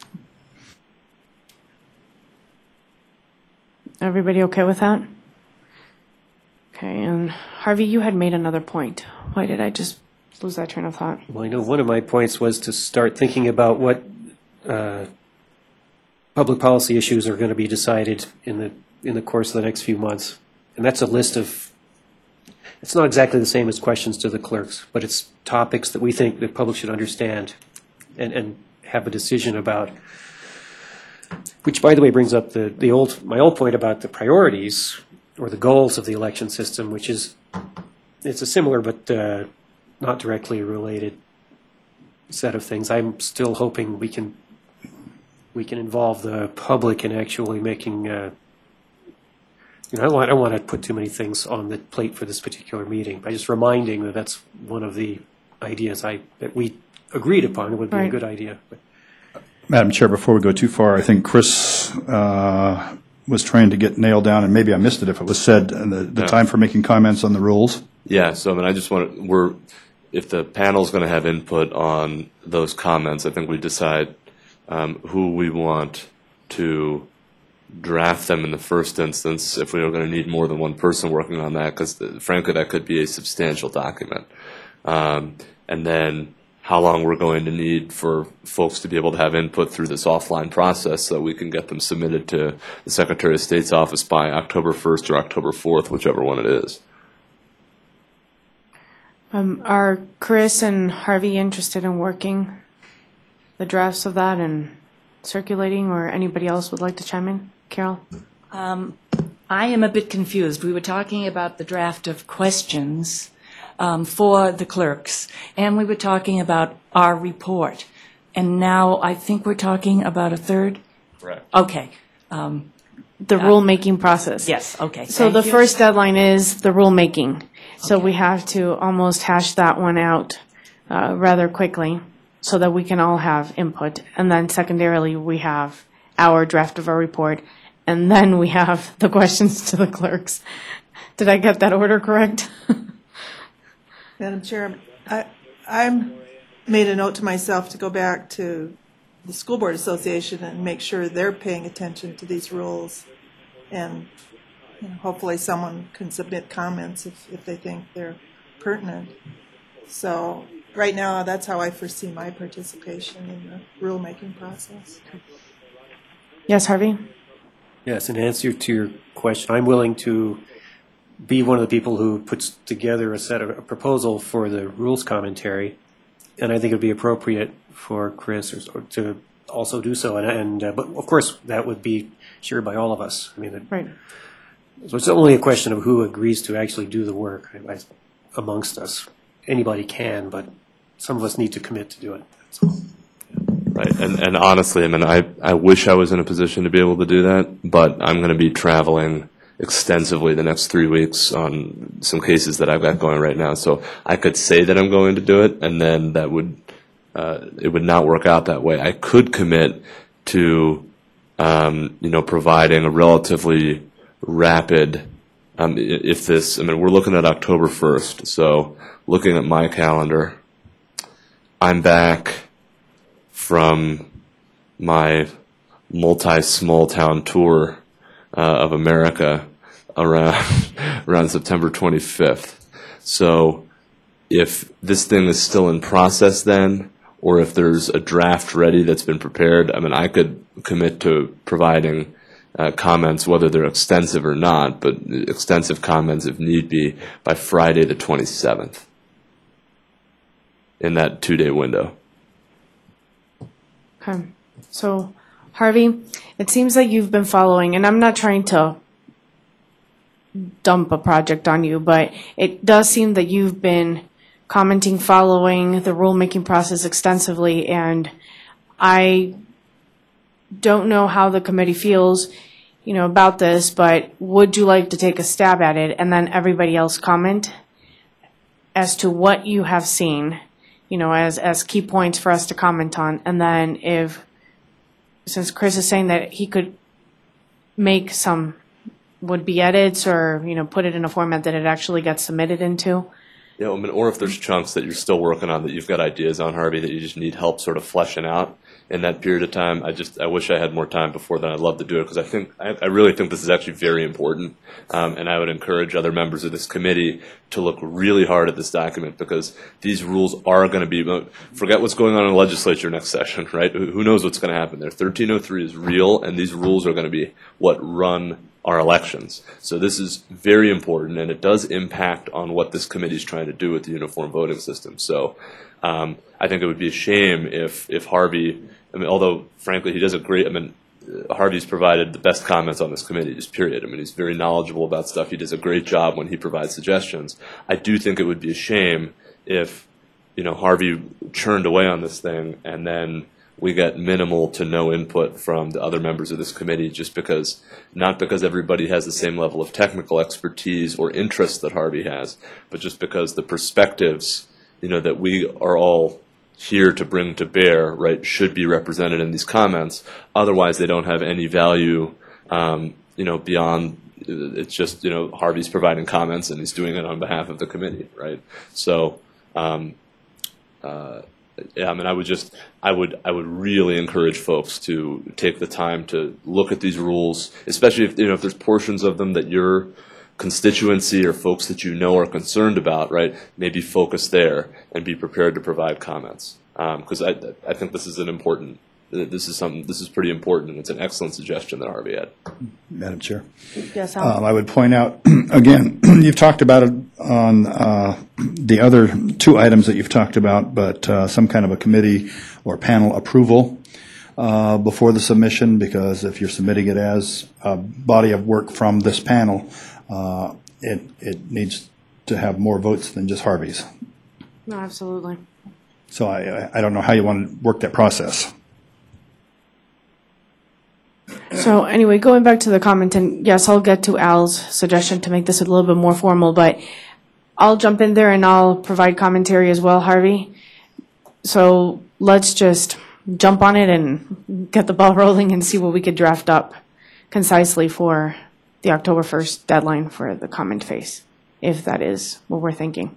Everybody okay with that? Okay, and Harvey, you had made another point. Why did I just lose that train of thought? Well, I know one of my points was to start thinking about what uh, public policy issues are going to be decided in the in the course of the next few months. And that's a list of, it's not exactly the same as questions to the clerks, but it's topics that we think the public should understand and, and have a decision about. Which, by the way, brings up the, the old my old point about the priorities or the goals of the election system, which is, it's a similar but uh, not directly related set of things. I'm still hoping we can we can involve the public in actually making. Uh, you know, I don't, want, I don't want to put too many things on the plate for this particular meeting. By just reminding that that's one of the ideas I that we agreed upon would be right. a good idea. But, Madam Chair, before we go too far, I think Chris uh, was trying to get nailed down, and maybe I missed it if it was said, uh, the, the yeah. time for making comments on the rules. Yeah, so I mean, I just want to, we're, if the panel's going to have input on those comments, I think we decide um, who we want to draft them in the first instance, if we are going to need more than one person working on that, because frankly, that could be a substantial document. Um, and then how long we're going to need for folks to be able to have input through this offline process so that we can get them submitted to the Secretary of State's office by October first or October fourth, whichever one it is. Um, are Chris and Harvey interested in working the drafts of that and circulating, or anybody else would like to chime in? Carol? Um, I am a bit confused. We were talking about the draft of questions um, for the clerks, and we were talking about our report. And now I think we're talking about a third? Correct. Okay. Um, The Uh, rulemaking process. yes, okay. So Thank the you. first deadline is the rulemaking. So Okay. we have to almost hash that one out uh, rather quickly so that we can all have input. And then secondarily, we have our draft of our report. And then we have the questions to the clerks. Did I get that order correct? Madam Chair, I, I'm made a note to myself to go back to the School Board Association and make sure they're paying attention to these rules. And you know, hopefully someone can submit comments if, if they think they're pertinent. So right now, that's how I foresee my participation in the rulemaking process. Yes, Harvey? yes, in answer to your question, I'm willing to be one of the people who puts together a set of a proposal for the rules commentary, and I think it would be appropriate for Chris or, or to also do so. And, and uh, but of course, that would be shared by all of us. I mean, it, Right. so it's only a question of who agrees to actually do the work I, I, amongst us. Anybody can, but some of us need to commit to do it. That's all. Right, and, and honestly, I mean, I, I wish I was in a position to be able to do that, but I'm going to be traveling extensively the next three weeks on some cases that I've got going right now. So I could say that I'm going to do it, and then that would, uh, it would not work out that way. I could commit to, um, you know, providing a relatively rapid, um, i- if this, I mean, we're looking at October first, so looking at my calendar, I'm back from my multi-small town tour uh, of America around around September twenty-fifth. So if this thing is still in process then, or if there's a draft ready that's been prepared, I mean, I could commit to providing uh, comments, whether they're extensive or not, but extensive comments if need be, by Friday the twenty-seventh in that two-day window. Okay. So, Harvey, it seems like you've been following, and I'm not trying to dump a project on you, but it does seem that you've been commenting, following the rulemaking process extensively, and I don't know how the committee feels, you know, about this, but would you like to take a stab at it and then everybody else comment as to what you have seen, you know, as, as key points for us to comment on, and then if, since Chris is saying that he could make some would-be edits or, you know, put it in a format that it actually gets submitted into. Yeah, I mean, or if there's chunks that you're still working on that you've got ideas on, Harvey, that you just need help sort of fleshing out in that period of time. I just, I wish I had more time before then. I'd love to do it because I think, I, I really think this is actually very important. Um, and I would encourage other members of this committee to look really hard at this document because these rules are going to be, forget what's going on in the legislature next session, right? Who, who knows what's going to happen there? thirteen oh three is real, and these rules are going to be what run our elections. So this is very important, and it does impact on what this committee is trying to do with the uniform voting system. So um, I think it would be a shame if, if Harvey, I mean, although frankly he does a great, I mean, uh, Harvey's provided the best comments on this committee, just period. I mean, he's very knowledgeable about stuff. He does a great job when he provides suggestions. I do think it would be a shame if, you know, Harvey churned away on this thing and then we get minimal to no input from the other members of this committee just because, not because everybody has the same level of technical expertise or interest that Harvey has, but just because the perspectives, you know, that we are all here to bring to bear, right, should be represented in these comments. Otherwise, they don't have any value, um, you know, beyond, it's just, you know, Harvey's providing comments and he's doing it on behalf of the committee, right? So, um, uh, yeah, I mean, I would just, I would, I would really encourage folks to take the time to look at these rules, especially if, you know, if there's portions of them that your constituency or folks that you know are concerned about, right? Maybe focus there and be prepared to provide comments. Because um, I, I think this is an important, this is something, this is pretty important, and it's an excellent suggestion that Harvey had. Madam Chair. Yes, Al? Um, I would point out, again, you've talked about it on uh, the other two items that you've talked about, but uh, some kind of a committee or panel approval uh, before the submission, because if you're submitting it as a body of work from this panel, uh, it, it needs to have more votes than just Harvey's. No, absolutely. So I, I- I don't know how you want to work that process. So anyway, going back to the comment, and yes, I'll get to Al's suggestion to make this a little bit more formal, but I'll jump in there and I'll provide commentary as well, Harvey. So let's just jump on it and get the ball rolling and see what we could draft up concisely for the October first deadline for the comment phase, if that is what we're thinking.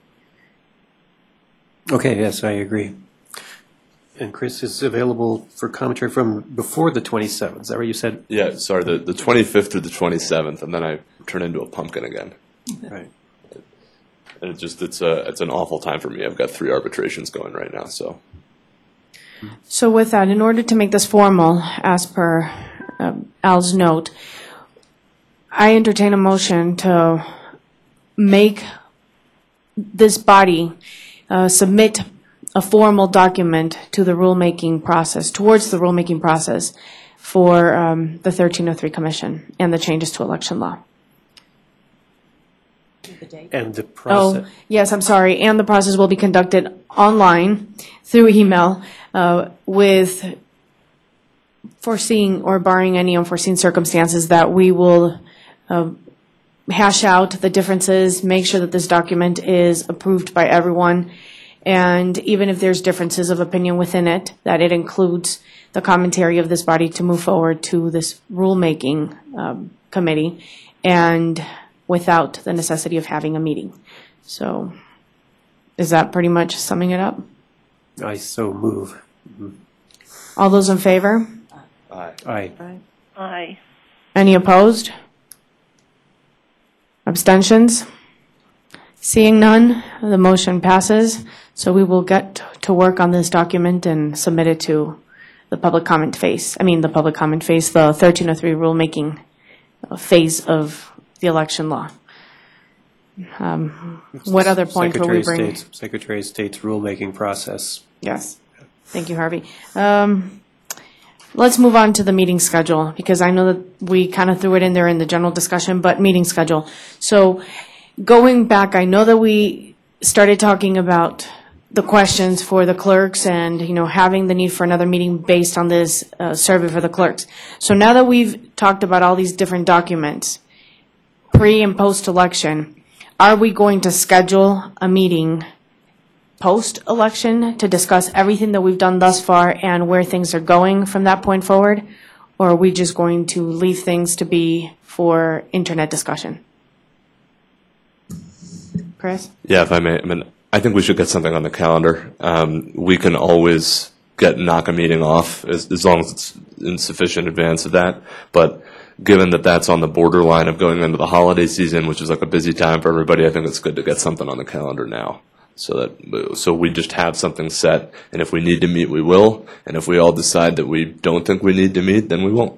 Okay, yes, I agree. And Chris is available for commentary from before the twenty-seventh. Is that what you said? Yeah, sorry, the, the twenty-fifth through the twenty-seventh, and then I turn into a pumpkin again. Right. And it just, it's a, it's an awful time for me. I've got three arbitrations going right now, so. So with that, in order to make this formal, as per um, Al's note, I entertain a motion to make this body uh, submit a formal document to the rulemaking process, towards the rulemaking process for um, the thirteen oh three Commission and the changes to election law. And the Oh, process. yes, I'm sorry. And the process will be conducted online through email uh, with foreseeing or barring any unforeseen circumstances that we will uh, hash out the differences, make sure that this document is approved by everyone, and even if there's differences of opinion within it, that it includes the commentary of this body to move forward to this rulemaking um, committee, and without the necessity of having a meeting. So is that pretty much summing it up? I so move. All those in favor? Aye. Aye. Any opposed? Abstentions? Seeing none, the motion passes. So we will get to work on this document and submit it to the public comment phase. I mean, the public comment phase, the thirteen oh three rulemaking uh, phase of the election law. Um, What other point will we Secretary bring? of State's, Secretary of State's rulemaking process. Yes. Thank you, Harvey. Um, Let's move on to the meeting schedule, because I know that we kind of threw it in there in the general discussion, but meeting schedule. So going back, I know that we started talking about the questions for the clerks and, you know, having the need for another meeting based on this uh, survey for the clerks. So now that we've talked about all these different documents, pre and post-election, are we going to schedule a meeting post-election to discuss everything that we've done thus far and where things are going from that point forward? Or are we just going to leave things to be for internet discussion? Chris? Yeah, if I may, I mean, I think we should get something on the calendar. Um, we can always get, knock a meeting off as, as long as it's in sufficient advance of that. But given that that's on the borderline of going into the holiday season, which is like a busy time for everybody, I think it's good to get something on the calendar now. So that, so we just have something set, and if we need to meet, we will, and if we all decide that we don't think we need to meet, then we won't.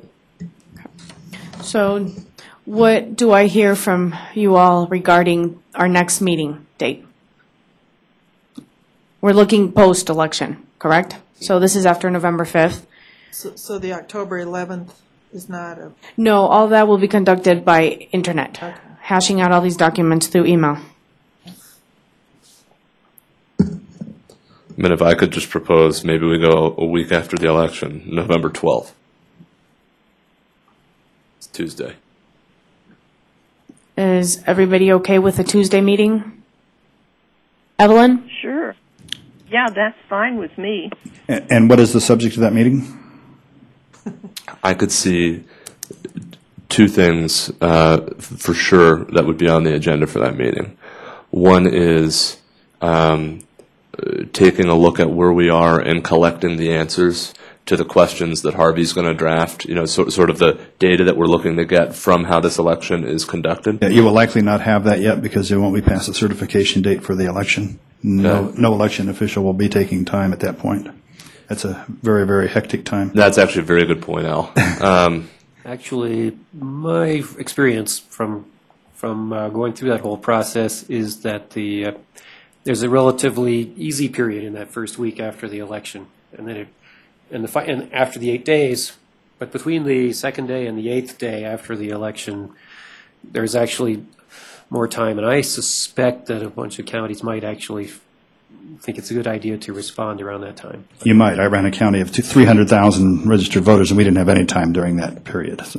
So what do I hear from you all regarding our next meeting date? We're looking post-election, correct? So this is after November fifth. So, so the October eleventh is not a, No, all that will be conducted by internet, Okay. hashing out all these documents through email. I mean, if I could just propose, maybe we go a week after the election, November twelfth. It's Tuesday. Is everybody okay with a Tuesday meeting? Evelyn? Sure. Yeah, that's fine with me. And and what is the subject of that meeting? I could see two things uh, f- for sure that would be on the agenda for that meeting. One is um, uh, taking a look at where we are and collecting the answers to the questions that Harvey's going to draft, you know, so, sort of the data that we're looking to get from how this election is conducted. Yeah, you will likely not have that yet because it won't be past the certification date for the election. No, Okay. no election official will be taking time at that point. That's a very, very hectic time. That's actually a very good point, Al. Um, Actually, my experience from from uh, going through that whole process is that the uh, there's a relatively easy period in that first week after the election, and then it, and the fi- and after the eight days, but between the second day and the eighth day after the election, there's actually more time, and I suspect that a bunch of counties might actually think it's a good idea to respond around that time. You might. I ran a county of two- three hundred thousand registered voters, and we didn't have any time during that period, so.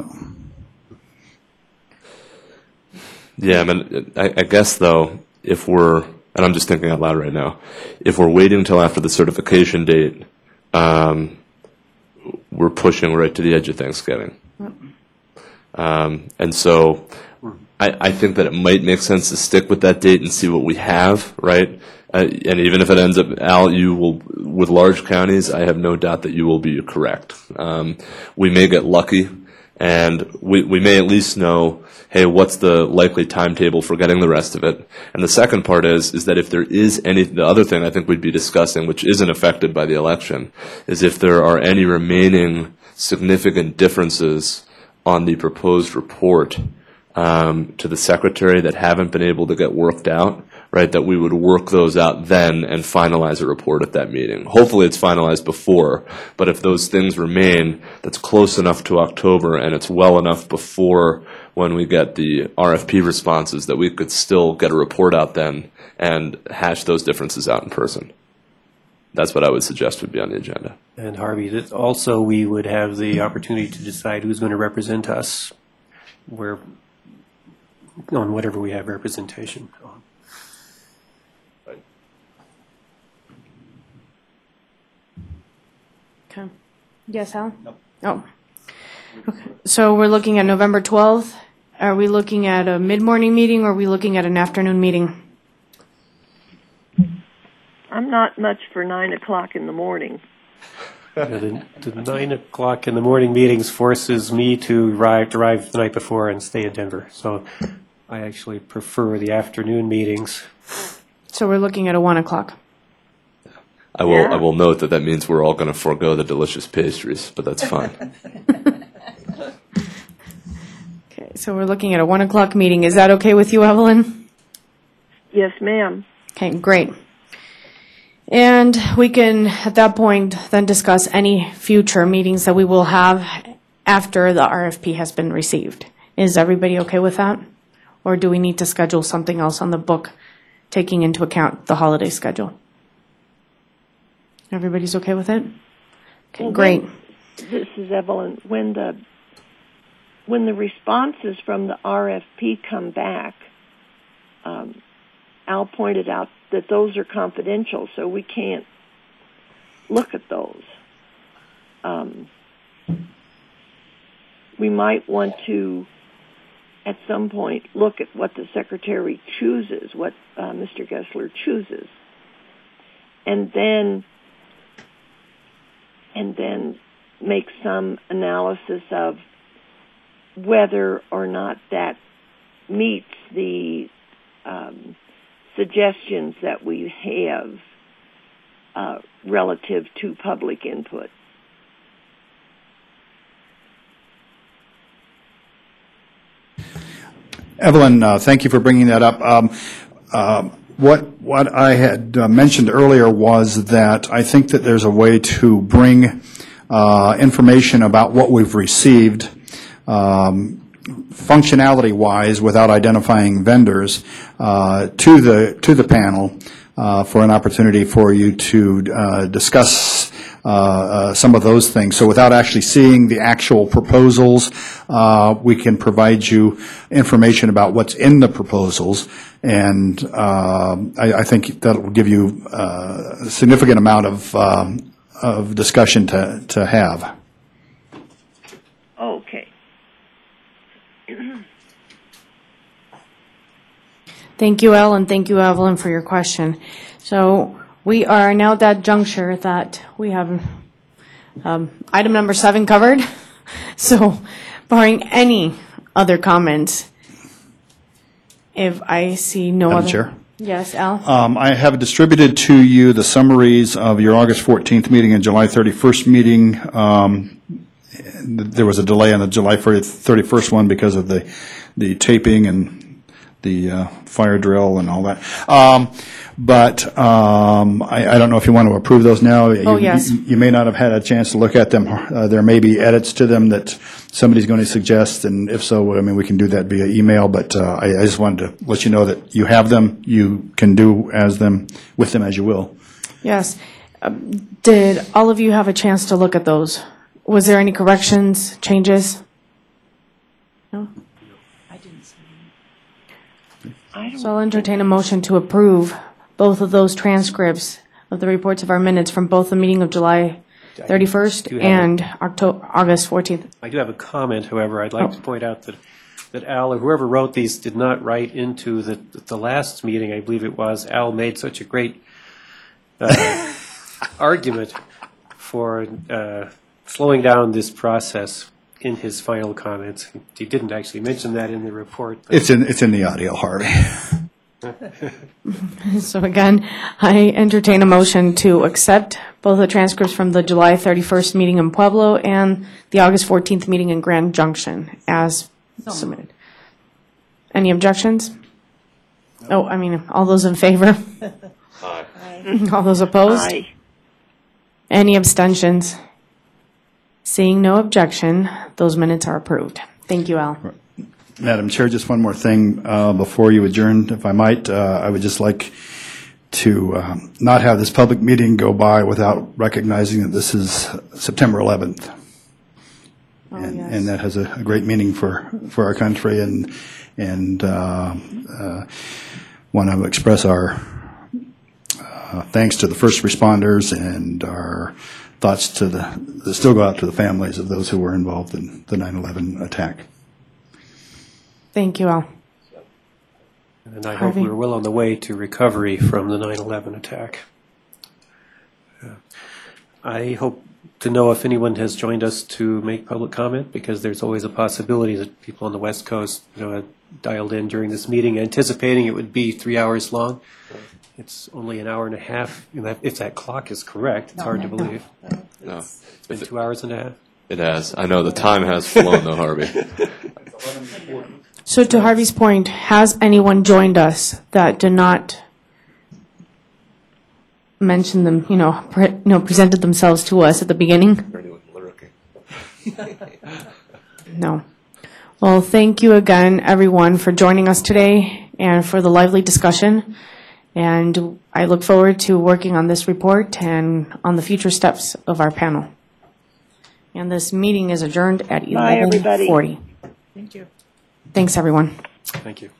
Yeah, I mean, I, I guess though, if we're, and I'm just thinking out loud right now, if we're waiting until after the certification date, um, we're pushing right to the edge of Thanksgiving. Um, and so I, I think that it might make sense to stick with that date and see what we have, right? Uh, and even if it ends up, Al, you will, with large counties, I have no doubt that you will be correct. Um, we may get lucky, and we, we may at least know, hey, what's the likely timetable for getting the rest of it? And the second part is, is that if there is any, the other thing I think we'd be discussing, which isn't affected by the election, is if there are any remaining significant differences on the proposed report um, to the secretary that haven't been able to get worked out, right, that we would work those out then and finalize a report at that meeting. Hopefully it's finalized before, but if those things remain, that's close enough to October and it's well enough before when we get the R F P responses that we could still get a report out then and hash those differences out in person. That's what I would suggest would be on the agenda. And Harvey, that also we would have the opportunity to decide who's going to represent us where, on whatever we have representation on. Okay. Yes, Al? Nope. Oh. Okay. So we're looking at November twelfth. Are we looking at a mid-morning meeting or are we looking at an afternoon meeting? I'm not much for nine o'clock in the morning. Yeah, the, the nine o'clock in the morning meetings forces me to arrive, arrive the night before and stay in Denver. So I actually prefer the afternoon meetings. So we're looking at a one o'clock. I will, I will note that that means we're all going to forego the delicious pastries, but that's fine. Okay, so we're looking at a one o'clock meeting. Is that okay with you, Evelyn? Yes, ma'am. Okay, great. And we can, at that point, then discuss any future meetings that we will have after the R F P has been received. Is everybody okay with that? Or do we need to schedule something else on the book, taking into account the holiday schedule? Everybody's okay with it? Okay, Well, great. when- This is Evelyn. When the when the responses from the R F P come back, um, Al pointed out that those are confidential, so we can't look at those. Um, we might want to, at some point, look at what the Secretary chooses, what uh, Mister Gessler chooses, and then and then make some analysis of whether or not that meets the um, suggestions that we have uh, relative to public input. Evelyn, uh, thank you for bringing that up. Um, um, What what I had uh, mentioned earlier was that I think that there's a way to bring uh, information about what we've received um, functionality-wise without identifying vendors uh, to the to the panel uh, for an opportunity for you to uh, discuss uh, uh, some of those things. So without actually seeing the actual proposals, uh, we can provide you information about what's in the proposals, and uh, I, I think that will give you uh, a significant amount of um, of discussion to to have. Okay. Thank you, Elle, and thank you, Evelyn, for your question. So we are now at that juncture that we have um, item number seven covered. So barring any other comments, if I see no Madam other. Chair? Yes, Al? Um, I have distributed to you the summaries of your August fourteenth meeting and July thirty-first meeting. Um, there was a delay on the July thirty-first one because of the the taping and the uh, fire drill and all that. Um, but um, I, I don't know if you want to approve those now. Oh, You- yes. You, you may not have had a chance to look at them. Uh, there may be edits to them that somebody's going to suggest, and if so, I mean, we can do that via email. But uh, I, I just wanted to let you know that you have them. You can do as them with them as you will. Yes. Um, Did all of you have a chance to look at those? Was there any corrections, changes? No? I didn't see. I don't So I'll entertain a motion to approve both of those transcripts of the reports of our minutes from both the meeting of July thirty-first do have a- and October, August fourteenth. I do have a comment, however. I'd like Oh. to point out that, that Al, or whoever wrote these, did not write into the, the last meeting, I believe it was, Al made such a great uh, argument for uh, slowing down this process in his final comments. He didn't actually mention that in the report. but- It's in it's in the audio, Harvey. So again, I entertain a motion to accept both the transcripts from the July thirty-first meeting in Pueblo and the August fourteenth meeting in Grand Junction as submitted. Any objections? Oh, I mean, all those in favor? Aye. All those opposed? Aye. Any abstentions? Seeing no objection, those minutes are approved. Thank you, Al. Madam Chair, just one more thing uh, before you adjourn, if I might. Uh, I would just like to um, not have this public meeting go by without recognizing that this is September eleventh. And, yes. and that has a, a great meaning for, for our country, and and uh, uh, want to express our uh, thanks to the first responders and our thoughts to the that still go out to the families of those who were involved in the nine eleven attack. Thank you, Al. And I hope Harvey? we're well on the way to recovery from the nine eleven attack. Uh, I hope to know if anyone has joined us to make public comment, because there's always a possibility that people on the West Coast, you know, had dialed in during this meeting anticipating it would be three hours long. It's only an hour and a half. And that- If that clock is correct, it's hard to believe. No, It's been two hours and a half. it has. I know the time has flown though, Harvey. So to Harvey's point, has anyone joined us that did not mention them, you know, pre- you know, presented themselves to us at the beginning? No. Well, thank you again, everyone, for joining us today and for the lively discussion. And I look forward to working on this report and on the future steps of our panel. And this meeting is adjourned at Bye, eleven everybody. forty. Thank you. Thanks, everyone. Thank you.